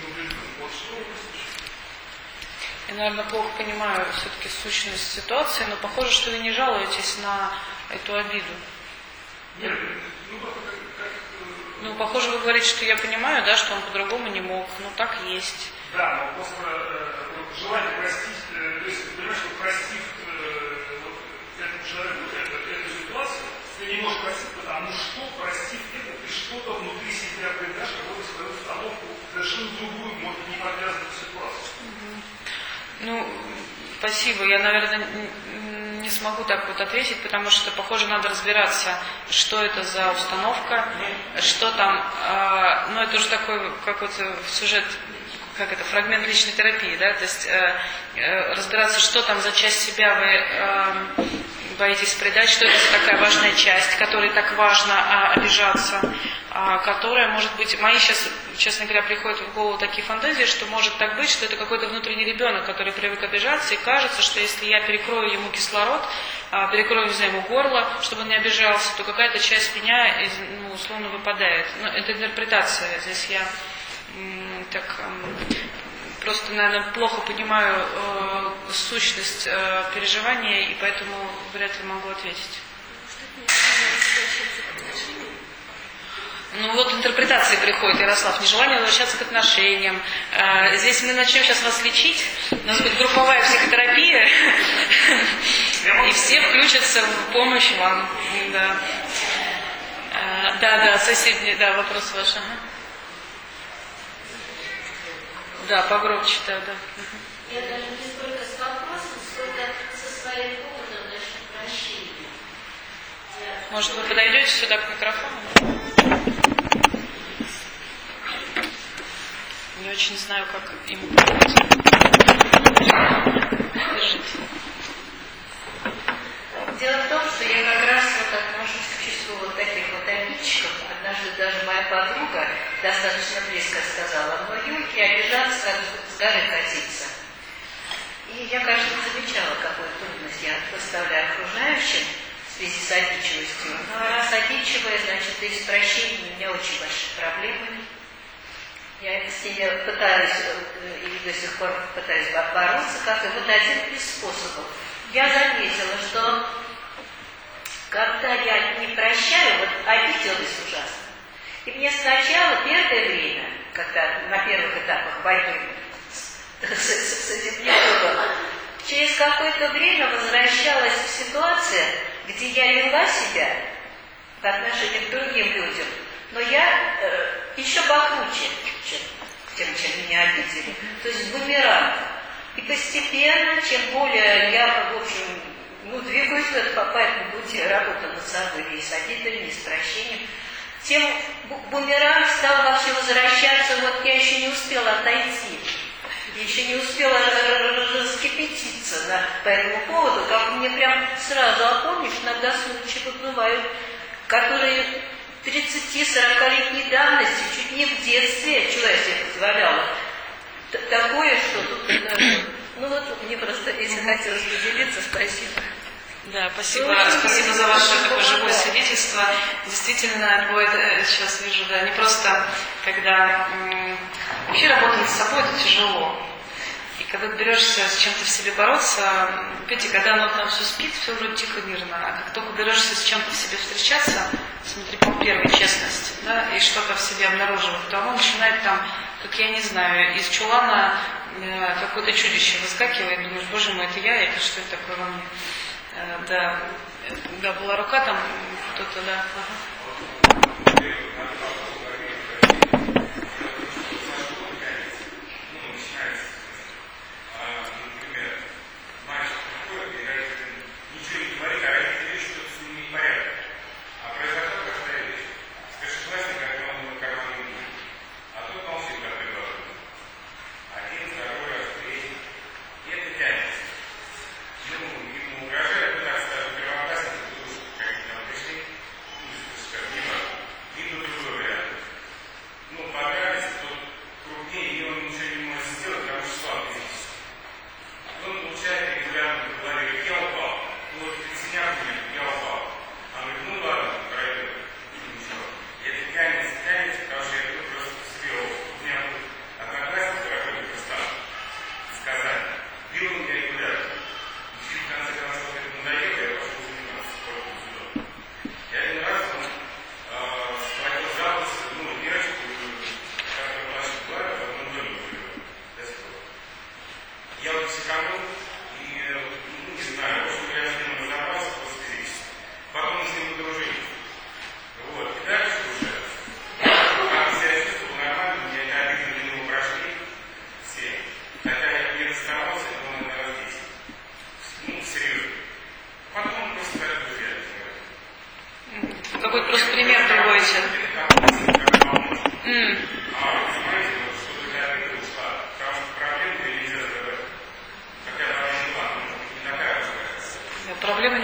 Я, наверное, плохо понимаю все-таки сущность ситуации, но похоже, что вы не жалуетесь на эту обиду. Нет, ну просто как, как Ну, похоже, вы говорите, что я понимаю, да, что он по-другому не мог. Ну, так есть. Да, но просто э, желание простить, э, то есть, понимаешь, что простив э, вот, этому человеку эту, эту ситуацию, ты не можешь простить, потому что, простив это, ты что-то внутри себя придашь, какую-то свою установку, совершенно другую, может, не подвязанную ситуацию. Ну, спасибо. Я, наверное, не смогу так вот ответить, потому что, похоже, надо разбираться, что это за установка, что там. Э, ну, это уже такой какой-то сюжет, как это, фрагмент личной терапии, да, то есть э, э, разбираться, что там за часть себя вы э, боитесь предать, что это за такая важная часть, которой так важно а, обижаться, а, которая, может быть, мои сейчас, честно говоря, приходят в голову такие фантазии, что может так быть, что это какой-то внутренний ребенок, который привык обижаться, и кажется, что если я перекрою ему кислород, а, перекрою, не знаю, ему горло, чтобы он не обижался, то какая-то часть меня, из, ну, условно, выпадает. Но это интерпретация, здесь я м, так... М, просто, наверное, плохо понимаю э, сущность э, переживания, и поэтому вряд ли могу ответить. Ну вот интерпретации приходит, Ярослав, нежелание возвращаться к отношениям. Э, здесь мы начнем сейчас вас лечить, у нас будет групповая психотерапия, и все включатся в помощь вам. Да, да, да, соседний, да, вопрос ваш. Ага. Да, погромче, да, да. Я даже не столько с вопросом, сколько со своим поводом насчет прощения. Я... Может, вы подойдете сюда к микрофону? Не очень знаю, как им помочь. Держите. Дело в том, что я как раз вот отношусь к числу вот таких вот обидчиков. Однажды даже моя подруга достаточно близко сказала: но Юльке обижаться, как с горы катиться. И я, конечно, замечала, какую трудность я поставляю окружающим в связи с обидчивостью. Ну а раз обидчивая, значит, из прощения у меня очень большие проблемы. Я с ними пытаюсь, и до сих пор пытаюсь бороться, как и вот один из способов. Я заметила, что когда я не прощаю, вот обиделась ужасно. И мне сначала, первое время, когда на первых этапах борьбы с, с, с, с этим недугом, через какое-то время возвращалась в ситуацию, где я вела себя в отношении к другим людям, но я э, еще покруче, чем, чем, чем меня обидели. То есть бумеранг. И постепенно, чем более я, в общем, ну, двигаюсь по, по этому пути, работаю над собой и с обидами, и с прощением, тем бумеранг стал вообще возвращаться. Вот я еще не успела отойти, я еще не успела раскипятиться на, по этому поводу, как мне прям сразу опомнишь, иногда случаи бывают, которые тридцати-сорокалетней давности, чуть не в детстве, чего я себе позволяла. Такое, что тут даже... Ну вот, мне просто, если хотелось поделиться, спасибо. Да, спасибо. Спасибо за ваше такое живое свидетельство. Действительно, бывает, сейчас вижу, да, не просто, когда м- вообще работать с собой, это тяжело. И когда ты берешься с чем-то в себе бороться, видите, когда оно там все спит, все вроде тихо, мирно. А как только берешься с чем-то в себе встречаться, смотри, по первой честность, да, и что-то в себе обнаруживать, то оно начинает там, как я не знаю, из чулана э, какое-то чудище выскакивает, думаешь, боже мой, это я, это что это такое во мне? Э, да, да, была рука там, кто-то, да. Ага.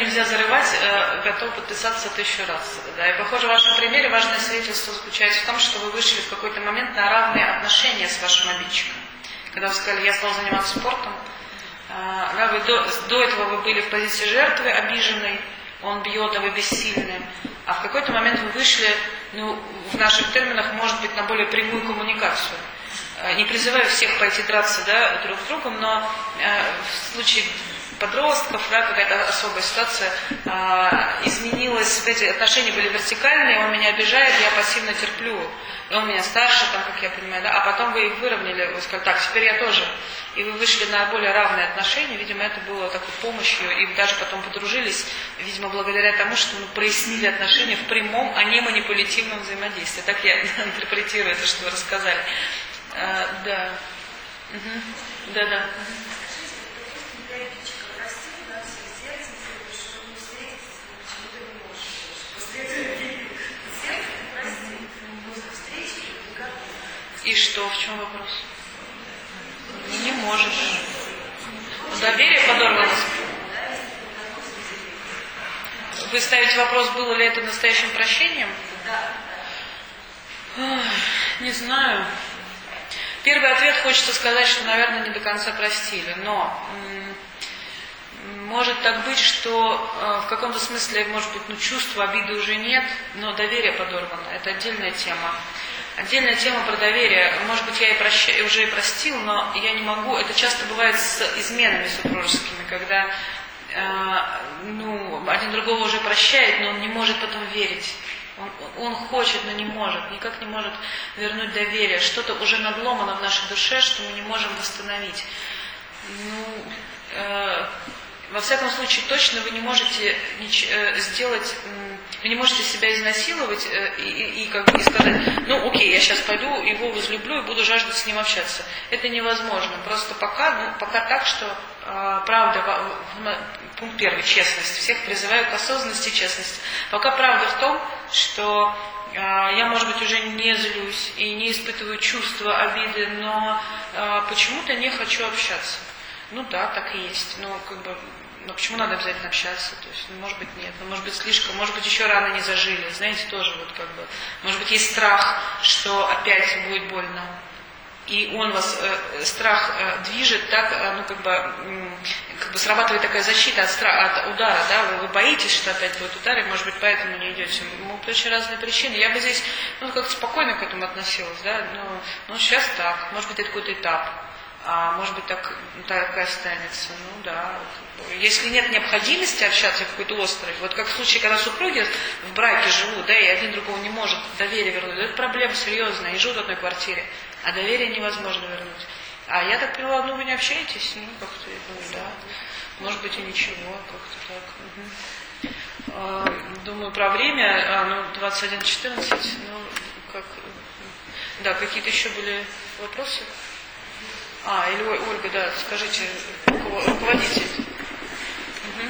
нельзя зарывать, э, готов подписаться тысячу раз. Да. И, похоже, в вашем примере важное свидетельство заключается в том, что вы вышли в какой-то момент на равные отношения с вашим обидчиком. Когда вы сказали, я стал заниматься спортом, э, да, вы до, до этого вы были в позиции жертвы, обиженной, он бьет, а вы бессильны. А в какой-то момент вы вышли, ну, в наших терминах, может быть, на более прямую коммуникацию. Не призываю всех пойти драться, да, друг с другом, но э, в случае подростков, да, какая-то особая ситуация, э, изменилась, эти отношения были вертикальные, он меня обижает, я пассивно терплю, и он меня старше, там, как я понимаю, да, а потом вы их выровняли, вы сказали, так, теперь я тоже. И вы вышли на более равные отношения, видимо, это было такой помощью, и даже потом подружились, видимо, благодаря тому, что мы прояснили отношения в прямом, а не манипулятивном взаимодействии. Так я интерпретирую это, что вы рассказали. А, да. Угу. Да, да. И что, в чем вопрос? Не можешь. Доверие подорвалось. Вы ставите вопрос, было ли это настоящим прощением? Ох, не знаю. Первый ответ хочется сказать, что, наверное, не до конца простили. Но м- может так быть, что э, в каком-то смысле, может быть, ну, чувства обиды уже нет, но доверие подорвано. Это отдельная тема. Отдельная тема про доверие. Может быть, я и прощ... уже и простил, но я не могу. Это часто бывает с изменами супружескими, когда э, ну, один другого уже прощает, но он не может потом верить. Он, он хочет, но не может, никак не может вернуть доверие. Что-то уже надломано в нашей душе, что мы не можем восстановить. Ну, э, во всяком случае, точно вы не можете нич- э, сделать, э, вы не можете себя изнасиловать э, и, и, и, как бы, и сказать, ну окей, я сейчас пойду, его возлюблю и буду жаждать с ним общаться. Это невозможно. Просто пока, ну, пока так, что э, правда, в, в, пункт первый, честность. Всех призываю к осознанности и честности. Пока правда в том, что э, я, может быть, уже не злюсь и не испытываю чувства обиды, но э, почему-то не хочу общаться. Ну да, так и есть. Но как бы, но почему надо обязательно общаться? То есть, ну, может быть, нет, ну, может быть, слишком, может быть, еще рано не зажили. Знаете, тоже вот как бы, может быть, есть страх, что опять будет больно. И он вас, э, страх э, движет так, э, ну как бы, э, как бы срабатывает такая защита от, стра- от удара, да, вы, вы боитесь, что опять будет удар, и, может быть, поэтому не идете. Могут быть очень разные причины. Я бы здесь, ну, как-то спокойно к этому относилась, да, но, ну, сейчас так, может быть, это какой-то этап. А может быть, так, так и останется. Ну да. Если нет необходимости общаться какой-то острой, вот как в случае, когда супруги в браке живут, да, и один другого не может доверие вернуть, это проблема серьезная, и живут в одной квартире, а доверие невозможно вернуть. А я так поняла, ну вы не общаетесь, ну как-то, ну да, может быть и ничего, как-то так. Угу. Думаю, про время, а, ну двадцать один четырнадцать, ну как, да, какие-то еще были вопросы? А, или Ольга, да, скажите, руководитель. Угу.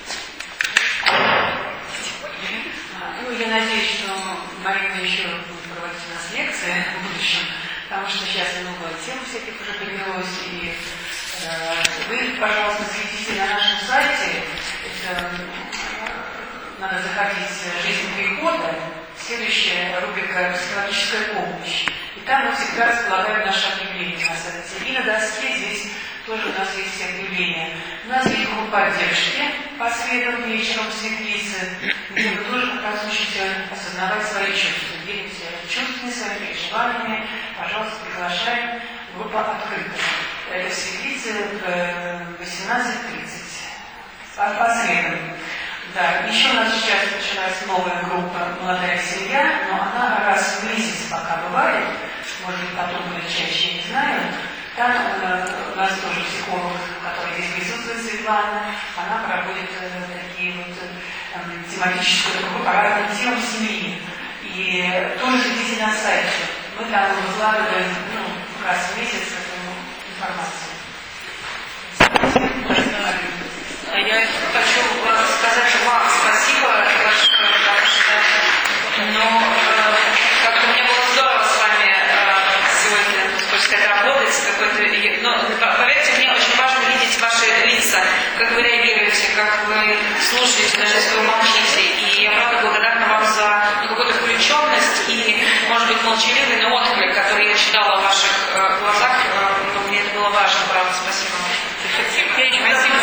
Ну, я надеюсь, что Марина еще будет проводить у нас лекции в будущем, потому что сейчас много тем всяких уже появилось, и э, вы, пожалуйста, следите на нашем сайте, это, э, надо заходить в «Жизнь перехода», следующая рубрика «Психологическая помощь». И там мы всегда располагаем наши объявления на сайте. И на доске здесь тоже у нас есть объявления. У нас есть группа поддержки по средам вечером в Светлице, где вы тоже как раз учите осознавать свои чувства, делитесь чувствами, своими переживаниями. Пожалуйста, приглашаем. Группа открыта. Это в Светлице в восемнадцать тридцать. По, по средам. Да, еще у нас сейчас началась новая группа «Молодая семья», но она раз в месяц пока бывает, может быть, потом будет чаще, не знаю. Там э, у нас тоже психолог, который здесь присутствует, Светлана, она проводит э, такие вот э, тематические, по разным темам семьи. И тоже следите на сайте. Мы там выкладываем, ну, раз в месяц эту информацию. Я хочу сказать вам спасибо большое, потому что, ну, э, как-то мне было здорово с вами э, сегодня, так сказать, работать. Но поверьте мне, очень важно видеть ваши лица, как вы реагируете, как вы слушаюсь, даже если вы молчите. И я правда благодарна вам за ну, какую-то включенность и, может быть, молчаливый, но отклик, который я читала в ваших э, глазах. Э, ну, мне это было важно, правда. Спасибо вам. Спасибо.